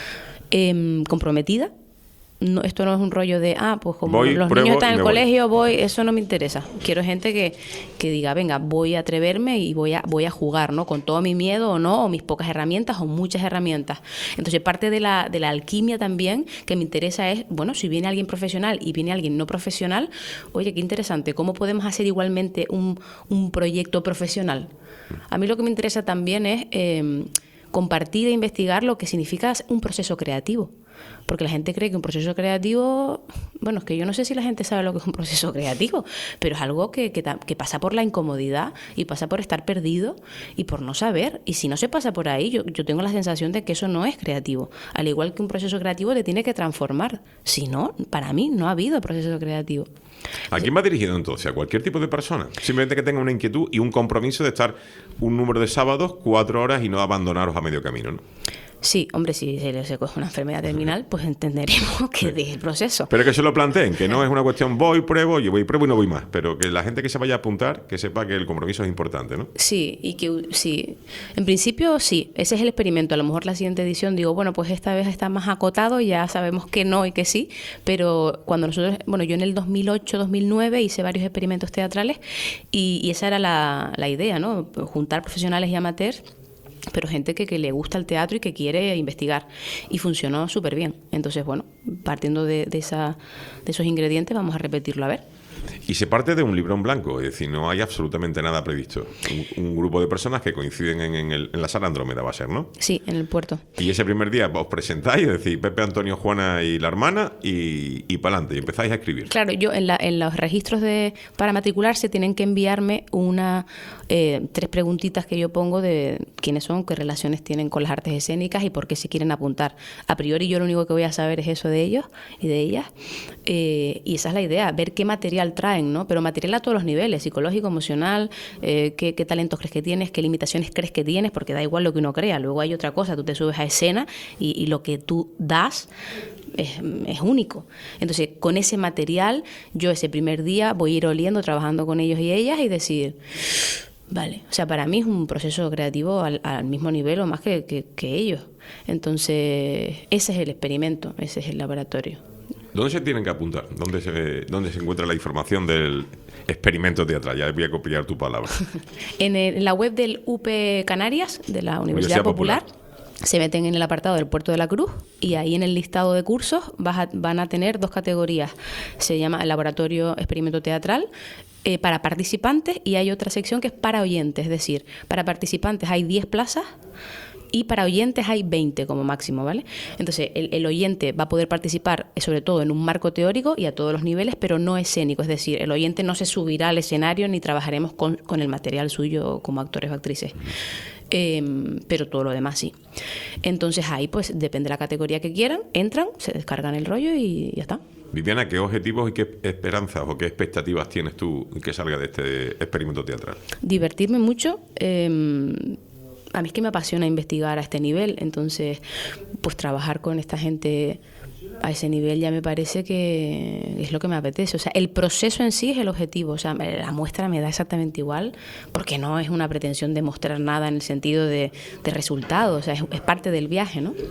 eh, comprometida. No, esto no es un rollo de, ah, pues como voy, los pruebo niños están y en el me voy. colegio, voy, eso no me interesa. Quiero gente que, que diga, venga, voy a atreverme y voy a, voy a jugar, ¿no? Con todo mi miedo o no, o mis pocas herramientas o muchas herramientas. Entonces, parte de la, de la alquimia también que me interesa es, bueno, si viene alguien profesional y viene alguien no profesional, oye, qué interesante, ¿cómo podemos hacer igualmente un, un proyecto profesional? A mí lo que me interesa también es eh, compartir e investigar lo que significa un proceso creativo. Porque la gente cree que un proceso creativo, bueno, es que yo no sé si la gente sabe lo que es un proceso creativo, pero es algo que, que, que pasa por la incomodidad y pasa por estar perdido y por no saber. Y si no se pasa por ahí, yo, yo tengo la sensación de que eso no es creativo. Al igual que un proceso creativo te tiene que transformar. Si no, para mí no ha habido proceso creativo. ¿A quién va dirigido entonces? ¿A cualquier tipo de persona? Simplemente que tenga una inquietud y un compromiso de estar un número de sábados, cuatro horas y no abandonaros a medio camino, ¿no? Sí, hombre, si se le coge una enfermedad terminal, pues entenderemos que es el proceso. Pero que se lo planteen, que no es una cuestión voy, pruebo, yo voy, pruebo y no voy más. Pero que la gente que se vaya a apuntar, que sepa que el compromiso es importante, ¿no? Sí, y que sí. En principio, sí, ese es el experimento. A lo mejor la siguiente edición digo, bueno, pues esta vez está más acotado, ya sabemos que no y que sí. Pero cuando nosotros, bueno, yo en el dos mil ocho, dos mil nueve hice varios experimentos teatrales y, y esa era la, la idea, ¿no? Juntar profesionales y amateurs, pero gente que, que le gusta el teatro y que quiere investigar. Y funcionó súper bien. Entonces, bueno, partiendo de, de, esa, de esos ingredientes, vamos a repetirlo a ver. Y se parte de un libro en blanco, es decir, no hay absolutamente nada previsto. Un, un grupo de personas que coinciden en, en, el, en la sala Andrómeda, va a ser, ¿no? Sí, en el puerto. Y ese primer día os presentáis, es decir, Pepe, Antonio, Juana y la hermana, y, y para adelante, y empezáis a escribir. Claro, yo en, la, en los registros de para matricularse tienen que enviarme una eh, tres preguntitas que yo pongo de quiénes son, qué relaciones tienen con las artes escénicas y por qué se quieren apuntar. A priori yo lo único que voy a saber es eso de ellos y de ellas. Eh, y esa es la idea, ver qué material traen, ¿no? Pero material a todos los niveles, psicológico, emocional, eh, qué, qué talentos crees que tienes, qué limitaciones crees que tienes, porque da igual lo que uno crea. Luego hay otra cosa, tú te subes a escena y, y lo que tú das es, es único. Entonces, con ese material, yo ese primer día voy a ir oliendo, trabajando con ellos y ellas y decir, vale, o sea, para mí es un proceso creativo al, al mismo nivel o más que, que, que ellos. Entonces, ese es el experimento, ese es el laboratorio. ¿Dónde se tienen que apuntar? ¿Dónde se, dónde se encuentra la información del experimento teatral? Ya voy a copiar tu palabra. En, el, en la web del U P Canarias, de la Universidad, Universidad Popular, Popular, se meten en el apartado del Puerto de la Cruz y ahí en el listado de cursos vas a, van a tener dos categorías. Se llama el Laboratorio Experimento Teatral eh, para participantes y hay otra sección que es para oyentes. Es decir, para participantes hay diez plazas y para oyentes hay veinte como máximo, ¿vale? Entonces, el, el oyente va a poder participar sobre todo en un marco teórico y a todos los niveles, pero no escénico. Es decir, el oyente no se subirá al escenario ni trabajaremos con, con el material suyo como actores o actrices. Eh, pero todo lo demás sí. Entonces, ahí, pues, depende de la categoría que quieran, entran, se descargan el rollo y ya está. Viviana, ¿qué objetivos y qué esperanzas o qué expectativas tienes tú que salga de este experimento teatral? Divertirme mucho. Eh, A mí es que me apasiona investigar a este nivel, entonces pues trabajar con esta gente a ese nivel ya me parece que es lo que me apetece. O sea, el proceso en sí es el objetivo, o sea, la muestra me da exactamente igual porque no es una pretensión de mostrar nada en el sentido de, de resultado, o sea, es, es parte del viaje, ¿no?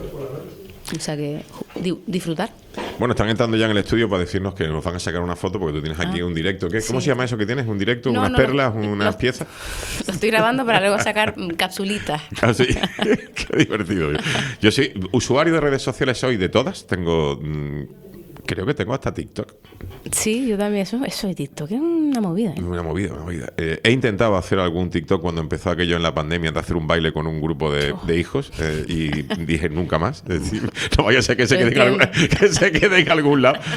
O sea que di, disfrutar. Bueno, están entrando ya en el estudio para decirnos que nos van a sacar una foto porque tú tienes aquí ah, un directo. ¿Qué? ¿Cómo sí. se llama eso que tienes? ¿Un directo? No, ¿Unas no, perlas? Lo, ¿Unas lo, piezas? Lo estoy grabando para luego sacar capsulitas. Ah, sí. Qué divertido. Yo soy usuario de redes sociales, soy de todas. Tengo... Mmm, creo que tengo hasta TikTok. Sí, yo también. Eso, eso de TikTok es una movida. ¿eh? Una movida, una movida. Eh, he intentado hacer algún TikTok cuando empezó aquello en la pandemia de hacer un baile con un grupo de, oh. de hijos eh, y dije nunca más. Es decir, no vaya a ser que se, quede en algún, que se quede en algún lado.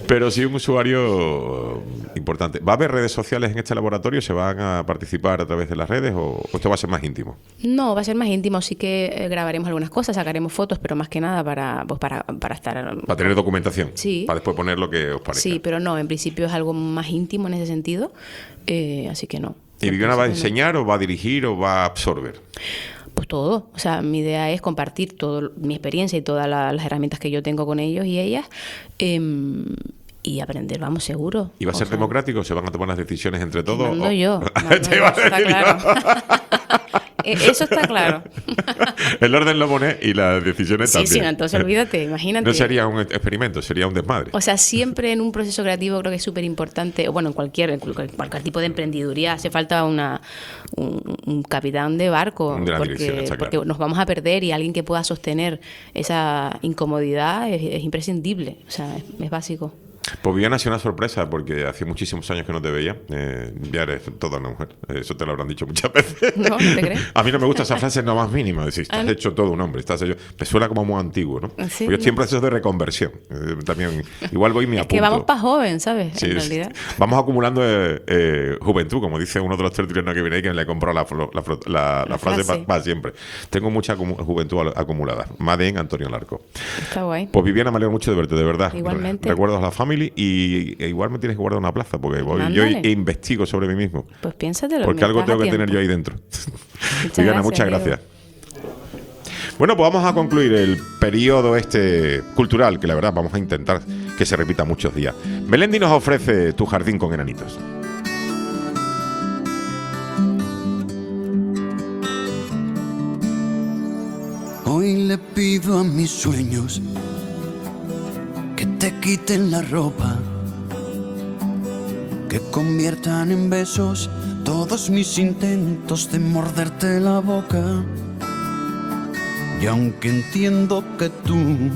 Pero sí un usuario importante. ¿Va a haber redes sociales en este laboratorio? ¿Se van a participar a través de las redes o esto va a ser más íntimo? No, va a ser más íntimo. Sí que eh, grabaremos algunas cosas, sacaremos fotos, pero más que nada para, pues para, para estar... Para tener documentación. Sí. Para después poner lo que os parezca. Sí, pero no, en principio es algo más íntimo en ese sentido, eh, así que no. ¿Y Viviana va a enseñar o va a dirigir o va a absorber? Pues todo. O sea, mi idea es compartir toda mi experiencia y todas la, las herramientas que yo tengo con ellos y ellas eh, y aprender, vamos, seguro. ¿Y va a ser o sea, democrático? ¿Se van a tomar las decisiones entre todos? Mando o... yo. Mando yo, está claro. Eso está claro. El orden lo pone y las decisiones sí, también. Sí, sí, entonces olvídate, imagínate. No sería un experimento, sería un desmadre. O sea, siempre en un proceso creativo creo que es súper importante, o bueno, en cualquier, en cualquier tipo de emprendeduría hace falta una un, un capitán de barco, de porque, claro. porque nos vamos a perder y alguien que pueda sostener esa incomodidad es, es imprescindible, o sea, es, es básico. Pues Viviana ha sido una sorpresa porque hace muchísimos años que no te veía. Eh, ya eres toda una mujer. Eso te lo habrán dicho muchas veces. ¿No? ¿Te crees? A mí no me gusta esa frase no más mínima. Decir, estás ¿Ah? hecho todo un hombre. Estás hecho... Me suena como muy antiguo, ¿no? ¿Sí? Pues yo estoy en proceso de reconversión. Eh, también, igual voy y me es apunto. que vamos para joven, ¿sabes? Sí, en realidad. Vamos acumulando eh, eh, juventud, como dice uno de los tertulianos que viene ahí, que le compró la, la, la, la, la frase para pa siempre. Tengo mucha juventud acumulada. Madén Antonio Larco. Está guay. Pues Viviana, me alegro mucho de verte, de verdad. Igualmente. Recuerdos a la family y e igual me tienes que guardar una plaza porque voy, yo investigo sobre mí mismo. Pues piénsatelo. Porque algo tengo que tener yo ahí dentro. Viviana, muchas gracias. Bueno, pues vamos a concluir el periodo este cultural, que la verdad vamos a intentar que se repita muchos días. Melendi nos ofrece Tu jardín con enanitos. Hoy le pido a mis sueños que te quiten la ropa, que conviertan en besos todos mis intentos de morderte la boca. Y aunque entiendo que tú,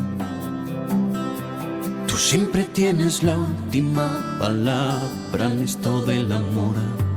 tú siempre tienes la última palabra en esto del amor,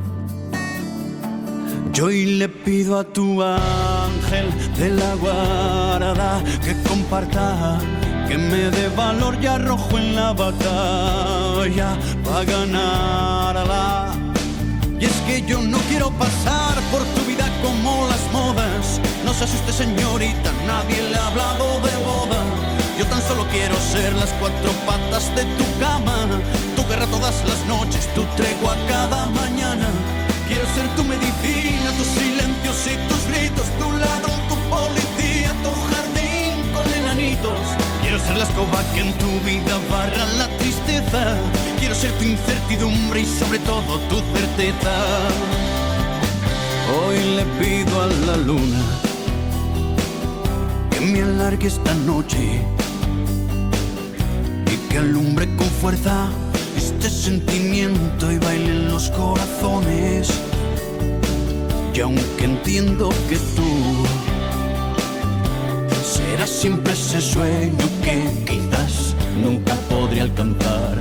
yo hoy le pido a tu ángel de la guarda que comparta, que me dé valor y arrojo en la batalla para ganarla. Y es que yo no quiero pasar por tu vida como las modas. No se asuste, señorita, nadie le ha hablado de boda. Yo tan solo quiero ser las cuatro patas de tu cama, tu guerra todas las noches, tu tregua cada mañana. Quiero ser tu medicina, tus silencios y tus gritos, tu ladrón, tu policía, tu jardín con enanitos. Quiero ser la escoba que en tu vida barra la tristeza. Quiero ser tu incertidumbre y sobre todo tu certeza. Hoy le pido a la luna que me alargue esta noche y que alumbre con fuerza este sentimiento y baile en los corazones. Y aunque entiendo que tú serás siempre ese sueño que quizás nunca podré alcanzar,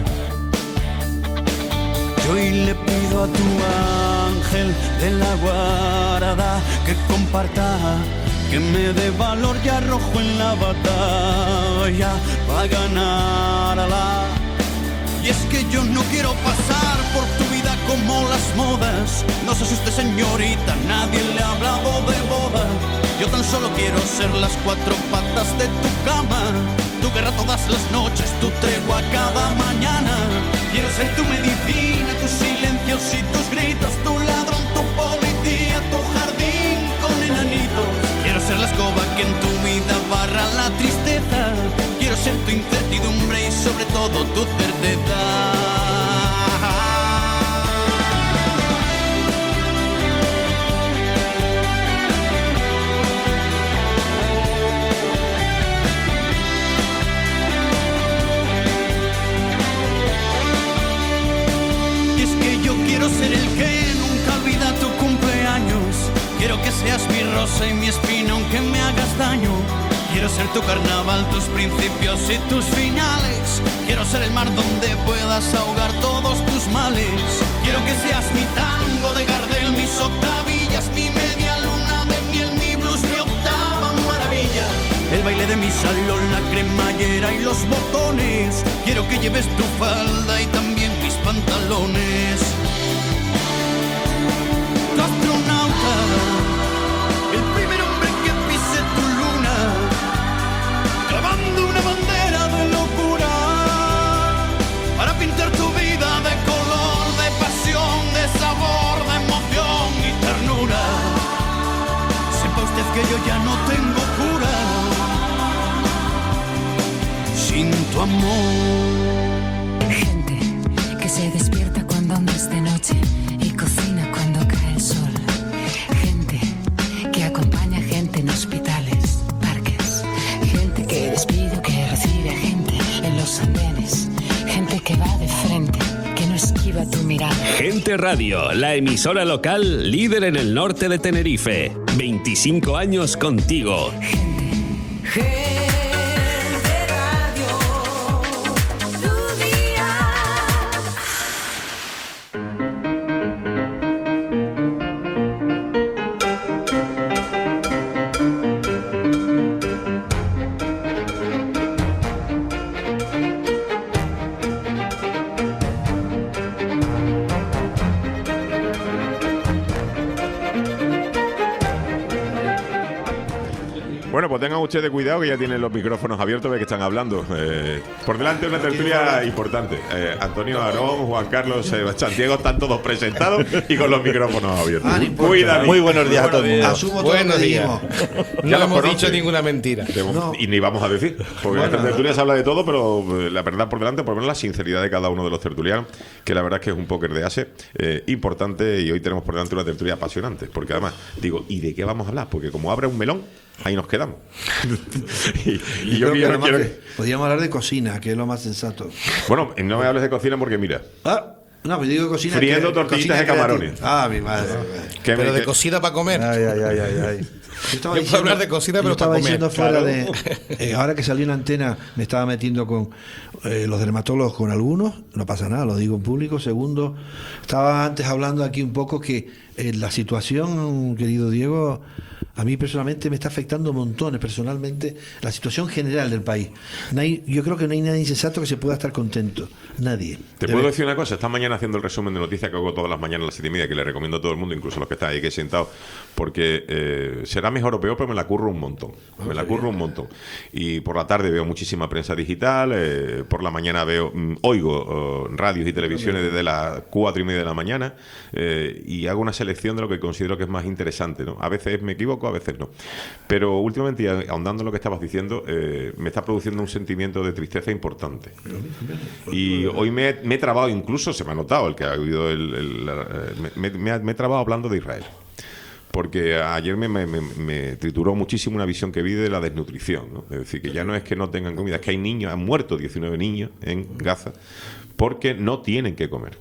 yo hoy le pido a tu ángel de la guarda que comparta, que me dé valor y arrojo en la batalla para ganarla. Y es que yo no quiero pasar por tu vida como las modas. No se asuste, señorita, nadie le ha hablado de boda. Yo tan solo quiero ser las cuatro patas de tu cama, tu guerra todas las noches, tu tregua cada mañana. Quiero ser tu medicina, tus silencios y tus gritos, tu ladrón, tu policía, tu jardín con enanitos. Quiero ser la escoba que en tu vida barra la tristeza. Quiero ser tu incertidumbre y sobre todo tu certeza. Y es que yo quiero ser el que nunca olvida tu cumpleaños. Quiero que seas mi rosa y mi espina aunque me hagas daño. Quiero ser tu carnaval, tus principios y tus finales. Quiero ser el mar donde puedas ahogar todos tus males. Quiero que seas mi tango de Gardel, mis octavillas, mi media luna de miel, mi blues, mi octava maravilla. El baile de mi salón, la cremallera y los botones. Quiero que lleves tu falda y también mis pantalones. Tu astronauta, el primer hombre que pise tu luna, clavando una bandera de locura para pintar tu vida de color, de pasión, de sabor, de emoción y ternura. Sepa usted que yo ya no tengo cura sin tu amor. Gente que se despierta cuando aún es de noche y cocina cuando cae el sol. Gente que acompaña gente en hospitales, parques. Gente que despide o que recibe a gente en los andenes. Gente que va de frente, que no esquiva tu mirada. Gente Radio, la emisora local líder en el norte de Tenerife. veinticinco años contigo. Bueno, pues tengan ustedes cuidado que ya tienen los micrófonos abiertos, ve que están hablando. Eh, por delante una tertulia importante. Eh, Antonio Aarón, Juan Carlos, eh, Santiago están todos presentados y con los micrófonos abiertos. Ah, no Cuidado. Muy buenos días a todo el mundo. Asumo todo buenos días. No hemos conoce. dicho ninguna mentira. No. Y ni vamos a decir. Porque bueno, en esta tertulia se habla de todo, pero la verdad por delante, por lo menos la sinceridad de cada uno de los tertulianos, que la verdad es que es un póker de ase eh, importante, y hoy tenemos por delante una tertulia apasionante. Porque además, digo, ¿y de qué vamos a hablar? Porque como abre un melón, ahí nos quedamos. y, y y yo, yo yo no quiero que podríamos hablar de cocina, que es lo más sensato. Bueno, no me hables de cocina porque mira. Ah, no, pues digo cocina. Friendo que, tortillitas de camarones. Ah, mi madre. Que pero me, de que... cocina para comer. Ay, ay, ay, ay, ay. Yo estaba Yo diciendo, puedo hablar de cocina, pero estaba para comer. diciendo fuera Claro. de. Eh, ahora que salió en antena, me estaba metiendo con eh, los dermatólogos, con algunos. No pasa nada, lo digo en público. Segundo, estaba antes hablando aquí un poco que eh, la situación, querido Diego, a mí personalmente me está afectando montones, personalmente, la situación general del país. No hay, yo creo que no hay nadie insensato que se pueda estar contento. Nadie. Te De puedo ver- decir una cosa, esta mañana haciendo el resumen de noticias que hago todas las mañanas a las siete y media, que le recomiendo a todo el mundo, incluso a los que están ahí que sentados, porque eh, será mejor o peor, pero me la curro un montón. Me la curro un montón. Y por la tarde veo muchísima prensa digital, eh, por la mañana veo, mm, oigo oh, radios y televisiones desde las cuatro y media de la mañana, eh, y hago una selección de lo que considero que es más interesante, ¿no? A veces me equivoco, a veces no. Pero últimamente, y ahondando en lo que estabas diciendo, eh, me está produciendo un sentimiento de tristeza importante. Y hoy me, he- me he trabado, incluso se me ha notado el que ha oído el, el- la- eh, me, me- me ha- me he trabado hablando de Israel. Porque ayer me, me- me- me trituró muchísimo una visión que vi de la desnutrición, ¿no? Es decir, que ya no es que no tengan comida, es que hay niños, han muerto diecinueve niños en Gaza porque no tienen que comer.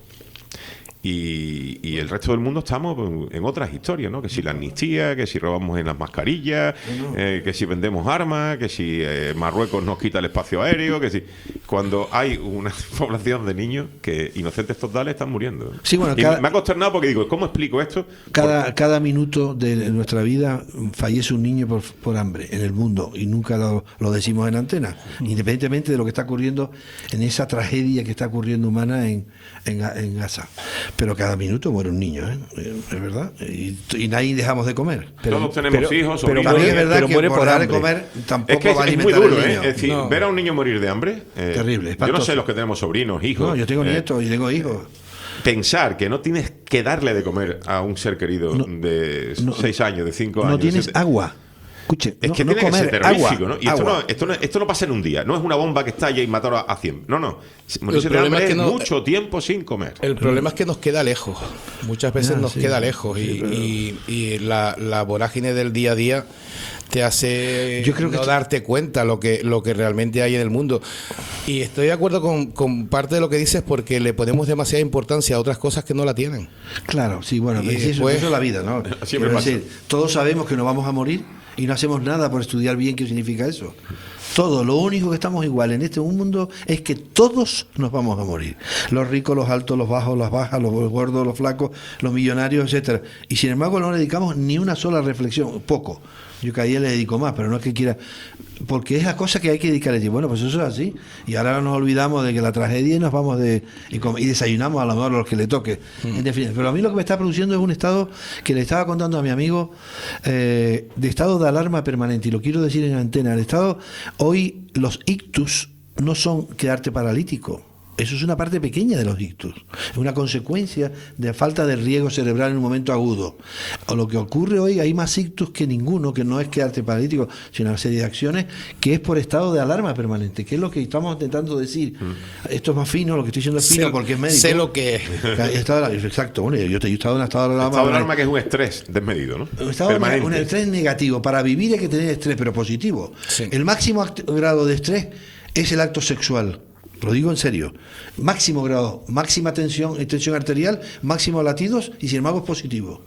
Y, y el resto del mundo estamos en otras historias, ¿no? Que si la amnistía, que si robamos en las mascarillas, eh, que si vendemos armas, que si eh, Marruecos nos quita el espacio aéreo, que si... Cuando hay una población de niños que inocentes totales están muriendo. Sí, bueno, y cada- me ha consternado porque digo, ¿cómo explico esto? Cada, cada minuto de nuestra vida fallece un niño por, por hambre en el mundo y nunca lo, lo decimos en antena, independientemente de lo que está ocurriendo en esa tragedia que está ocurriendo humana en, en, en Gaza. Pero cada minuto muere un niño, ¿eh? Es verdad. Y, y nadie dejamos de comer. Pero, Todos tenemos pero- hijos, pero sobrinos. también es verdad Pero que muere por por dar de hambre. comer tampoco Es que es, va a es muy alimentar duro, al ¿eh? niño. Es decir, No. ver a un niño morir de hambre. eh, Terrible, Yo no espantoso. sé los que tenemos sobrinos, hijos. No, yo tengo eh, nietos y tengo hijos. Pensar que no tienes que darle de comer a un ser querido de seis años, de cinco años. No tienes siete- agua. Escuche, Es no, que no tiene comer, que ser terrorífico, agua, ¿no? Y esto agua. no, esto, no, esto no pasa en un día. No es una bomba que estalla y matar a- a cien. No, no. Morirse de problema hambre es que es no- mucho tiempo sin comer. El problema es que nos queda lejos. Muchas veces Ya, nos sí, queda lejos. sí, y pero- y- y la, la vorágine del día a día te hace Yo creo que no esto- darte cuenta lo que, lo que realmente hay en el mundo. Y estoy de acuerdo con, con parte de lo que dices porque le ponemos demasiada importancia a otras cosas que no la tienen. Claro, sí, bueno, Y pero sí, eso, después- eso es la vida, ¿no? Siempre Quiero pasa. decir, todos sabemos que nos vamos a morir y no hacemos nada por estudiar bien qué significa eso. Todo, lo único que estamos igual en este mundo es que todos nos vamos a morir. Los ricos, los altos, los bajos, las bajas, los gordos, los flacos, los millonarios, etcétera. Y sin embargo no le dedicamos ni una sola reflexión, poco. Yo cada día le dedico más, pero no es que quiera, porque es la cosa que hay que dedicarle. Y bueno, pues eso es así. Y ahora nos olvidamos de que la tragedia y nos vamos de y, com- y desayunamos a lo mejor los que le toque. Mm. En definitiva. Pero a mí lo que me está produciendo es un estado que le estaba contando a mi amigo, eh, de estado de alarma permanente. Y lo quiero decir en antena. El estado, hoy los ictus no son quedarte paralítico. Eso es una parte pequeña de los ictus, es una consecuencia de falta de riego cerebral en un momento agudo. O lo que ocurre hoy, hay más ictus que ninguno, que no es quedarte paralítico, sino una serie de acciones que es por estado de alarma permanente, que es lo que estamos intentando decir. Mm. Esto es más fino, lo que estoy diciendo es fino sé, porque es médico. Sé lo que es. Exacto, bueno, yo he estado en estado de alarma. Estado de alarma que es un estrés desmedido, ¿no? Un estado de un estrés negativo. Para vivir hay que tener estrés, pero positivo. Sí. El máximo act- grado de estrés es el acto sexual. Lo digo en serio. Máximo grado, máxima tensión, tensión arterial, máximos latidos y sin embargo es positivo.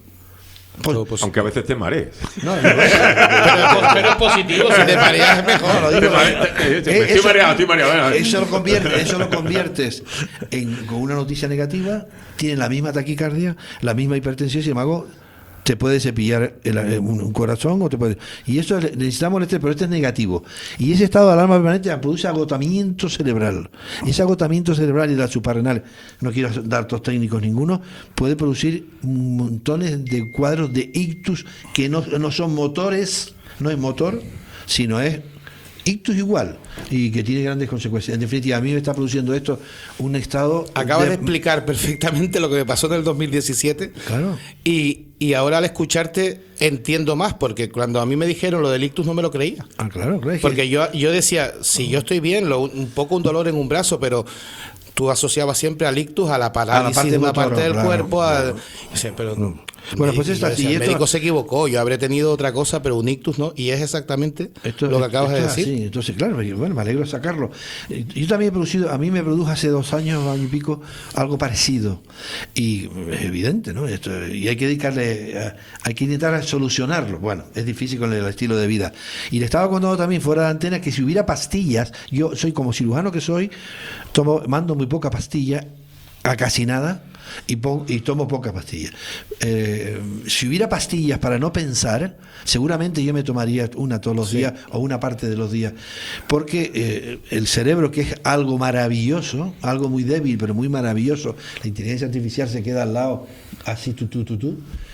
Pues, aunque a veces te marees. No, no, pero, pero es positivo, si te mareas es mejor. No, lo digo, eh, estoy eso, mareado, estoy mareado. Eso lo, convierte, eso lo conviertes en, con una noticia negativa, tienes la misma taquicardia, la misma hipertensión, sin embargo te puede cepillar el, un, un corazón o te puede, y eso necesitamos el estrés, pero este es negativo, y ese estado de alarma permanente produce agotamiento cerebral. Ese agotamiento cerebral y las suprarrenales, no quiero dar datos técnicos ninguno, puede producir montones de cuadros de ictus que no, no son motores, no es motor, sino es ictus igual, y que tiene grandes consecuencias. En definitiva, a mí me está produciendo esto un estado... Acabas de, de explicar perfectamente lo que me pasó en el dos mil diecisiete. Claro. Y, y ahora al escucharte entiendo más, porque cuando a mí me dijeron lo del ictus no me lo creía. Ah, claro, claro. Porque que... yo, yo decía, si yo estoy bien, lo, un poco un dolor en un brazo, pero... tú asociabas siempre al ictus a la parálisis a la parte de una motor, parte del claro, cuerpo. Claro. A, o sea, pero no. Bueno, pues esta, decía, y el esto, médico se equivocó, yo habré tenido otra cosa, pero un ictus no, y es exactamente esto, lo que acabas de decir. Sí, entonces, claro, bueno, me alegro de sacarlo. Yo también he producido, a mí me produjo hace dos años, año y pico, algo parecido, y es evidente, ¿no? Esto, y hay que dedicarle, hay que intentar solucionarlo. Bueno, es difícil con el estilo de vida. Y le estaba contando también fuera de antena que si hubiera pastillas, yo soy como cirujano que soy, tomo, mando muy poca pastilla, a casi nada, y, pon, y tomo pocas pastillas. Eh, si hubiera pastillas para no pensar, seguramente yo me tomaría una todos los sí. días o una parte de los días, porque eh, el cerebro, que es algo maravilloso, algo muy débil pero muy maravilloso, la inteligencia artificial se queda al lado, así tú, tú, tú, tú.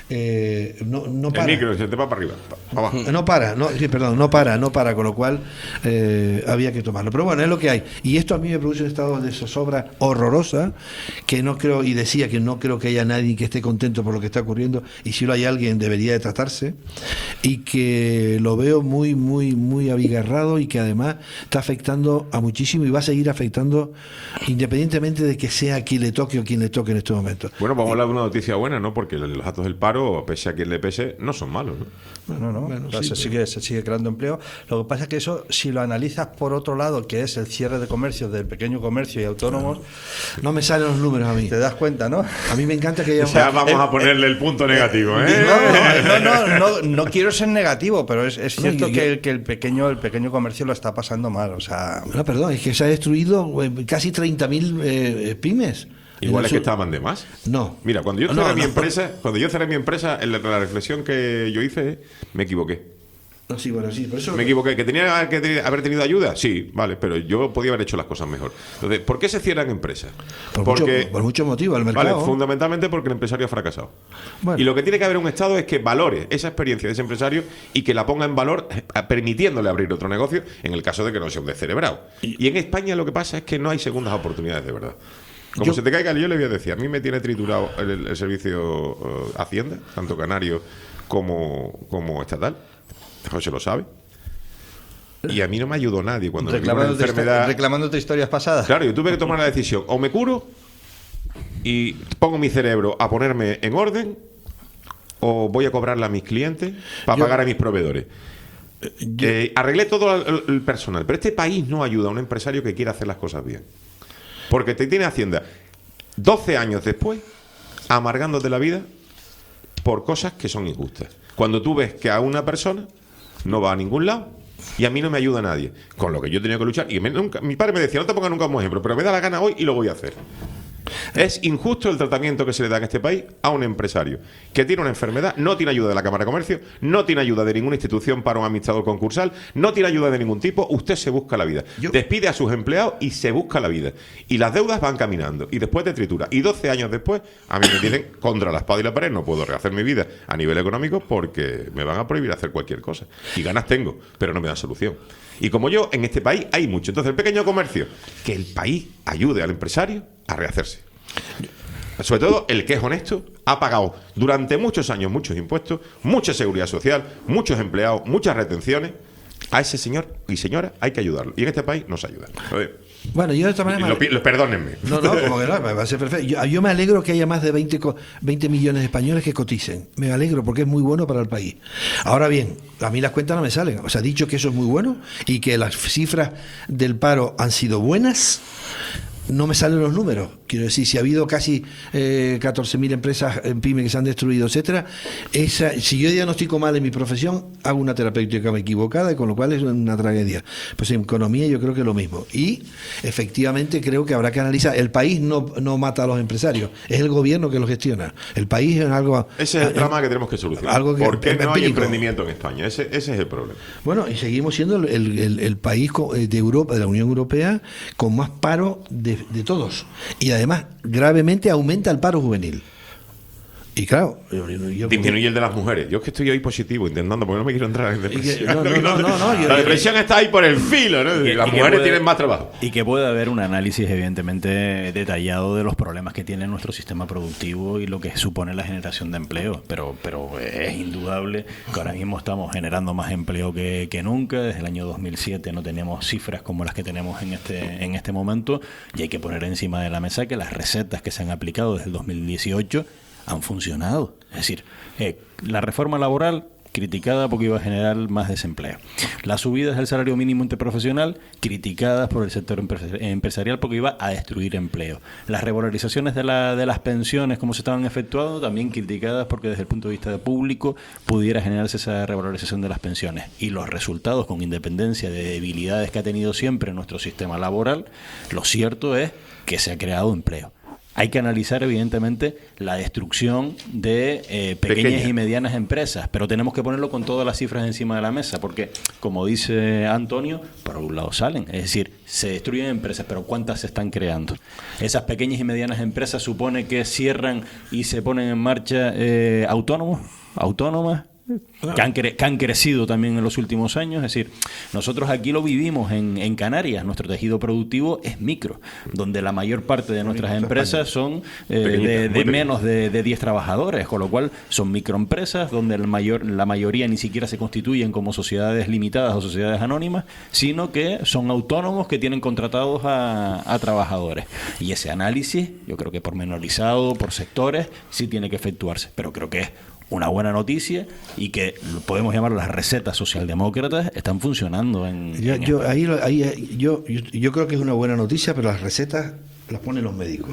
Eh, no, no para. El micro se te va para arriba, para abajo. No para, no, sí, perdón, no para, no para, con lo cual eh, había que tomarlo. Pero bueno, es lo que hay. Y esto a mí me produce un estado de zozobra horrorosa, que no creo, y decía que no creo que haya nadie que esté contento por lo que está ocurriendo, y si lo hay alguien debería de tratarse, y que lo veo muy, muy, muy abigarrado, y que además está afectando a muchísimo y va a seguir afectando independientemente de que sea a quien le toque o quien le toque en este momento. Bueno, vamos a hablar de una noticia buena, ¿no? Porque los datos del paro, pese a quien le pese, no son malos, ¿no? No, no, bueno, sí, se, pero... sigue, se sigue creando empleo. Lo que pasa es que eso, si lo analizas por otro lado, que es el cierre de comercios, del pequeño comercio y autónomos... No, no me salen los números a mí. Te das cuenta, ¿no? A mí me encanta que haya... O sea, vamos el, a ponerle el, el punto negativo, ¿eh? No, no, no, no, no quiero ser negativo, pero es, es cierto no, que, el, que el pequeño el pequeño comercio lo está pasando mal, o sea... No, perdón, es que se ha destruido casi treinta mil eh, pymes. Igual es que estaban de más. No. Mira, cuando yo cerré no, mi no. empresa, cuando yo cerré mi empresa, en la, la reflexión que yo hice, me equivoqué. No, sí, bueno, sí, por eso... Me equivoqué. ¿Que tenía que te, haber tenido ayuda? Sí, vale, pero yo podía haber hecho las cosas mejor. Entonces, ¿por qué se cierran empresas? Por, porque, mucho, por muchos motivos, el mercado. Vale, fundamentalmente porque el empresario ha fracasado. Bueno. Y lo que tiene que haber un Estado es que valore esa experiencia de ese empresario y que la ponga en valor, permitiéndole abrir otro negocio, en el caso de que no sea un descerebrado. Y, y en España lo que pasa es que no hay segundas oportunidades de verdad. Como yo, se te caiga, yo le voy a decir, a mí me tiene triturado el, el servicio uh, Hacienda, tanto canario como, como estatal. José lo sabe. Y a mí no me ayudó nadie cuando me dio una enfermedad. Reclamándote historias pasadas. Claro, yo tuve que tomar la decisión. O me curo y pongo mi cerebro a ponerme en orden, o voy a cobrarle a mis clientes para yo, pagar a mis proveedores. Yo, eh, arreglé todo el, el personal, pero este país no ayuda a un empresario que quiera hacer las cosas bien. Porque te tiene Hacienda doce años después amargándote la vida por cosas que son injustas. Cuando tú ves que a una persona no va a ningún lado Y a mí no me ayuda nadie. Con lo que yo he tenido que luchar. Y me, nunca, mi padre me decía, no te pongas nunca como ejemplo, pero me da la gana hoy y lo voy a hacer. Es injusto el tratamiento que se le da en este país a un empresario que tiene una enfermedad, no tiene ayuda de la Cámara de Comercio, no tiene ayuda de ninguna institución para un administrador concursal, no tiene ayuda de ningún tipo. Usted se busca la vida, Yo... despide a sus empleados y se busca la vida. Y las deudas van caminando y después de tritura. Y doce años después a mí me tienen contra la espada y la pared. No puedo rehacer mi vida a nivel económico porque me van a prohibir hacer cualquier cosa. Y ganas tengo, pero no me dan solución. Y como yo, en este país hay mucho. Entonces el pequeño comercio, que el país ayude al empresario a rehacerse. Sobre todo el que es honesto, ha pagado durante muchos años muchos impuestos, mucha seguridad social, muchos empleados, muchas retenciones. A ese señor y señora hay que ayudarlo. Y en este país no se ayuda. Bueno, yo de esta manera... Lo, lo, perdónenme. No, no, como que no, va a ser perfecto. Yo, yo me alegro que haya más de veinte, veinte millones de españoles que coticen. Me alegro porque es muy bueno para el país. Ahora bien, a mí las cuentas no me salen. O sea, dicho que eso es muy bueno y que las cifras del paro han sido buenas, no me salen los números. Quiero decir, si ha habido casi eh, catorce mil empresas en pyme que se han destruido, etcétera, esa, si yo diagnostico mal en mi profesión, hago una terapéutica equivocada, y con lo cual es una tragedia. Pues en economía yo creo que es lo mismo. Y efectivamente creo que habrá que analizar. El país no, no mata a los empresarios, es el gobierno que lo gestiona. El país es algo... Ese es el drama que tenemos que solucionar. Algo que, ¿Por qué no hay emprendimiento en España? Ese, ese es el problema. Bueno, y seguimos siendo el, el, el país de Europa, de la Unión Europea, con más paro de, de todos. Y además, gravemente aumenta el paro juvenil. Y claro, yo, yo, disminuye el de las mujeres. Yo es que estoy hoy positivo intentando, porque no me quiero entrar en depresión. No, no, no, no, no, yo, la depresión está ahí por el filo, ¿no? Y, las y mujeres puede, tienen más trabajo. Y que puede haber un análisis evidentemente detallado de los problemas que tiene nuestro sistema productivo y lo que supone la generación de empleo. Pero, pero es indudable que ahora mismo estamos generando más empleo que, que nunca. Desde el año dos mil siete no teníamos cifras como las que tenemos en este, en este momento. Y hay que poner encima de la mesa que las recetas que se han aplicado desde el dos mil dieciocho han funcionado. Es decir, eh, la reforma laboral criticada porque iba a generar más desempleo. Las subidas del salario mínimo interprofesional criticadas por el sector empresarial porque iba a destruir empleo. Las revalorizaciones de, la, de las pensiones como se estaban efectuando también criticadas porque desde el punto de vista público pudiera generarse esa revalorización de las pensiones. Y los resultados, con independencia de debilidades que ha tenido siempre nuestro sistema laboral, lo cierto es que se ha creado empleo. Hay que analizar, evidentemente, la destrucción de eh, pequeñas Pequeña. y medianas empresas, pero tenemos que ponerlo con todas las cifras encima de la mesa, porque, como dice Antonio, por un lado salen, es decir, se destruyen empresas, pero ¿cuántas se están creando? Esas pequeñas y medianas empresas supone que cierran y se ponen en marcha eh, autónomos, autónomas, Que han, cre- que han crecido también en los últimos años. Es decir, nosotros aquí lo vivimos en, en Canarias, nuestro tejido productivo es micro, donde la mayor parte de nuestras empresas son eh, de, de menos de, de diez trabajadores, con lo cual son microempresas donde el mayor, la mayoría ni siquiera se constituyen como sociedades limitadas o sociedades anónimas, sino que son autónomos que tienen contratados a, a trabajadores. Y ese análisis, yo creo que pormenorizado por sectores, sí tiene que efectuarse, pero creo que es una buena noticia y que podemos llamar las recetas socialdemócratas están funcionando en, yo, en yo, ahí, ahí, yo, yo, yo creo que es una buena noticia, pero las recetas las ponen los médicos.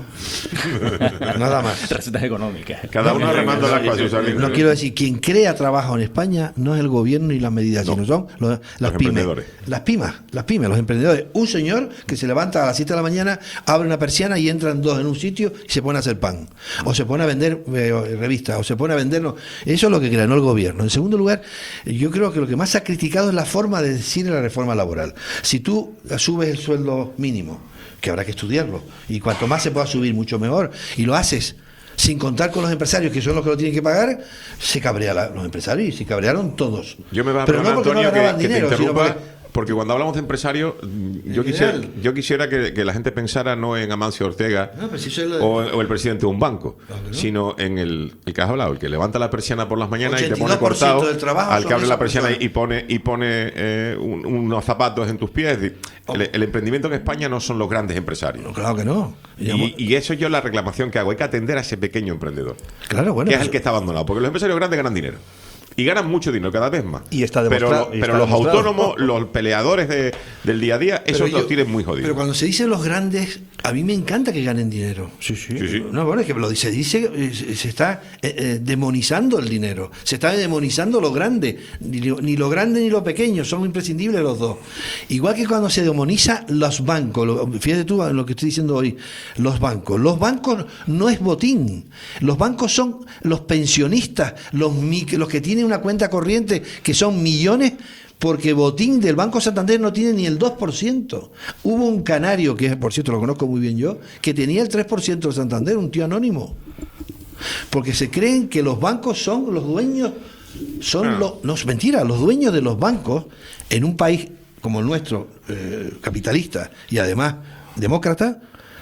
Nada más. Recetas económicas. Cada uno remando las cosas. No quiero decir, quien crea trabajo en España no es el gobierno ni las medidas, no, sino son los, las los pymes. Las pymes, las pymes, los emprendedores. Un señor que se levanta a las siete de la mañana, abre una persiana y entran dos en un sitio y se pone a hacer pan. O se pone a vender eh, revistas, o se pone a venderlo. Eso es lo que crea, no el gobierno. En segundo lugar, yo creo que lo que más se ha criticado es la forma de decir la reforma laboral. Si tú subes el sueldo mínimo, que habrá que estudiarlo, y cuanto más se pueda subir, mucho mejor, y lo haces sin contar con los empresarios, que son los que lo tienen que pagar, se cabrean los empresarios, y se cabrearon todos. Yo me voy a Pero no porque Antonio, no ganaban que, dinero, que te sino porque... Porque cuando hablamos de empresarios, yo quisiera, yo quisiera que, que la gente pensara no en Amancio Ortega no, si lo... o, o el presidente de un banco, claro, ¿no? Sino en el, el que has hablado, el que levanta la persiana por las mañanas y te pone cortado, al que abre la persiana y pone y pone eh, un, unos zapatos en tus pies. El, el emprendimiento en España no son los grandes empresarios. No, claro que no. Y, y eso yo la reclamación que hago, hay que atender a ese pequeño emprendedor, claro, bueno, que pues... es el que está abandonado, porque los empresarios grandes ganan dinero. Y ganan mucho dinero cada vez más. Y está pero demostrado. lo, y pero está los demostrado. autónomos, los peleadores de, del día a día, esos Pero los yo- tienen muy jodidos. Pero cuando se dicen los grandes, a mí me encanta que ganen dinero. Sí, sí. Sí, sí. No, bueno, es que lo se dice, eh, se se está eh, eh, demonizando el dinero, se está demonizando lo grande, ni lo, ni lo grande ni lo pequeño, son imprescindibles los dos. Igual que cuando se demoniza los bancos, lo- fíjate tú en lo que estoy diciendo hoy, los bancos. Los bancos no es botín, los bancos son los pensionistas, los, mi- los que tienen una cuenta corriente, que son millones, porque botín del Banco Santander no tiene ni el dos por ciento. Hubo un canario, que por cierto lo conozco muy bien yo, que tenía el tres por ciento de Santander, un tío anónimo. Porque se creen que los bancos son los dueños, son Ah. los... No, es mentira, los dueños de los bancos en un país como el nuestro, eh, capitalista y además demócrata,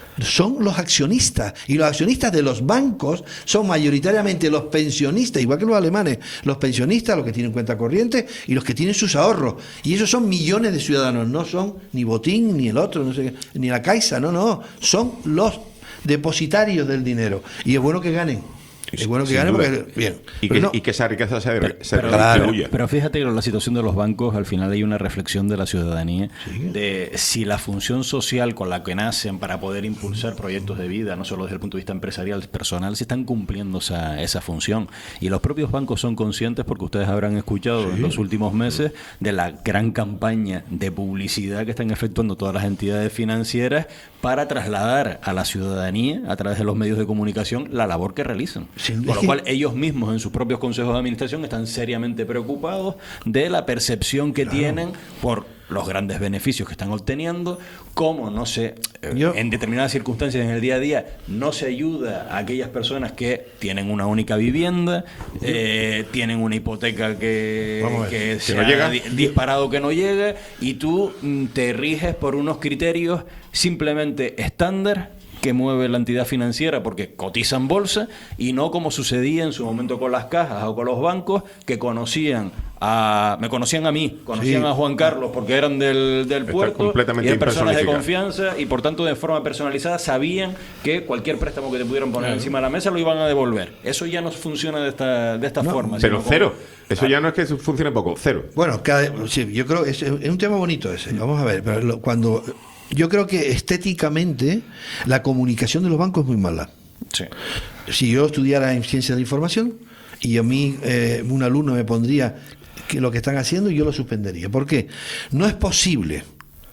son los accionistas, y los accionistas de los bancos son mayoritariamente los pensionistas, igual que los alemanes, los pensionistas, los que tienen cuenta corriente y los que tienen sus ahorros, y esos son millones de ciudadanos, no son ni Botín ni el otro, no sé, ni la Caixa, no, no, son los depositarios del dinero, y es bueno que ganen. Es bueno que Sin ganen duda. porque, bien. Y Pero que, no- y que esa riqueza se, se Pero, redistribuya. pero fíjate que la situación de los bancos, al final hay una reflexión de la ciudadanía de si la función social con la que nacen para poder impulsar proyectos de vida, no solo desde el punto de vista empresarial, personal, si están cumpliendo esa, esa función. Y los propios bancos son conscientes, porque ustedes habrán escuchado Sí. en los últimos meses de la gran campaña de publicidad que están efectuando todas las entidades financieras para trasladar a la ciudadanía, a través de los medios de comunicación, la labor que realizan. Sí, Con es lo que- cual ellos mismos en sus propios consejos de administración están seriamente preocupados de la percepción que tienen por los grandes beneficios que están obteniendo, cómo no se, eh, Yo- en determinadas circunstancias en el día a día, no se ayuda a aquellas personas que tienen una única vivienda, eh, tienen una hipoteca que, Vamos a ver, que que se no ha llega. di- disparado que no llega, y tú mm, te riges por unos criterios simplemente estándar que mueve la entidad financiera porque cotiza en bolsa, y no como sucedía en su momento con las cajas o con los bancos, que conocían a me conocían a mí, conocían Sí. a Juan Carlos porque eran del, del Está puerto, completamente y eran personas de impersonificado. confianza, y por tanto de forma personalizada sabían que cualquier préstamo que te pudieran poner encima de la mesa lo iban a devolver. Eso ya no funciona de esta, de esta No, forma. Pero sino como- cero. Eso ya no es que funcione poco, cero. Bueno, cada, sí, yo creo que es, es un tema bonito ese. Vamos a ver, pero lo- cuando yo creo que estéticamente la comunicación de los bancos es muy mala. Sí. Si yo estudiara en ciencia de la información y a mí eh, un alumno me pondría que lo que están haciendo, yo lo suspendería. ¿Por qué? No es posible.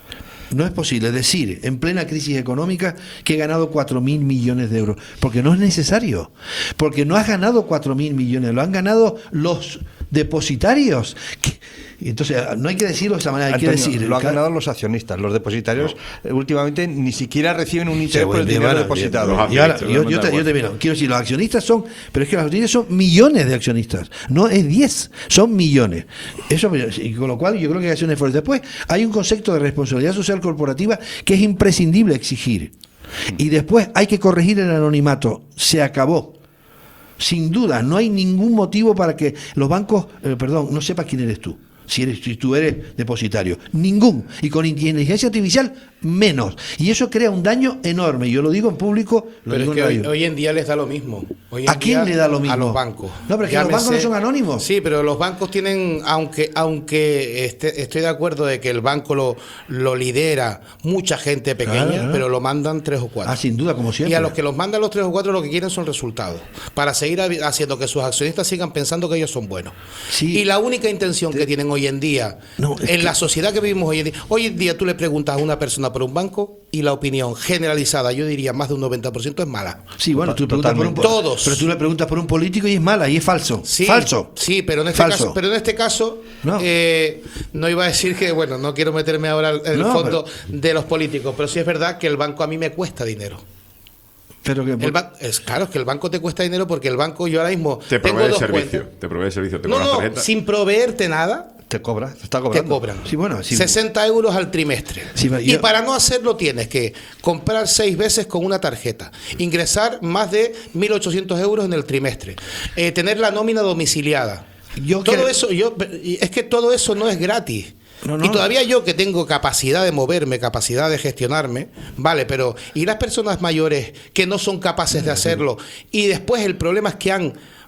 No es posible decir en plena crisis económica que he ganado cuatro mil millones de euros, porque no es necesario, porque no has ganado cuatro mil millones, lo han ganado los depositarios. Que- y entonces no hay que decirlo de esa manera, hay Antonio, que decir... lo han cada- ganado los accionistas. Los depositarios eh, últimamente ni siquiera reciben un Se interés por el vuelve dinero mala, depositado. los Y ahora, accionistas, yo, yo, te, yo te miro, quiero decir, los accionistas son, pero es que los accionistas son millones de accionistas, no es diez, son millones. Eso, y con lo cual yo creo que hay que hacer un esfuerzo. Después hay un concepto de responsabilidad social corporativa que es imprescindible exigir. Y después hay que corregir el anonimato. Se acabó. Sin duda, no hay ningún motivo para que los bancos, eh, perdón, no sepas quién eres tú. Si, eres, si tú eres depositario. Ningún. Y con inteligencia artificial, menos. Y eso crea un daño enorme. Yo lo digo en público, lo Pero digo es que en hoy, radio. hoy en día les da lo mismo. Hoy en ¿A quién día, le da lo mismo? A los bancos. No, pero es que los bancos no son anónimos. Sí, pero los bancos tienen, aunque aunque este, estoy de acuerdo de que el banco lo, lo lidera mucha gente pequeña, Claro, claro. pero lo mandan tres o cuatro. Ah, sin duda, como siempre. Y a los que los mandan los tres o cuatro lo que quieren son resultados, para seguir habi- haciendo que sus accionistas sigan pensando que ellos son buenos. Sí. Y la única intención que tienen hoy en día, No, es en que- la sociedad que vivimos hoy en día, hoy en día tú le preguntas a una persona por un banco y la opinión generalizada, yo diría más de un noventa por ciento es mala. Sí, bueno, tú le preguntas por un po- Todos. Pero tú le preguntas por un político y es mala, y es falso. Sí, Falso. Sí, pero en este Falso. caso, pero en este caso No. eh, no iba a decir que, bueno, no quiero meterme ahora en el No, fondo de los políticos, pero sí es verdad que el banco a mí me cuesta dinero. Pero que, El ba- es claro, es que el banco te cuesta dinero porque el banco yo ahora mismo Te tengo provee dos servicio. cuentas. Te provee servicio. Te No, cobra no, tarjeta. sin proveerte nada, Te cobra, te está te cobrando. cobran. Sí, bueno, sí. sesenta euros al trimestre. Sí, y yo- para no hacerlo tienes que comprar seis veces con una tarjeta, ingresar más de mil ochocientos euros en el trimestre, eh, tener la nómina domiciliada. Yo todo creo- eso, yo y es que todo eso no es gratis. No, no. Y todavía yo que tengo capacidad de moverme, capacidad de gestionarme, vale, pero ¿y las personas mayores que no son capaces de hacerlo? Y después el problema es que han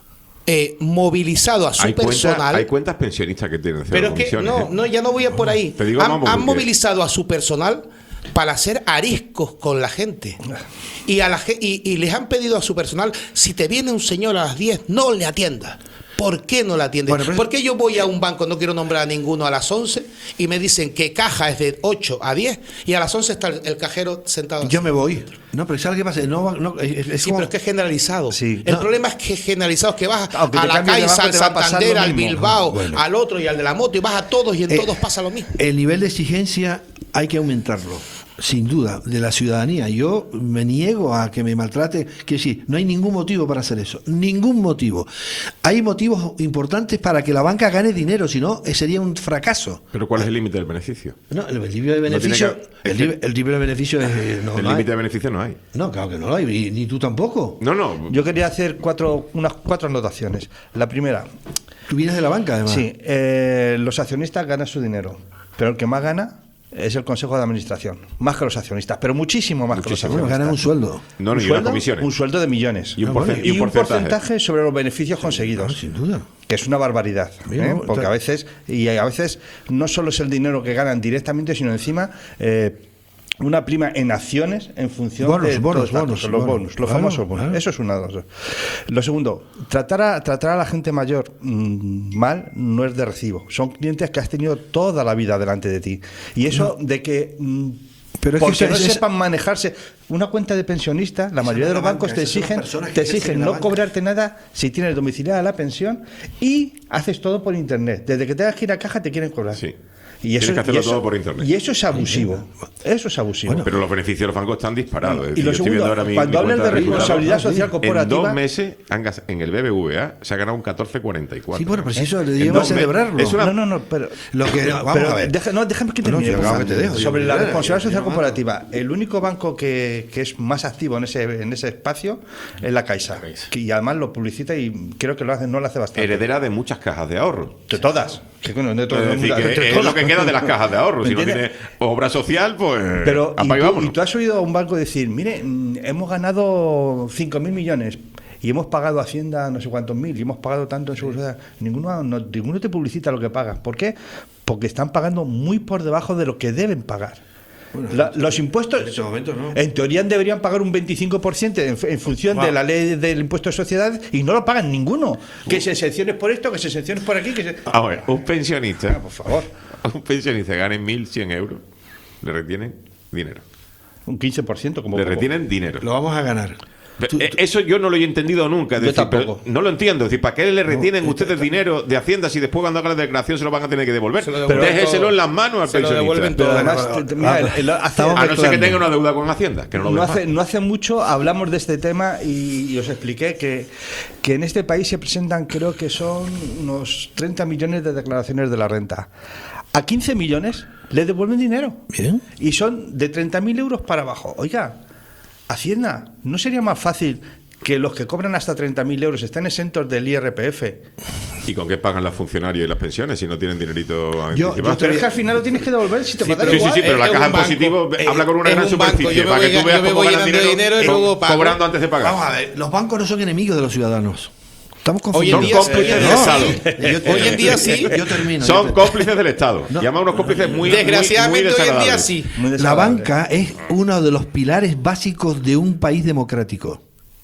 eh, movilizado a su hay personal. Cuenta, hay cuentas pensionistas que tienen cero pero es que comisiones, no, ¿eh? no, ya no voy a por ahí. Te digo, han vamos, han porque... movilizado a su personal para hacer ariscos con la gente. Y, a la, y, y les han pedido a su personal, si te viene un señor a las diez, no le atiendas. ¿Por qué no la atiendes? Bueno, ¿por qué yo voy a un banco, no quiero nombrar a ninguno, a las once y me dicen que caja es de ocho a diez y a las once está el, el cajero sentado? Yo me voy. No, pero ¿sabes qué pasa? No, no, es, es sí, como... pero es que es generalizado. Sí. El No. problema es que es generalizado, que vas Aunque a la Caixa, al Santander, al mismo. Bilbao, Bueno. al otro y al de la moto y vas a todos y en Eh, todos pasa lo mismo. El nivel de exigencia hay que aumentarlo, sin duda, de la ciudadanía. Yo me niego a que me maltrate. Quiero decir, no hay ningún motivo para hacer eso. Ningún motivo. Hay motivos importantes para que la banca gane dinero, si no, eh, sería un fracaso. ¿Pero cuál es el límite del beneficio? No, el límite de beneficio, No tiene que- el, li- el límite de beneficio es... eh, no, el no hay. límite de beneficio no hay. No, claro que no lo hay, y, ni tú tampoco. No, no. Yo quería hacer cuatro, unas cuatro anotaciones. La primera. Tú vienes de la banca, además. Sí, eh, los accionistas ganan su dinero, pero el que más gana es el Consejo de Administración, más que los accionistas, pero muchísimo más que los Muchísimo. accionistas. Ganan un sueldo. No, no, un y unas sueldo, comisiones. un sueldo de millones. Y un, Ah, porcent- bueno. y un Y un porcentaje. porcentaje sobre los beneficios conseguidos. Sin duda. Que es una barbaridad, Bien, ¿eh? ¿no? Porque a veces, y a veces no solo es el dinero que ganan directamente, sino encima eh, una prima en acciones en función Bonos, de bonos, todos bonos, los bonos. bonos, los Claro, famosos bonos. claro. Eso es una de las. Lo segundo, tratar a, tratar a la gente mayor mmm, mal no es de recibo. Son clientes que has tenido toda la vida delante de ti. Y eso No. de que... mmm, Pero es que porque eso- no es- sepan manejarse. Una cuenta de pensionista, la mayoría de los la bancos banca, te esas son las exigen, personas que te ejercen exigen la no banca. cobrarte nada si tienes domiciliada la pensión y haces todo por internet. Desde que tengas que ir a caja te quieren cobrar. Sí. Y eso, Tienes que hacerlo y eso- todo por internet. Y eso es abusivo. Eso es abusivo. Pero los beneficios de los bancos están disparados. Es Y decir, lo yo estoy segundo, viendo ahora mi- cuando mi hablan cuenta de resultados. responsabilidad social En corporativa- dos meses han gas- en el B B V A se ha ganado un catorce cuarenta y cuatro. Sí, bueno, pero si eso le En debemos dos me- celebrarlo. Es una... No, no, no, pero, Lo que, pero- vamos pero a ver. deja- no, déjame que No, no, termine. yo por acabo favor. que te dejo, yo Sobre me la quedé, responsabilidad yo- social yo- corporativa, el único banco que, que es más activo en ese, en ese espacio es la Caixa. Que- y además lo publicita y creo que lo hace, no lo hace bastante. Heredera de muchas cajas de ahorro. De todas. Que, bueno, de todas, Es decir, que de es todas. lo que queda de las cajas de ahorro. Si no ¿Entiendes? tiene obra social, pues Pero, y apaga y tú, vámonos. y tú has oído a un banco decir, mire, mm, hemos ganado cinco mil millones y hemos pagado a Hacienda no sé cuántos mil y hemos pagado tanto en seguridad. Ninguno, no, ninguno te publicita lo que pagas. ¿Por qué? Porque están pagando muy por debajo de lo que deben pagar. La- los impuestos, en este momento no. en teoría deberían pagar un veinticinco por ciento en, en función Wow. de la ley del impuesto de sociedades y no lo pagan ninguno. Que se exenciones por esto, que se exenciones por aquí. Que se... A ver, un pensionista, Ah, por favor, un pensionista gane mil cien euros, le retienen dinero. un quince por ciento como Le poco. retienen dinero. Lo vamos a ganar. Pero, eh, Eso yo no lo he entendido nunca. Es Yo decir, pero tampoco. no lo entiendo. Es decir, ¿para qué le retienen ustedes dinero de Hacienda si después cuando hagan la declaración se lo van a tener que devolver? Se lo devuelven Déjeselo todo. en las manos al Se lo pensionista. devuelven Pero todo. además, Bueno, te- mira, ah, el- el- hace- estamos A no ser que mezclando. tenga una deuda con Hacienda, que no lo No deja. hace, no hace mucho hablamos de este tema y, y os expliqué que, que en este país se presentan, creo que son unos treinta millones de declaraciones de la renta. A quince millones le devuelven dinero. Bien. Y son de treinta mil euros para abajo. Oiga, Hacienda, ¿no sería más fácil que los que cobran hasta treinta mil euros estén exentos del I R P F? ¿Y con qué pagan los funcionarios y las pensiones si no tienen dinerito Yo- anticipado? Pero es que al final lo tienes que devolver si te va a dar Sí, sí, igual. sí, pero la Es caja un en banco, positivo eh, habla con una es gran un banco, superficie yo me para voy- que tú veas yo me cómo voy ganan llenando dinero, dinero y co- luego pago. cobrando antes de pagar. Vamos a ver, los bancos no son enemigos de los ciudadanos. Estamos Hoy en confundidos. día Son cómplices sí. del No. Estado. Hoy en día sí. Yo termino. Son yo ter- cómplices del Estado. No. Llaman a unos cómplices muy, Desgraciadamente muy, muy hoy en día desagradables. sí. Muy La desagradable. banca es uno de los pilares básicos de un país democrático.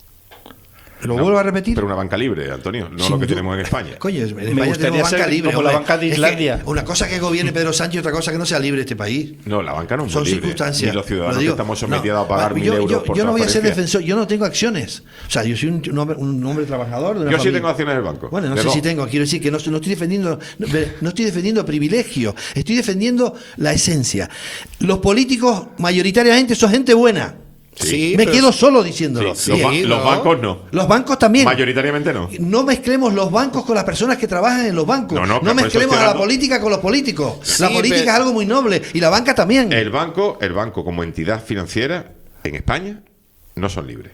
Lo No, vuelvo a repetir. Pero una banca libre, Antonio, no Sin lo que duda. tenemos en España. Coño, en Me España gustaría tenemos banca ser libre. como la hombre. banca de Es que Islandia. una cosa que gobierne Pedro Sánchez y otra cosa que no sea libre este país. No, la banca no es Son muy libre. circunstancias. Ni los ciudadanos Lo digo. que estamos sometidos No, a pagar yo- mil yo, euros por yo no voy a ser transferencia. defensor, yo no tengo acciones. O sea, yo soy un, un hombre, un hombre trabajador de una Yo sí familia. tengo acciones del banco. Bueno, no De sé dos. si tengo, quiero decir que no, no estoy defendiendo no, no estoy defendiendo privilegios, estoy defendiendo la esencia. Los políticos mayoritariamente son gente buena. Sí, Me pero- quedo solo diciéndolo. Sí, los, ba- Sí, los ¿no? bancos no. Los bancos también. Mayoritariamente no. No mezclemos los bancos con las personas que trabajan en los bancos. No, No, no, pero por eso mezclemos estoy a la hablando- política con los políticos. Sí, la política pero- es algo muy noble y la banca también. El banco, el banco como entidad financiera en España no son libres.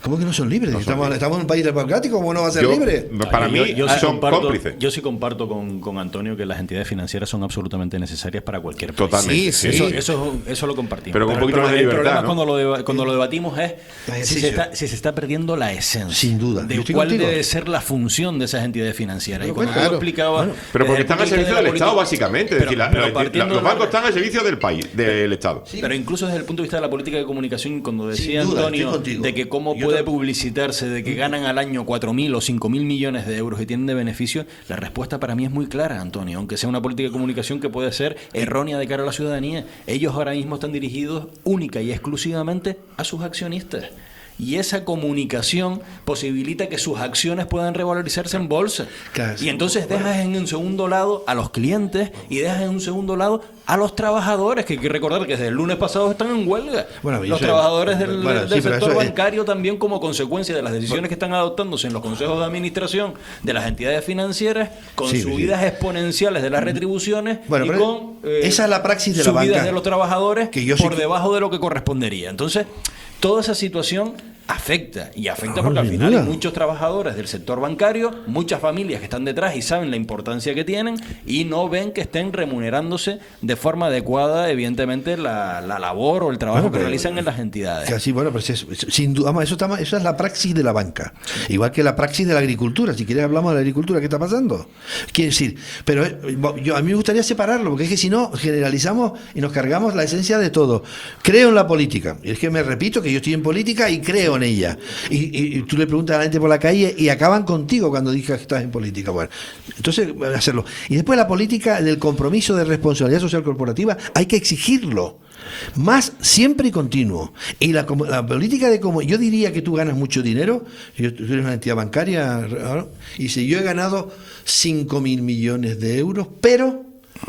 ¿Cómo que no son libres? No son estamos, libres. estamos en un país democrático, ¿cómo no va a ser yo, libre? Para mí, yo, yo sí son comparto, cómplices. Yo sí comparto con, con Antonio que las entidades financieras son absolutamente necesarias para cualquier país. Totalmente. Sí, sí. Eso, eso, eso lo compartimos. Pero con un poquito más de el libertad, problema ¿no? cuando, lo deba, cuando lo debatimos es si se, está, si se está perdiendo la esencia. Sin duda. De cuál contigo. debe ser la función de esas entidades financieras. Pero, y cuando claro. tú explicabas... Bueno, pero porque están al servicio de del Estado, básicamente. Pero, es decir, la, pero la, la, los bancos están al servicio del país, del Estado. Sí. Pero incluso desde el punto de vista de la política de comunicación, cuando decía duda, Antonio de que cómo yo puede te... publicitarse, de que ganan al año cuatro mil o cinco mil millones de euros y tienen de beneficio, la respuesta para mí es muy clara, Antonio, aunque sea una política de comunicación que puede ser errónea de cara a la ciudadanía. Ellos ahora mismo están dirigidos única y exclusivamente a sus accionistas. Y esa comunicación posibilita que sus acciones puedan revalorizarse en bolsa. Claro. Y entonces dejas en un segundo lado a los clientes y dejas en un segundo lado a los trabajadores, que hay que recordar que desde el lunes pasado están en huelga. Bueno, los trabajadores del, bueno, del sí, sector bancario es... también, como consecuencia de las decisiones bueno. que están adoptándose en los consejos de administración de las entidades financieras, con sí, subidas sí. exponenciales de las retribuciones bueno, y con eh, esa es la praxis de la subidas banca, de los trabajadores que yo por sí... debajo de lo que correspondería. Entonces, toda esa situación afecta, y afecta porque al final hay muchos trabajadores del sector bancario, muchas familias que están detrás y saben la importancia que tienen y no ven que estén remunerándose de forma adecuada, evidentemente, la, la labor o el trabajo bueno, que realizan en las entidades. Casi, bueno, pues es, sin duda, eso, está, eso es la praxis de la banca, igual que la praxis de la agricultura. Si quieres hablamos de la agricultura, ¿qué está pasando? Quiere decir, pero yo, a mí me gustaría separarlo, porque es que si no, generalizamos y nos cargamos la esencia de todo. Creo en la política, y es que me repito que yo estoy en política y creo en ella. Y, y, y tú le preguntas a la gente por la calle y acaban contigo cuando digas que estás en política. Bueno, entonces hacerlo. Y después la política del compromiso de responsabilidad social corporativa hay que exigirlo. Más siempre y continuo. Y la, la política de como yo diría que tú ganas mucho dinero, yo, tú eres una entidad bancaria, ¿no? Y si yo he ganado cinco mil millones de euros, pero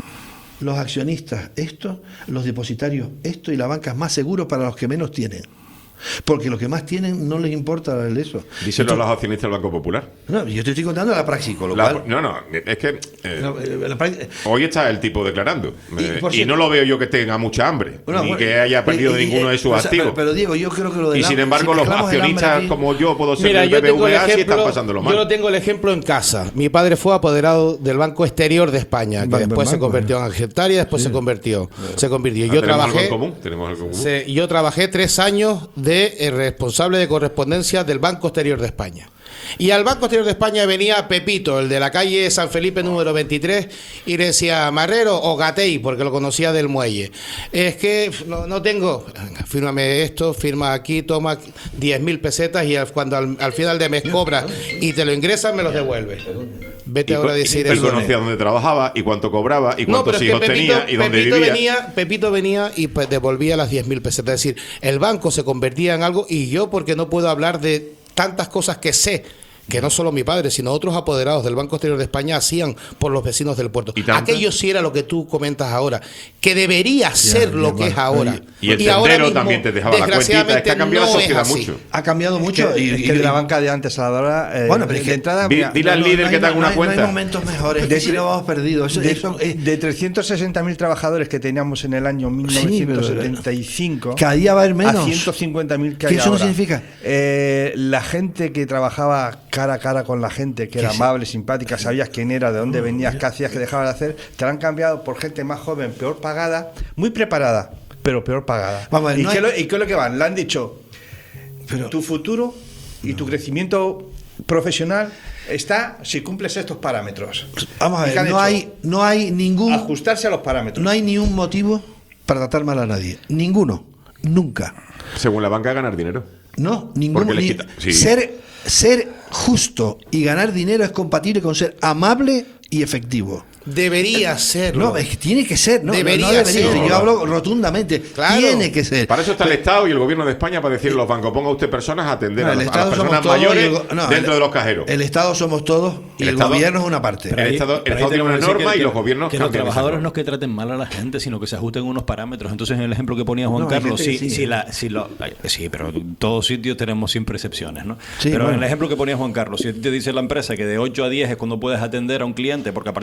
los accionistas esto, los depositarios esto, y la banca es más seguro para los que menos tienen. Porque los que más tienen no les importa eso. Díselo a los accionistas del Banco Popular. No, yo te estoy contando la praxis, con lo la, cual... No, no, es que eh, no, la praxis... hoy está el tipo declarando. Y, eh, y no lo veo yo que tenga mucha hambre, bueno, ni bueno, que haya perdido y, ninguno de sus o sea, activos. Pero, pero Diego, yo creo que lo de... Y sin embargo, si los accionistas aquí, como yo puedo ser mira, del B B V A, sí están pasándolo mal. Yo no tengo el ejemplo en casa. Mi padre fue apoderado del Banco Exterior de España, que banco, después banco, se convirtió en Argentaria, después sí. se convirtió. Sí. Se convirtió. Yo ah, trabajé... Algo en común, tenemos algo en común. Se, yo trabajé tres años de eh, responsable de correspondencia del Banco Exterior de España. Y al Banco Exterior de España venía Pepito, el de la calle San Felipe número veintitrés, y le decía Marrero o Gatei, porque lo conocía del muelle. Es que no, no tengo, fírmame esto, firma aquí, toma diez mil pesetas y al, cuando al, al final de mes cobras y te lo ingresan, me los devuelve. Vete ahora a decir eso. Él conocía dónde trabajaba y cuánto cobraba y cuántos no, hijos Pepito, tenía y dónde Pepito vivía. Venía, Pepito venía y pues devolvía las diez mil pesetas. Es decir, el banco se convertía en algo, y yo, porque no puedo hablar de tantas cosas que sé, que no solo mi padre, sino otros apoderados del Banco Exterior de España hacían por los vecinos del puerto. Aquello sí era lo que tú comentas ahora, que debería ya, ser lo que es ahora. Y el tendero también te dejaba la cuentita, es que ha cambiado no la sociedad mucho. Ha cambiado mucho. Es que, y, es que y, de la banca de antes a la de ahora... Eh, bueno, pero es que de entrada... Dile, dile al líder no, no que te haga una no cuenta. No hay momentos mejores, de, si lo hemos perdido. Eso, de, eso, eh, de trescientos sesenta mil trabajadores que teníamos en el año mil novecientos setenta y cinco... Sí, cada día va a haber menos. A ciento cincuenta mil que hay ¿Qué eso ahora. no significa? Eh, la gente que trabajaba cara a cara con la gente, que era amable, simpática, sabías quién era, de dónde venías, qué hacías, qué dejabas de hacer, te la han cambiado por gente más joven, peor pagada, muy preparada, pero peor pagada. Vamos a ver, ¿Y, no qué hay... lo, ¿Y qué es lo que van? Le han dicho, pero tu futuro y no. tu crecimiento profesional está si cumples estos parámetros. Vamos a ver, no hay, no hay ningún... Ajustarse a los parámetros. No hay ni un motivo para tratar mal a nadie. Ninguno. Nunca. Según la banca, ganar dinero. No, ninguno. Ni, sí. Ser... Ser justo y ganar dinero es compatible con ser amable y efectivo. Debería serlo. No, es que tiene que ser. No, debería, no debería ser. Yo hablo rotundamente. Claro. Tiene que ser. Para eso está el Estado y el Gobierno de España, para decirle a los bancos, ponga usted personas a atender no, a, los, a las personas mayores el, no, dentro el, de los cajeros. El Estado somos todos y el, el Estado, Gobierno es una parte. El Estado, el Estado tiene una norma que, y los gobiernos que los trabajadores no es que traten mal a la gente, sino que se ajusten unos parámetros. Entonces, en el ejemplo que ponía Juan no, Carlos, sí, sí, sí, la, sí, lo, sí, pero en todos sitios tenemos siempre excepciones, ¿no? Sí, pero bueno. En el ejemplo que ponía Juan Carlos, si te dice la empresa que de ocho a diez es cuando puedes atender a un cliente, porque a partir de las diez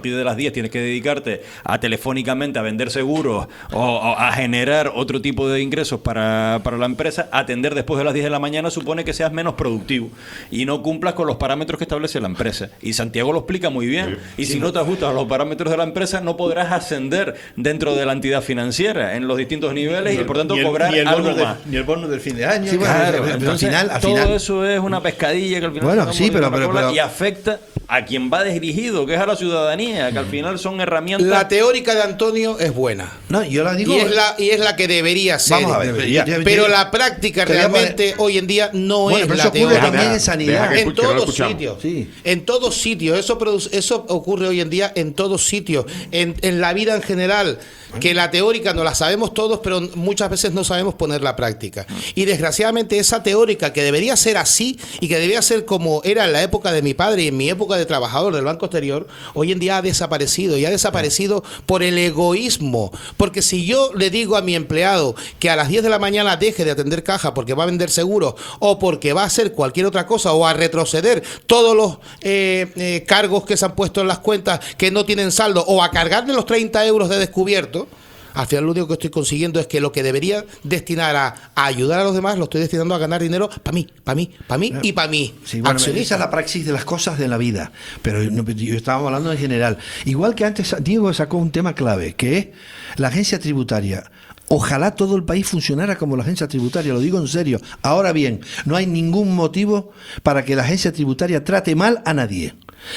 diez tienes que dedicarte a telefónicamente a vender seguros o, o a generar otro tipo de ingresos para, para la empresa, atender después de las diez de la mañana supone que seas menos productivo y no cumplas con los parámetros que establece la empresa. Y Santiago lo explica muy bien. Y Sí. si no te ajustas a los parámetros de la empresa, no podrás ascender dentro de la entidad financiera en los distintos niveles y por tanto ni el, cobrar ni el algo bono de- más. ni el bono del fin de año. Sí, bueno, Claro, pero- pero al entonces, final- al todo final- eso es una pescadilla que al final Bueno, se va sí, mordiendo pero- la pero- cola pero- y afecta a quien va dirigido, que es a la ciudadanía, que al final son herramientas. La teórica de Antonio es buena. No, yo la digo. Y es la, y es la que debería ser. Vamos a ver, Debería. yo- yo- pero yo- la práctica te voy a realmente hoy en día no Bueno, es pero la eso ocurre teórica. también en sanidad. En que no lo todos escuchamos. sitios. Sí. En todos sitios. Eso, produce- eso ocurre hoy en día en todos sitios. En, en la vida en general. Que la teórica no la sabemos todos, pero muchas veces no sabemos poner la práctica. Y desgraciadamente esa teórica que debería ser así y que debería ser como era en la época de mi padre y en mi época de trabajador del Banco Exterior, hoy en día ha desaparecido. Y ha desaparecido por el egoísmo. Porque si yo le digo a mi empleado que a las diez de la mañana deje de atender caja porque va a vender seguros o porque va a hacer cualquier otra cosa o a retroceder todos los eh, eh, cargos que se han puesto en las cuentas que no tienen saldo o a cargarle los treinta euros de descubierto, al final lo único que estoy consiguiendo es que lo que debería destinar a, a ayudar a los demás lo estoy destinando a ganar dinero para mí, para mí, para mí y para mí. Sí, bueno, Accionista. esa es la praxis de las cosas de la vida, pero no, yo estábamos hablando en general. Igual que antes Diego sacó un tema clave, que es la agencia tributaria. Ojalá todo el país funcionara como la agencia tributaria, lo digo en serio. Ahora bien, no hay ningún motivo para que la agencia tributaria trate mal a nadie.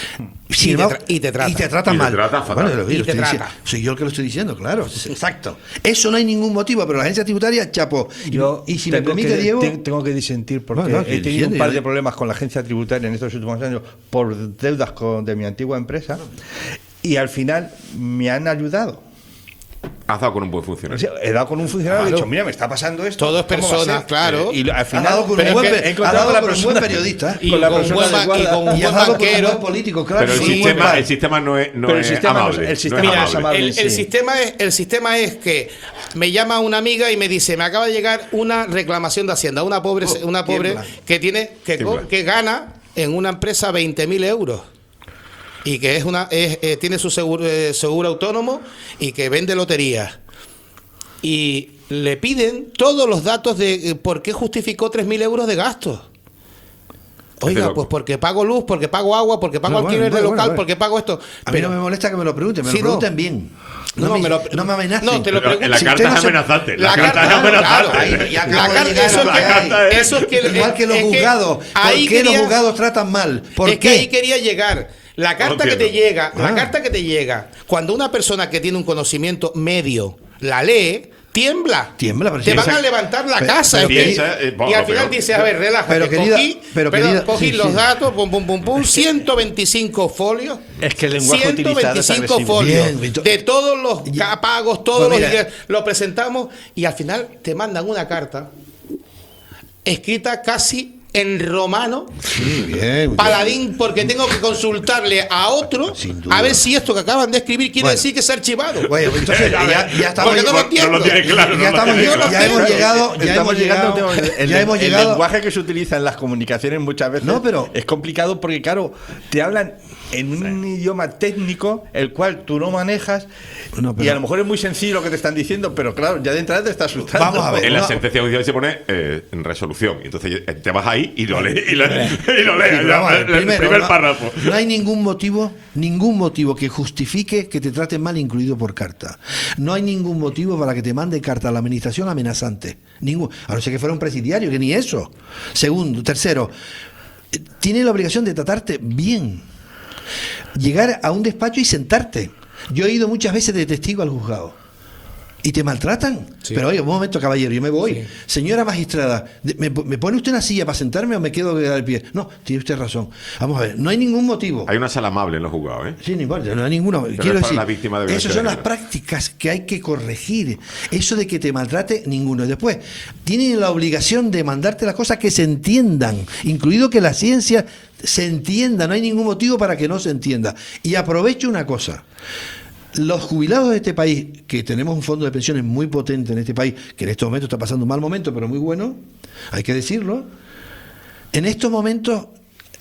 Sin Y te embargo- tra- y te trata. Y te trata Y te mal. trata fatal. Bueno, lo Y lo te estoy trata. diciendo. Soy yo el que lo estoy diciendo, claro. es- Exacto. Eso no hay ningún motivo, pero la agencia tributaria, chapo. Yo y si me tengo permite, que, Diego. te- tengo que disentir porque No, no, que he tenido un disiente, par yo- de problemas con la agencia tributaria en estos últimos años por deudas con, de mi antigua empresa y al final me han ayudado. Has dado con un buen O funcionario. sea, he dado con un funcionario y he Claro. dicho, mira, me está pasando esto. Todo es ¿cómo va a persona, ser? claro. Y al Ha final dado con pero un buen, es que pe- he ha encontrado dado con la con un persona- buen periodista. Y con la con persona buen ba- adecuada. y con un Y ha buen dado con un banquero. buen político, claro. Pero el sí, un buen sistema, plan. el sistema no es, no Pero el es sistema no es- amable. el no es sistema Mira, no amable. es amable. el, el sí. sistema es, el sistema es que me llama una amiga y me dice, me acaba de llegar una reclamación de Hacienda, una pobre, Oh, una pobre tiembla. que tiene que, co- Tiembla. que gana en una empresa veinte mil euros. Y que es una es, eh, tiene su seguro, eh, seguro autónomo y que vende loterías. Y le piden todos los datos de eh, por qué justificó tres mil euros de gastos. Oiga, loco. pues porque pago luz, porque pago agua, porque pago Bueno, alquiler bueno, de bueno, local, bueno. porque pago esto. A mí no me molesta que me lo pregunten, me Sí, lo no. pregunten bien. No, No, me, me lo- no me amenacen. No, te lo Pero pregunto. en la Si carta usted no es se- amenazante. La La carta carta es es amenazante. Ahí, ya La acabo de carta- llegar eso a lo es que que- hay. eso es que- Igual que los es que juzgados. ¿Por ahí qué los quería- juzgados tratan mal? ¿Por es qué? que ahí quería llegar. La carta que te entiendo. llega, la Ah. carta que te llega, cuando una persona que tiene un conocimiento medio la lee, tiembla. Tiembla, pero Te si van esa- a levantar la pero- casa. pero es que- piensa, eh, y bueno, al final pero- dice, a ver, relájate. pero querida- cogí, pero perdón, querida- cogí sí, los sí. datos, pum, pum, pum, pum, ciento veinticinco folios. Es que el lenguaje utilizado es ciento veinticinco agresivo. folios Bien, Víctor. de todos los Ya. pagos, todos Pues los mira. ingresos. Lo presentamos y al final te mandan una carta escrita casi en romano. Sí, bien. Paladín, porque tengo que consultarle a otro Sin duda. a ver si esto que acaban de escribir quiere Bueno. decir que es archivado. Bueno, entonces ya, ya estamos. Porque no lo entiendo. No lo tiene claro. ya no lo estamos, tiene yo claro. ya sé. hemos llegado, ya Estamos hemos llegando llegado, al tema. El, ya hemos el llegado. lenguaje que se utiliza en las comunicaciones muchas veces No, pero- es complicado porque, claro, te hablan en un idioma técnico el cual tú no manejas No, pero- y a lo mejor es muy sencillo lo que te están diciendo, pero claro, ya de entrada te está asustando. Vamos a ver. En la No. sentencia judicial se pone eh, en resolución. Y entonces eh, te vas ahí y lo lees. Y lo, y lo lees. Sí, pero ya, vamos a ver, el primero, primer no- párrafo. No hay ningún motivo, ningún motivo que justifique que te traten mal, incluido por carta. No hay ningún motivo para que te mande carta a la administración amenazante. Ningún, a no ser que fuera un presidiario, que ni eso. Segundo, tercero, eh, tiene la obligación de tratarte bien. Llegar a un despacho y sentarte. Yo he ido muchas veces de testigo al juzgado. Y te maltratan. Sí. Pero oye, un momento, caballero, yo me voy. Sí. Señora magistrada, de- ¿me, ¿me pone usted una silla para sentarme o me quedo de pie? No, tiene usted razón. Vamos a ver, no hay ningún motivo. Hay una sala amable en los juzgados, ¿eh? Sí, no importa, no hay ninguno. es Quiero para decir, la víctima de violencia esas son de las género. prácticas que hay que corregir. Eso de que te maltrate, ninguno. Después, tienen la obligación de mandarte las cosas que se entiendan, incluido que la ciencia se entienda. No hay ningún motivo para que no se entienda. Y aprovecho una cosa. Los jubilados de este país, que tenemos un fondo de pensiones muy potente en este país, que en estos momentos está pasando un mal momento, pero muy bueno, hay que decirlo, en estos momentos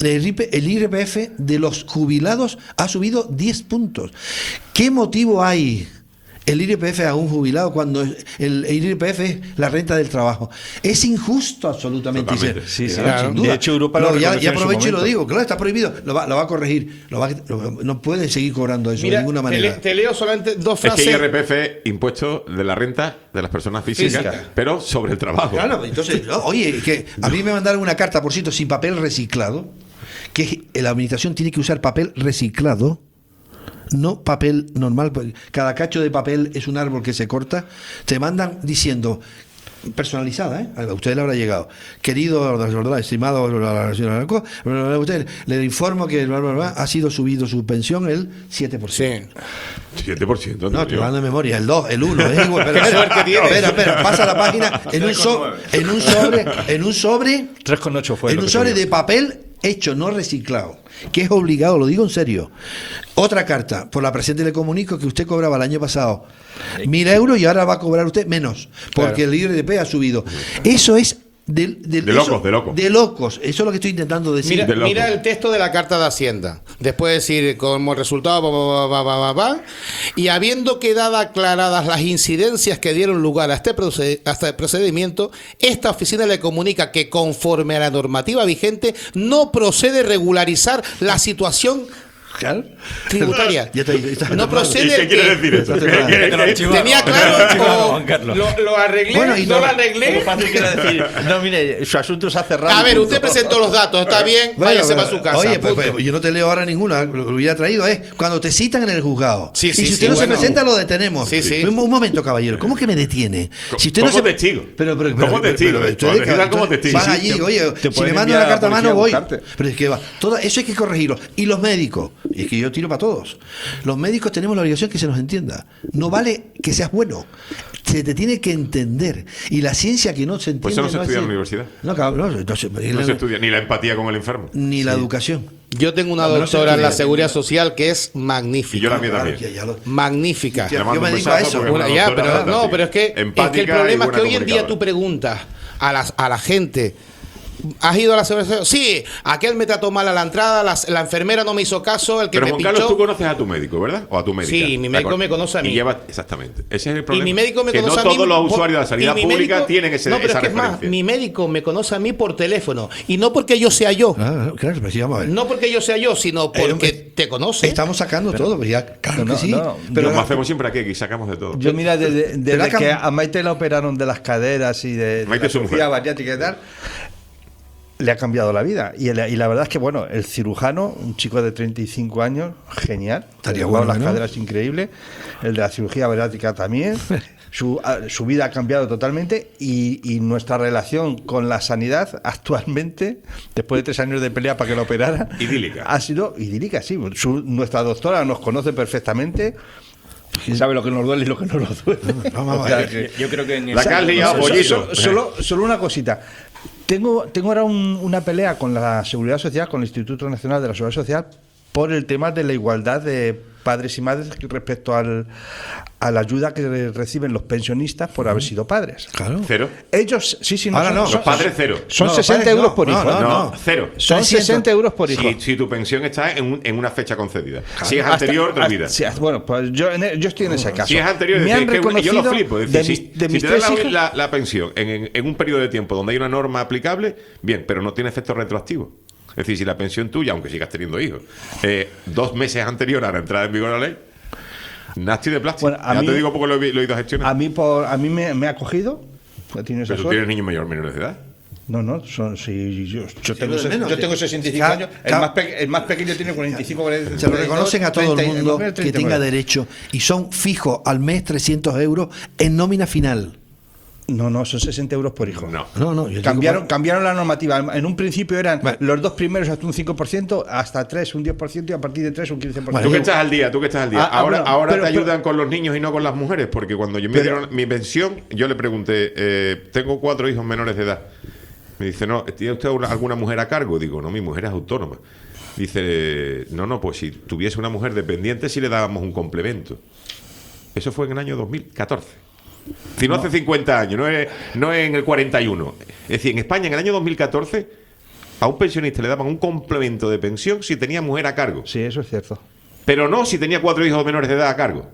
el I R P F de los jubilados ha subido diez puntos. ¿Qué motivo hay el I R P F a un jubilado cuando el, el I R P F es la renta del trabajo? Es injusto absolutamente. Sí, sí, claro, claro. sin duda. De hecho, Europa no, lo ya, reconoció ya en su aprovecho y lo momento. digo, claro, está prohibido, lo va, lo va a corregir, lo va, lo- no puede seguir cobrando eso Mira, de ninguna te, manera. le- te leo solamente dos Es que frases. I R P F es impuesto de la renta de las personas físicas, Física. pero sobre el trabajo. Claro, entonces, no, oye, que a mí me mandaron una carta, por cierto, sin papel reciclado, que la administración tiene que usar papel reciclado, no papel normal. Cada cacho de papel es un árbol que se corta. Te mandan diciendo, personalizada, ¿eh? A usted le habrá llegado. Querido, estimado, usted le informo que ha sido subido su pensión el siete por ciento. siete por ciento. No, te mando de memoria, el dos, el uno. ¿eh? Pero, Qué espera, suerte tienes. espera, espera, pasa la página en un, so- en un sobre, en un sobre, tres coma ocho fue en lo un que sobre te digo. de papel hecho, no reciclado, que es obligado, lo digo en serio. Otra carta, por la presente le comunico que usted cobraba el año pasado mil euros y ahora va a cobrar usted menos, porque Claro. el I R P ha subido. Eso es de, de, De eso- locos, de locos. de locos. Eso es lo que estoy intentando decir. Mira, de loco. mira el texto de la carta de Hacienda. Después de decir como resultado, ba, ba, ba, ba, ba, ba, y habiendo quedado aclaradas las incidencias que dieron lugar a este, proced- a este procedimiento, esta oficina le comunica que conforme a la normativa vigente no procede regularizar la situación Claro. tributaria. Ya está- está- No está- procede. ¿Y qué quiere que- decir eso? Está- ¿Qué- qué- está- qué- está- Tenía claro o Juan Carlos. lo, lo arreglé, Bueno, y no no- lo arreglé. Lo fácil que era decir, no, mire, su asunto se ha cerrado. A ver, punto. usted presentó los datos, está bien, Bueno, váyase pero- para su casa. Oye, pues, punto. pues, yo no te leo ahora ninguna. Lo que hubiera traído es cuando te citan en el juzgado. Sí, y sí, si usted sí, no bueno. se presenta, lo detenemos. Sí, sí. Un, un momento, caballero. ¿Cómo que me detiene? Si usted no como se testigo. Pero, pero, Como pero- testigo. pero- pero Cuando ustedes- te citan como entonces testigo. van Sí, allí, te- oye, te si me pueden mandan enviar una a carta a la mano, voy. policía a buscarte. Pero es que va. Todo eso hay que corregirlo. Y los médicos. Y es que yo tiro para todos. Los médicos tenemos la obligación que se nos entienda. No vale que seas bueno. Se te tiene que entender. Y la ciencia que no se entiende. Pues eso no se es estudia en la decir- universidad. No, cabrón, no, no se- No se estudia ni la empatía con el enfermo. ni la educación. Yo tengo una No, no se doctora en la estudia. seguridad social que es magnífica. Y yo la mía Claro, también. ya- ya lo- Magnífica. Ya- Le mando yo me un dedico a besazo eso. porque es Una- una ya, doctora pero no, fantástica. pero es que, es que el Empática y problema es buena que hoy en día comunicadora. tú preguntas a, las, a la gente, ¿has ido a la seguridad social? Sí, aquel me trató mal a la entrada, la, la enfermera no me hizo caso, el que Pero me Juan pinchó. Carlos, tú conoces a tu médico, ¿verdad? O a tu médica. Sí, mi médico ¿De acuerdo? me conoce a mí. Y lleva, exactamente. Ese es el problema. Y mi médico me que conoce no a mí. todos los por- usuarios de la y sanidad mi pública médico- tienen ese, no, pero esa es que es más, referencia. mi médico me conoce a mí por teléfono. Y no porque yo sea yo. Ah, claro, pues sí, vamos a ver. No porque yo sea yo, sino porque Eh, te conoce. Estamos sacando todo, pues ya, claro no, que sí. no, pero Como hacemos siempre aquí, aquí sacamos de todo. Yo, mira, desde, desde Pero ha que cam- a Maite la operaron de las caderas y de, de Maite la es su cirugía mujer. bariátrica y tal, le ha cambiado la vida. Y, el- y la verdad es que, bueno, el cirujano, un chico de treinta y cinco años, genial. Estaría le bueno, las ¿no? caderas increíble. El de la cirugía bariátrica también. Su, a- su vida ha cambiado totalmente y, y nuestra relación con la sanidad actualmente, después de tres años de pelea para que lo operaran, Idílica. ha sido idílica, sí. Su- nuestra doctora nos conoce perfectamente, sabe lo que nos duele y lo que no nos duele. Vamos a O sea, ver. que- Yo creo que en La el- que has liado, so- pollito. so- solo, solo una cosita. Tengo, tengo ahora un- una pelea con la Seguridad Social, con el Instituto Nacional de la Seguridad Social, por el tema de la igualdad de padres y madres respecto al, a la ayuda que reciben los pensionistas por haber sido padres. Claro. Cero. Ellos, sí, sí, no. Ahora son- no, son- Los padres cero. Son No, los sesenta padres euros no, por no, hijo. no, No, cero. Son trescientos. sesenta euros por hijo. Si, si tu pensión está en, un- en una fecha concedida. Si es Hasta- anterior, te hasta- olvidas. sí, bueno, pues yo, en e- yo estoy en ese caso. Si es anterior, me es han que yo lo reconocido flipo. Es de, decir, mis- si, de si mis te dan tres la, hijos. la- la pensión en, en- en un periodo de tiempo donde hay una norma aplicable, bien, pero no tiene efecto retroactivo. Es decir, si la pensión tuya, aunque sigas teniendo hijos, eh, dos meses anterior a la entrada en vigor de la ley, nasty de plástico. Bueno, a ya mí- te digo porque lo, he- lo he ido a gestionar. A mí, por, a mí me, me ha cogido. he tenido esa Pero tú suerte. tienes niños mayor menores de edad. No, no, son, sí, yo, yo, tengo, de ses- menos, yo sí. tengo sesenta y cinco Ca- años, el ca- más, pe- el más pequeño tiene cuarenta y cinco, cuarenta, Se lo reconocen a todo el mundo treinta, que tenga treinta y nueve. derecho y son fijos al mes trescientos euros en nómina final. No, no, son sesenta euros por hijo. No. No, no, yo digo Cambiaron, por- cambiaron la normativa. En un principio eran Bueno. los dos primeros hasta un cinco por ciento, hasta tres un diez por ciento y a partir de tres un quince por ciento. Tú que estás al día, tú que estás al día. Ah, ah, ahora bueno, ahora pero- te ayudan pero- con los niños y no con las mujeres, porque cuando yo me Pero- dieron mi pensión, yo le pregunté, eh, tengo cuatro hijos menores de edad. Me dice, no, ¿tiene usted una- alguna mujer a cargo? Digo, no, mi mujer es autónoma. Dice, no, no, pues si tuviese una mujer dependiente, sí le dábamos un complemento. Eso fue en el año dos mil catorce. Si no, hace cincuenta años, no es, no es en el cuarenta y uno. Es decir, en España, en el año dos mil catorce, a un pensionista le daban un complemento de pensión si tenía mujer a cargo. Sí, eso es cierto. Pero no si tenía cuatro hijos menores de edad a cargo.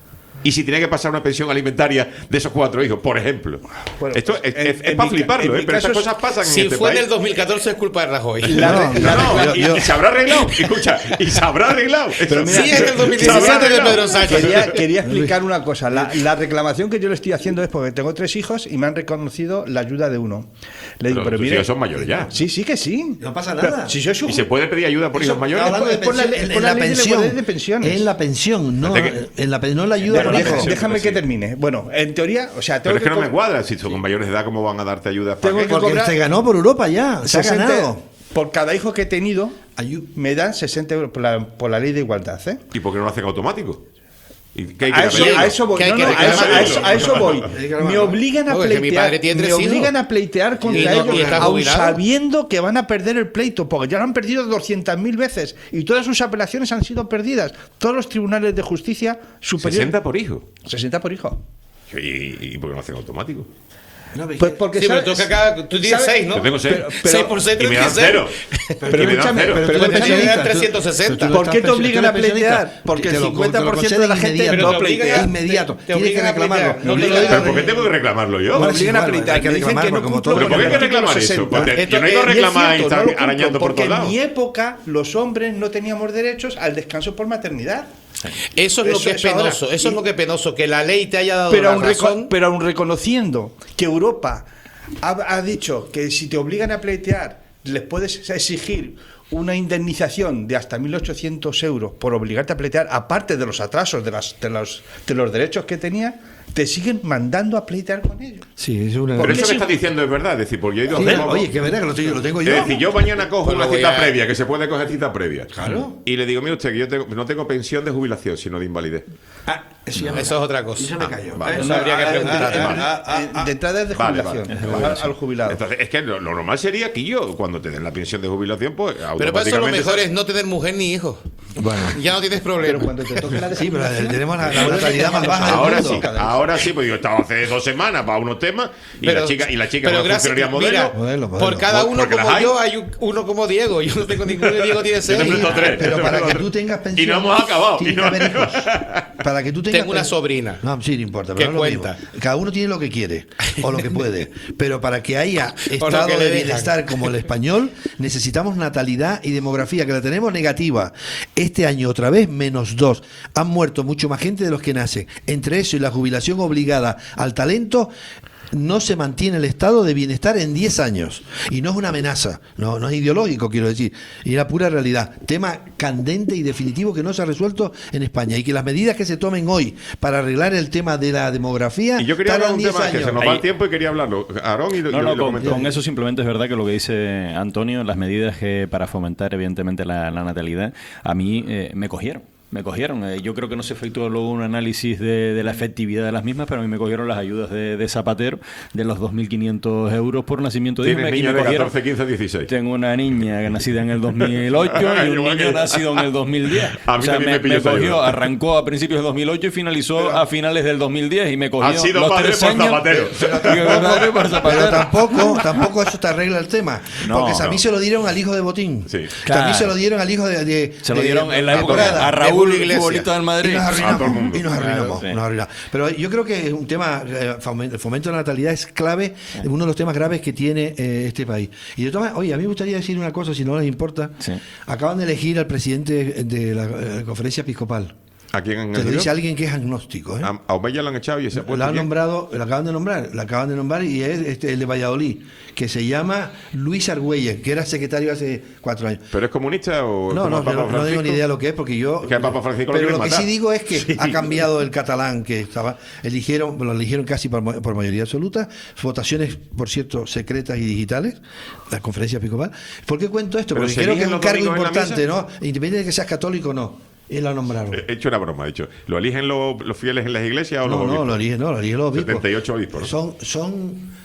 Y si tenía que pasar una pensión alimentaria de esos cuatro hijos, por ejemplo. Bueno, Esto es, en, es, es para fliparlo, ¿eh? Pero estas cosas pasan si en este fue país. en el dos mil catorce es culpa de Rajoy. La, no, la, no, no, y, y se habrá arreglado. Escucha, y se habrá arreglado. Pero mira, sí, es el dos mil diecisiete de Pedro Sánchez. Quería, quería explicar una cosa. La, la reclamación que yo le estoy haciendo es porque tengo tres hijos y me han reconocido la ayuda de uno. Le digo, pero, pero mire, son mayores ya. Sí, sí que sí. No pasa nada. Si yo soy... ¿Y se puede pedir ayuda por hijos mayores? Hablando de pensión, en, en la pensión. De pensiones. En la pensión, no, que, en la, no la ayuda por hijos. Déjame que termine. Bueno, en teoría, o sea, tengo pero es que, que no co- me cuadra. Si son mayores de edad, ¿cómo van a darte ayuda? Tengo que Porque cobrar se ganó por Europa ya. Se ha ganado. Por cada hijo que he tenido, me dan sesenta euros por la, por la ley de igualdad. ¿eh? ¿Y por qué no lo hacen automático? ¿Y qué hay que a, eso, a eso voy. No, no, a, eso, a, eso, a eso voy. Me obligan a pleitear, me obligan a pleitear contra no, ellos, aun sabiendo que van a perder el pleito, porque ya lo han perdido doscientas mil veces y todas sus apelaciones han sido perdidas. Todos los tribunales de justicia superiores. ¿sesenta por hijo? sesenta por hijo. ¿Y, y por qué no hacen automático? No, pues porque sí, pero tú, que acá, tú tienes seis, ¿no? Yo tengo seis. Pero, pero, seis por seis, y me dan cero. Pero escúchame, pero, pero me dan trescientos sesenta. ¿Por qué te obligan a pleitear? Porque el cincuenta por ciento de la gente no pletea. Inmediato. Tienes que reclamarlo. ¿Pero por qué tengo que reclamarlo yo? Me obligan a pleitear. Que dicen que no cumplo. ¿Pero por qué hay que reclamar eso? Yo no he ido a reclamar y estar arañando por todos lados. Porque en mi época los hombres no teníamos derechos al descanso por maternidad. Eso es lo que es penoso. Eso es lo que es penoso, que la ley te haya dado pero la aun razón. Pero aun reconociendo que Europa ha, ha dicho que si te obligan a pleitear les puedes exigir una indemnización de hasta mil ochocientos euros por obligarte a pleitear, aparte de los atrasos de, las, de, los, de los derechos que tenía, te siguen mandando a pleitear con ellos. Sí, es una... Pero eso que estás diciendo es verdad, es decir, porque yo he ido sí, a hacer... Oye, que verdad que lo tengo, lo tengo yo. Es decir, yo mañana cojo pues una cita cita a... previa, que se puede coger cita previa. Claro. Y le digo, mire usted, que yo tengo, no tengo pensión de jubilación, sino de invalidez. Ah, eso, no, eso es otra cosa. Eso me cayó. Ah, vale. Eso habría que preguntar. Vale. De entrada es de jubilación, vale, vale. Al, al jubilado. Entonces, es que lo, lo normal sería que yo, cuando te den la pensión de jubilación, pues pero para eso lo mejor es no tener mujer ni hijos. Bueno. Ya no tienes problema. Pero cuando te toque la de sí, pero tenemos la, la natalidad más baja ahora del mundo. Sí, ahora sí, pues yo estaba hace dos semanas para unos temas y pero, la chica y la chica pero no funcionaría modelo. Mira, modelo, modelo. Por cada uno como hay. yo hay uno como Diego. Yo no tengo ninguno. Diego tiene seis. Yo te tres. Pero para que tú tengas pensión. Y no hemos acabado. Y no haber hijos. Para que tú tengas tengo una sobrina. No, sí, no importa. Pero ¿Qué no cuenta? Cada uno tiene lo que quiere o lo que puede. Pero para que haya estado de bienestar como el español, necesitamos natalidad y demografía, que la tenemos negativa. Este año otra vez menos dos. Han muerto mucho más gente de los que nacen. Entre eso y la jubilación obligada al talento, no se mantiene el estado de bienestar en diez años. Y no es una amenaza, no, no es ideológico, quiero decir. Y la pura realidad. Tema candente y definitivo que no se ha resuelto en España. Y que las medidas que se tomen hoy para arreglar el tema de la demografía. Y yo quería hablar de un tema años. que se nos va el tiempo y quería hablarlo. Aarón y lo, no, y no, lo con, con eso simplemente es verdad que lo que dice Antonio, las medidas que para fomentar evidentemente la, la natalidad, a mí eh, me cogieron. Me cogieron. Eh, yo creo que no se efectuó luego un análisis de, de la efectividad de las mismas, pero a mí me cogieron las ayudas de, de Zapatero de los dos mil quinientos euros por nacimiento de hijo. ¿Tienes niños de catorce, quince, dieciséis? Tengo una niña nacida en el dos mil ocho y un niño nacido en el dos mil diez. A mí o sea, me, me, me cogió, arrancó a principios del dos mil ocho y finalizó pero, a finales del dos mil diez y me cogió ha sido los padre tres por años. Zapatero. Pero, por Zapatero. Pero tampoco, tampoco eso te arregla el tema. No, porque a mí no. se lo dieron al hijo de Botín. Sí. Claro. También se lo dieron al hijo de... de se lo de, dieron de, en la de época Morada, a Raúl futbolista del Madrid. Y nos arruinamos. Y nos arruinamos, claro, sí. nos arruinamos. Pero yo creo que es un tema, eh, el fomento de la natalidad es clave, sí. uno de los temas graves que tiene eh, este país. Y de todas maneras, oye, a mí me gustaría decir una cosa, si no les importa. Sí. Acaban de elegir al presidente de la, de la conferencia episcopal. ¿A quién? Te lo dice alguien que es agnóstico. ¿eh? A, a Omeya lo han echado y se ha puesto. Lo han nombrado, lo acaban de nombrar, lo acaban de nombrar y es este, el de Valladolid, que se llama Luis Argüelles, que era secretario hace cuatro años. ¿Pero es comunista o no? No, no, no digo ni idea lo que es, porque yo. Es que el Papa Francisco pero lo lo que matar. sí digo es que sí. ha cambiado el catalán que estaba. Eligieron, lo eligieron casi por, por mayoría absoluta. Votaciones, por cierto, secretas y digitales, la conferencia episcopal. ¿Por qué cuento esto? Porque creo que es un cargo importante, ¿no? Independientemente de que seas católico o no. Y la nombraron. He hecho una broma, he dicho. ¿Lo eligen los, los fieles en las iglesias o no, los obispos? No, lo eligen, no, lo eligen los obispos. setenta y ocho obispos. ¿no? Son, son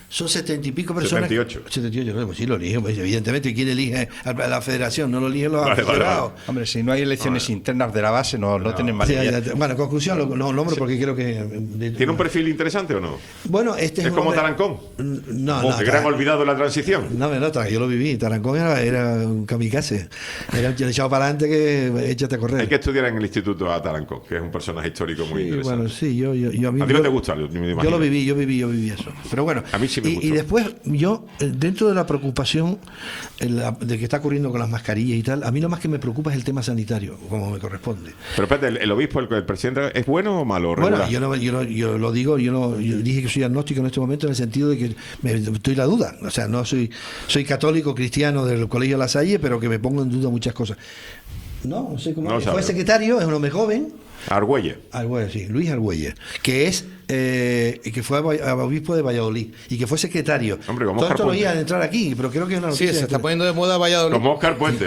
son setenta y pico personas. setenta y ocho. setenta y ocho, pues sí lo eligen, pues evidentemente quién elige a la federación, no lo eligen los vale, afederados. vale, vale. Hombre, si no hay elecciones vale. internas de la base, no, no, no. tienen validez. Sí, bueno, conclusión, lo, lo nombro sí. porque creo que... De, ¿Tiene un perfil interesante o no? Bueno, este es... ¿Es como hombre, Tarancón? No, como no. que gran olvidado de la transición. No, me nota, yo lo viví. Tarancón era, era un kamikaze. Era un echado para adelante que échate a correr. Hay que estudiar en el instituto a Tarancón, que es un personaje histórico muy sí, interesante. Bueno, sí, yo... yo, yo a, mí, ¿A ti no yo, te gusta? Yo, me yo lo viví, yo viví, yo viví eso. Pero bueno, a mí sí me y, y después yo, dentro de la preocupación de que está ocurriendo con las mascarillas y tal, a mí lo más que me preocupa es el tema sanitario, como me corresponde. Pero espérate, ¿el, el obispo, el, el presidente, es bueno o malo? Regular? Bueno, yo, no, yo, no, yo lo digo, yo, no, yo dije que soy agnóstico en este momento en el sentido de que me, estoy la duda. O sea, no soy, soy católico cristiano del Colegio La Salle, pero que me pongo en duda muchas cosas. No, no sé cómo. No fue secretario, es un hombre joven. Argüelles. Argüelles, sí, Luis Argüelles, que es eh, que fue obispo de Valladolid y que fue secretario. Hombre, como todo Oscar esto lo Puente. iba a entrar aquí, pero creo que es una noticia. Sí, se está poniendo de moda Valladolid. Como Oscar Puente,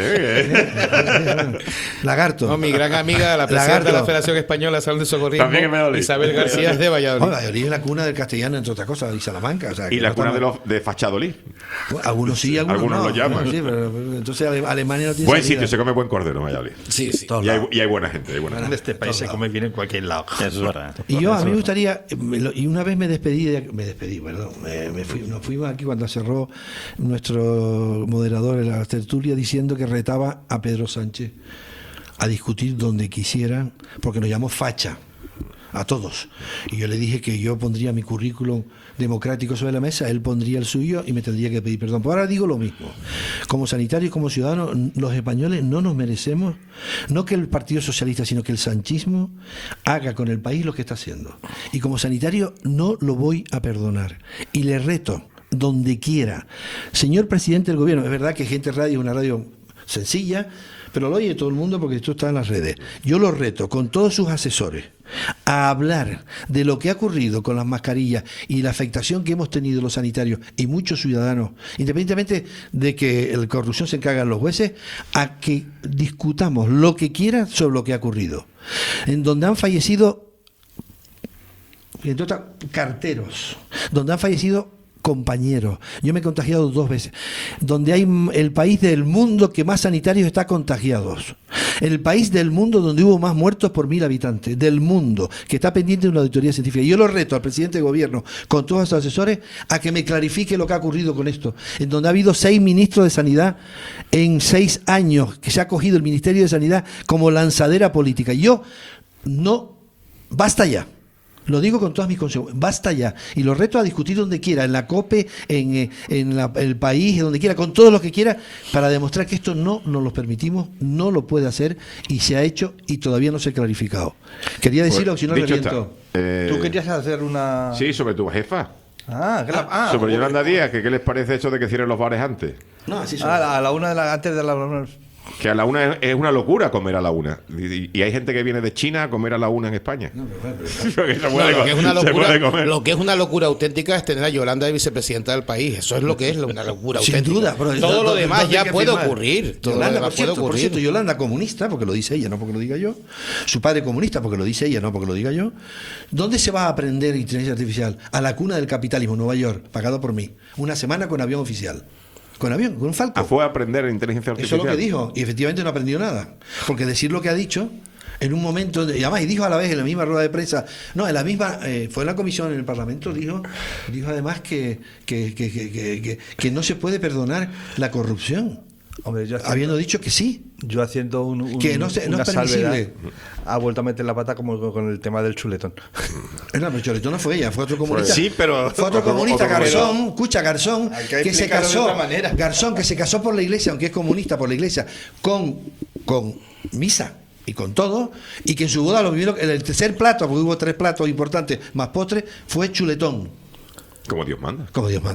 ¿eh? Lagarto. No, mi gran amiga, la presidenta Lagarto. de la Federación Española de Salud de Socorrismo, Isabel García, es de Valladolid. Bueno, Valladolid es la cuna del castellano, entre otras cosas, y Salamanca. O sea, y la cuna de, los, de Fachadolid. Bueno, algunos sí, algunos, algunos no. lo llaman. Sí, pero, pero, entonces Alemania no tiene buen salida. sitio, se come buen cordero, Valladolid. Sí, sí. Y hay, y hay buena gente. Hay buena en gente. este país se come bien en cualquier lado. Eso es verdad. Y yo, a mí me gustaría, y una vez me despedí, de, me despedí, perdón, me, me fui, nos fuimos aquí cuando cerró nuestro moderador en la tertulia diciendo que retaba a Pedro Sánchez a discutir donde quisieran, porque nos llamó facha a todos. Y yo le dije que yo pondría mi currículum democrático sobre la mesa, él pondría el suyo y me tendría que pedir perdón. Pero ahora digo lo mismo. Como sanitarios y como ciudadanos, los españoles no nos merecemos, no que el Partido Socialista, sino que el sanchismo haga con el país lo que está haciendo. Y como sanitario no lo voy a perdonar. Y le reto, donde quiera, señor presidente del gobierno, es verdad que Gente Radio es una radio sencilla, pero lo oye todo el mundo porque esto está en las redes. Yo lo reto con todos sus asesores a hablar de lo que ha ocurrido con las mascarillas y la afectación que hemos tenido los sanitarios y muchos ciudadanos, independientemente de que la corrupción se encarga en los jueces, a que discutamos lo que quiera sobre lo que ha ocurrido. En donde han fallecido, entre otras, carteros, donde han fallecido compañeros. Yo me he contagiado dos veces. Donde hay el país del mundo que más sanitarios está contagiados. El país del mundo donde hubo más muertos por mil habitantes. Del mundo, que está pendiente de una auditoría científica. Y yo lo reto al presidente de gobierno, con todos sus asesores, a que me clarifique lo que ha ocurrido con esto. En donde ha habido seis ministros de sanidad en seis años, que se ha cogido el Ministerio de Sanidad como lanzadera política. Y yo no... Basta ya. Lo digo con todas mis consecuencias, basta ya. Y lo reto a discutir donde quiera, en la COPE, en, en la, el país, donde quiera, con todo lo que quiera, para demostrar que esto no nos lo permitimos, no lo puede hacer y se ha hecho y todavía no se ha clarificado. Quería decirlo, pues, si no reviento. Eh, ¿Tú querías hacer una...? Sí, sobre tu jefa. Ah, que la, ah, sobre Yolanda Díaz, que ¿qué les parece eso de que cierren los bares antes? No, así ah, a la una de la, antes de la... Que a la una es, es una locura comer a la una. Y, y hay gente que viene de China a comer a la una en España. No, pero, pero, pero. No, lo, que es una locura, lo que es una locura auténtica es tener a Yolanda de vicepresidenta del país. Eso es lo que es una locura Sin auténtica. duda. Pero todo do, lo demás ya puede firmar. ocurrir. Todo Yolanda, lo demás por, cierto, puede ocurrir. por cierto, Yolanda comunista, porque lo dice ella, no porque lo diga yo. Su padre comunista, porque lo dice ella, no porque lo diga yo. ¿Dónde se va a aprender inteligencia artificial? A la cuna del capitalismo, Nueva York, pagado por mí. Una semana con avión oficial. Con avión, con un Falcon. Ah, fue a aprender inteligencia artificial. Eso es lo que dijo, y efectivamente no aprendió nada. Porque decir lo que ha dicho, en un momento, y además, y dijo a la vez en la misma rueda de prensa, no, en la misma, eh, fue en la comisión en el Parlamento, dijo, dijo además que, que, que, que, que, que, que no se puede perdonar la corrupción. Hombre, yo haciendo, habiendo dicho que sí. Yo haciendo un, un, que no, se, no una es permisible. Salvedad, ha vuelto a meter la pata como con el tema del chuletón. No, pero el chuletón no fue ella, fue otro comunista. Sí, pero fue otro comunista, otro Garzón, escucha, Garzón, que, que se casó, Garzón, que se casó por la iglesia, aunque es comunista por la iglesia, con, con misa y con todo, y que en su boda lo vivieron, el tercer plato, porque hubo tres platos importantes más postre, fue chuletón. Como Dios manda. Como Dios manda.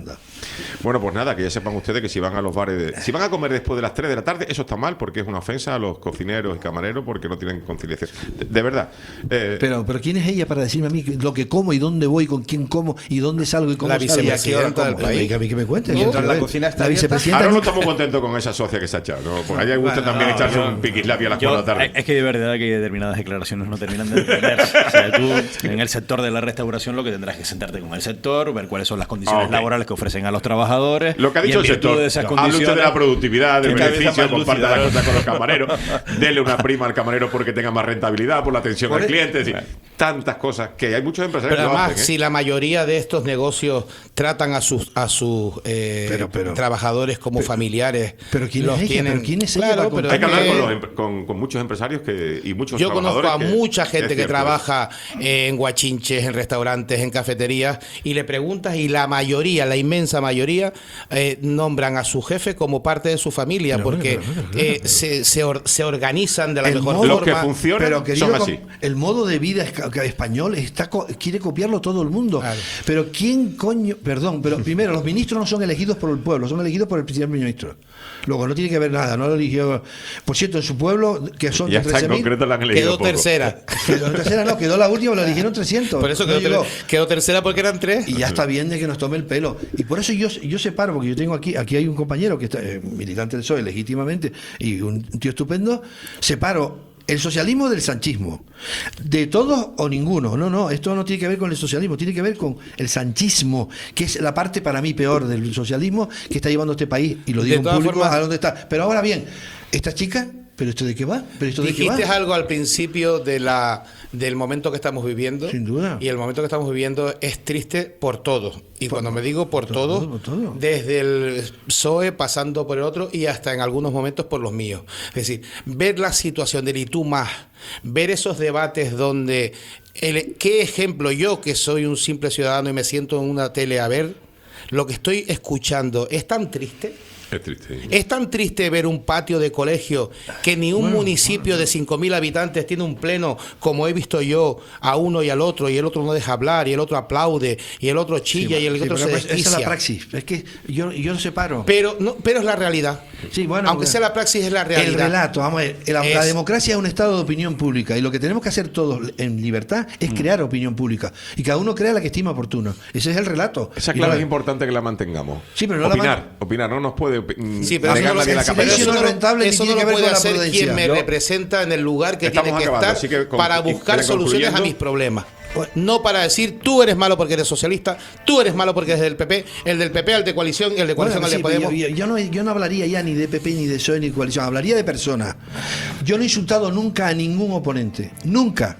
Bueno, pues nada, que ya sepan ustedes que si van a los bares, de, si van a comer después de las tres de la tarde, eso está mal porque es una ofensa a los cocineros y camareros porque no tienen conciliación. De, de verdad. Eh, pero, pero ¿quién es ella para decirme a mí lo que como y dónde voy, con quién como y dónde salgo y cómo la salgo? La vicepresidenta del país. A mí que me cuente. Mientras la cocina está la vicepresidenta. Ahora no estamos contentos con esa socia que se ha echado, ¿no? Porque a ella le gusta bueno, también no, echarse yo, un piquislapio a las yo, cuatro de la tarde. Es que de verdad que determinadas declaraciones no terminan de entenderse. O sea, tú en el sector de la restauración lo que tendrás que sentarte con el sector, ver cuáles son las condiciones okay. laborales que ofrecen a los trabajadores. Lo que ha dicho el sector, de esas no, condiciones, hable usted de la productividad, del beneficio, comparte lúcida, la cosa con los camareros, dele una prima al camarero porque tenga más rentabilidad por la atención por al el, cliente, es decir, tantas cosas que hay muchos empresarios pero que lo además, hacen, ¿eh? si la mayoría de estos negocios tratan a sus a sus eh, pero, pero, trabajadores como pero, familiares, pero ¿quién los es ella? tienen, ¿Pero quién es claro, ella? Pero hay que hablar que, con, los, con, con muchos empresarios que, y muchos yo trabajadores. Yo conozco a que, mucha gente que, que trabaja en guachinches, en restaurantes, en cafeterías, y le preguntas y la mayoría, la inmensa mayoría, eh, nombran a su jefe como parte de su familia, pero, porque pero, pero, pero, eh, pero, se, se, or, se organizan de la mejor modo, forma. Los que funcionan pero, querido, son así. El modo de vida español está quiere copiarlo todo el mundo. Claro. Pero ¿quién coño? Perdón, pero primero, los ministros no son elegidos por el pueblo, son elegidos por el primer ministro. Luego, no tiene que ver nada, no lo eligió. Por cierto, en su pueblo, que son ya está en concreto la han elegido quedó poco. tercera. Quedó tercera, no, quedó la última, lo eligieron trescientos. Por eso quedó, no ter quedó tercera porque eran tres. Y ya está bien de que nos tome el pelo. Y por eso yo, yo separo, porque yo tengo aquí, aquí hay un compañero que está eh, militante del P S O E legítimamente y un tío estupendo, separo el socialismo del sanchismo. De todos o ninguno. No, no, esto no tiene que ver con el socialismo, tiene que ver con el sanchismo, que es la parte para mí peor del socialismo que está llevando este país. Y lo digo en público formas, a dónde está. Pero ahora bien, esta chica, ¿pero esto de qué va? ¿Pero esto de dijiste qué va? algo al principio de la del momento que estamos viviendo. Sin duda. Y el momento que estamos viviendo es triste por todo. Y por, cuando me digo por, por, todo, todo, por todo, desde el P S O E pasando por el otro y hasta en algunos momentos por los míos. Es decir, ver la situación del y tú más, ver esos debates donde, el, qué ejemplo yo que soy un simple ciudadano y me siento en una tele a ver, lo que estoy escuchando es tan triste. Es triste. Es tan triste ver un patio de colegio que ni un bueno, municipio bueno. de cinco mil habitantes tiene un pleno como he visto yo a uno y al otro, y el otro no deja hablar, y el otro aplaude, y el otro chilla, sí, y el sí, otro se desquicia. Esa es la praxis. Es que yo, yo lo separo. Pero, no, pero es la realidad. Sí, bueno, aunque bueno. sea la praxis, es la realidad. El relato, vamos a ver. La, es, la democracia es un estado de opinión pública, y lo que tenemos que hacer todos en libertad es crear opinión pública. Y cada uno crea la que estima oportuno. Ese es el relato. Esa clave es importante que la mantengamos. Sí, pero no opinar, la opinar, no nos puede. Sí, pero eso no, el silencio no es rentable, eso no lo puede hacer quien me Yo, representa en el lugar que tiene que acabando, estar que con, para buscar soluciones a mis problemas. No para decir tú eres malo porque eres socialista, tú eres malo porque eres del P P, el del P P al de coalición, el de coalición bueno, al de sí, Podemos. Yo, yo, no, yo no hablaría ya ni de P P, ni de P S O E, ni de coalición, hablaría de personas. Yo no he insultado nunca a ningún oponente, nunca.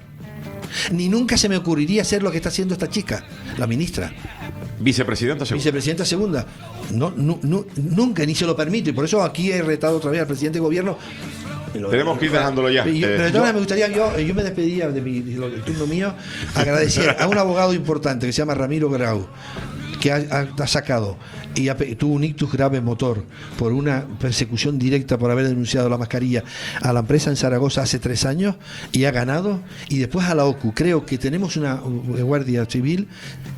Ni nunca se me ocurriría hacer lo que está haciendo esta chica, la ministra. Vicepresidenta segunda. Vicepresidenta segunda. No, no, no, nunca, ni se lo permite. Por eso aquí he retado otra vez al presidente de gobierno. Tenemos que ir dejándolo ya. Yo, eh, pero entonces yo, me gustaría, yo, yo me despediría de mi de del turno mío, agradecer a un abogado importante que se llama Ramiro Grau, que ha, ha sacado y ha, tuvo un ictus grave motor por una persecución directa por haber denunciado la mascarilla a la empresa en Zaragoza hace tres años y ha ganado, y después a la O C U. Creo que tenemos una guardia civil.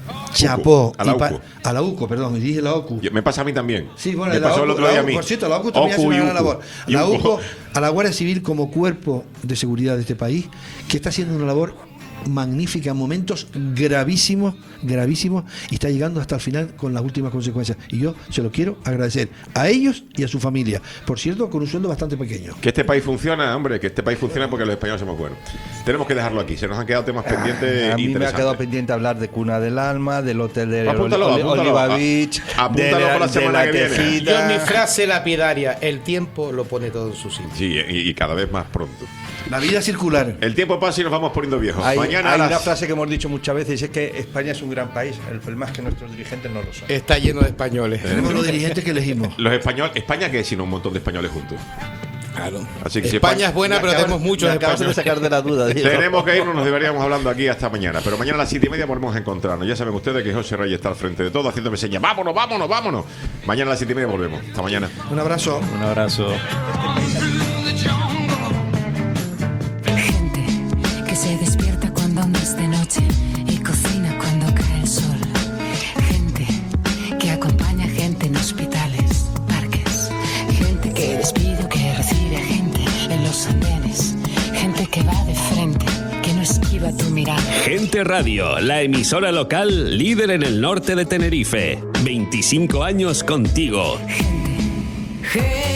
Chapó. A la U C U. A la U C U, perdón, y dije la O C U. Me pasa a mí también. Sí, bueno, me pasó O C U, el otro día a mí. Por cierto, la O C U también hace una gran labor. La U C U, a la Guardia Civil como cuerpo de seguridad de este país, que está haciendo una labor magnífica en momentos gravísimos, gravísimos, y está llegando hasta el final con las últimas consecuencias. Y yo se lo quiero agradecer a ellos y a su familia. Por cierto, con un sueldo bastante pequeño. Que este país funciona, hombre, que este país funciona porque los españoles somos buenos. Tenemos que dejarlo aquí. Se nos han quedado temas pendientes. A mí me ha quedado pendiente hablar de Cuna del Alma, del hotel de apúntalo, Oli apúntalo, Oliva Beach, apúntalo de, por la semana de la que viene. Yo, mi frase lapidaria: el tiempo lo pone todo en su sitio. Sí, y, y cada vez más pronto. La vida circular. El tiempo pasa y nos vamos poniendo viejos. Hay, Mañana hay las... una frase que hemos dicho muchas veces, es que España es un gran país. El problema es que nuestros dirigentes no lo son. Está lleno de españoles. Tenemos los dirigentes que elegimos. Los españoles, España que es sino un montón de españoles juntos. Claro. Así que España, si España es buena, pero acabas, tenemos muchos españoles. de sacar de la duda. Digo. Tenemos que irnos, nos deberíamos hablando aquí hasta mañana. Pero mañana a las siete y media volvemos a encontrarnos. Ya saben ustedes que José Reyes está al frente de todo, haciéndome señas. Vámonos, vámonos, vámonos. Mañana a las siete y media volvemos. Hasta mañana. Un abrazo. Un abrazo. Gente que se despierta cuando aún es de noche y cocina cuando cae el sol. Gente que acompaña gente solo tu mirada. Gente Radio, la emisora local líder en el norte de Tenerife. veinticinco años contigo. Gente.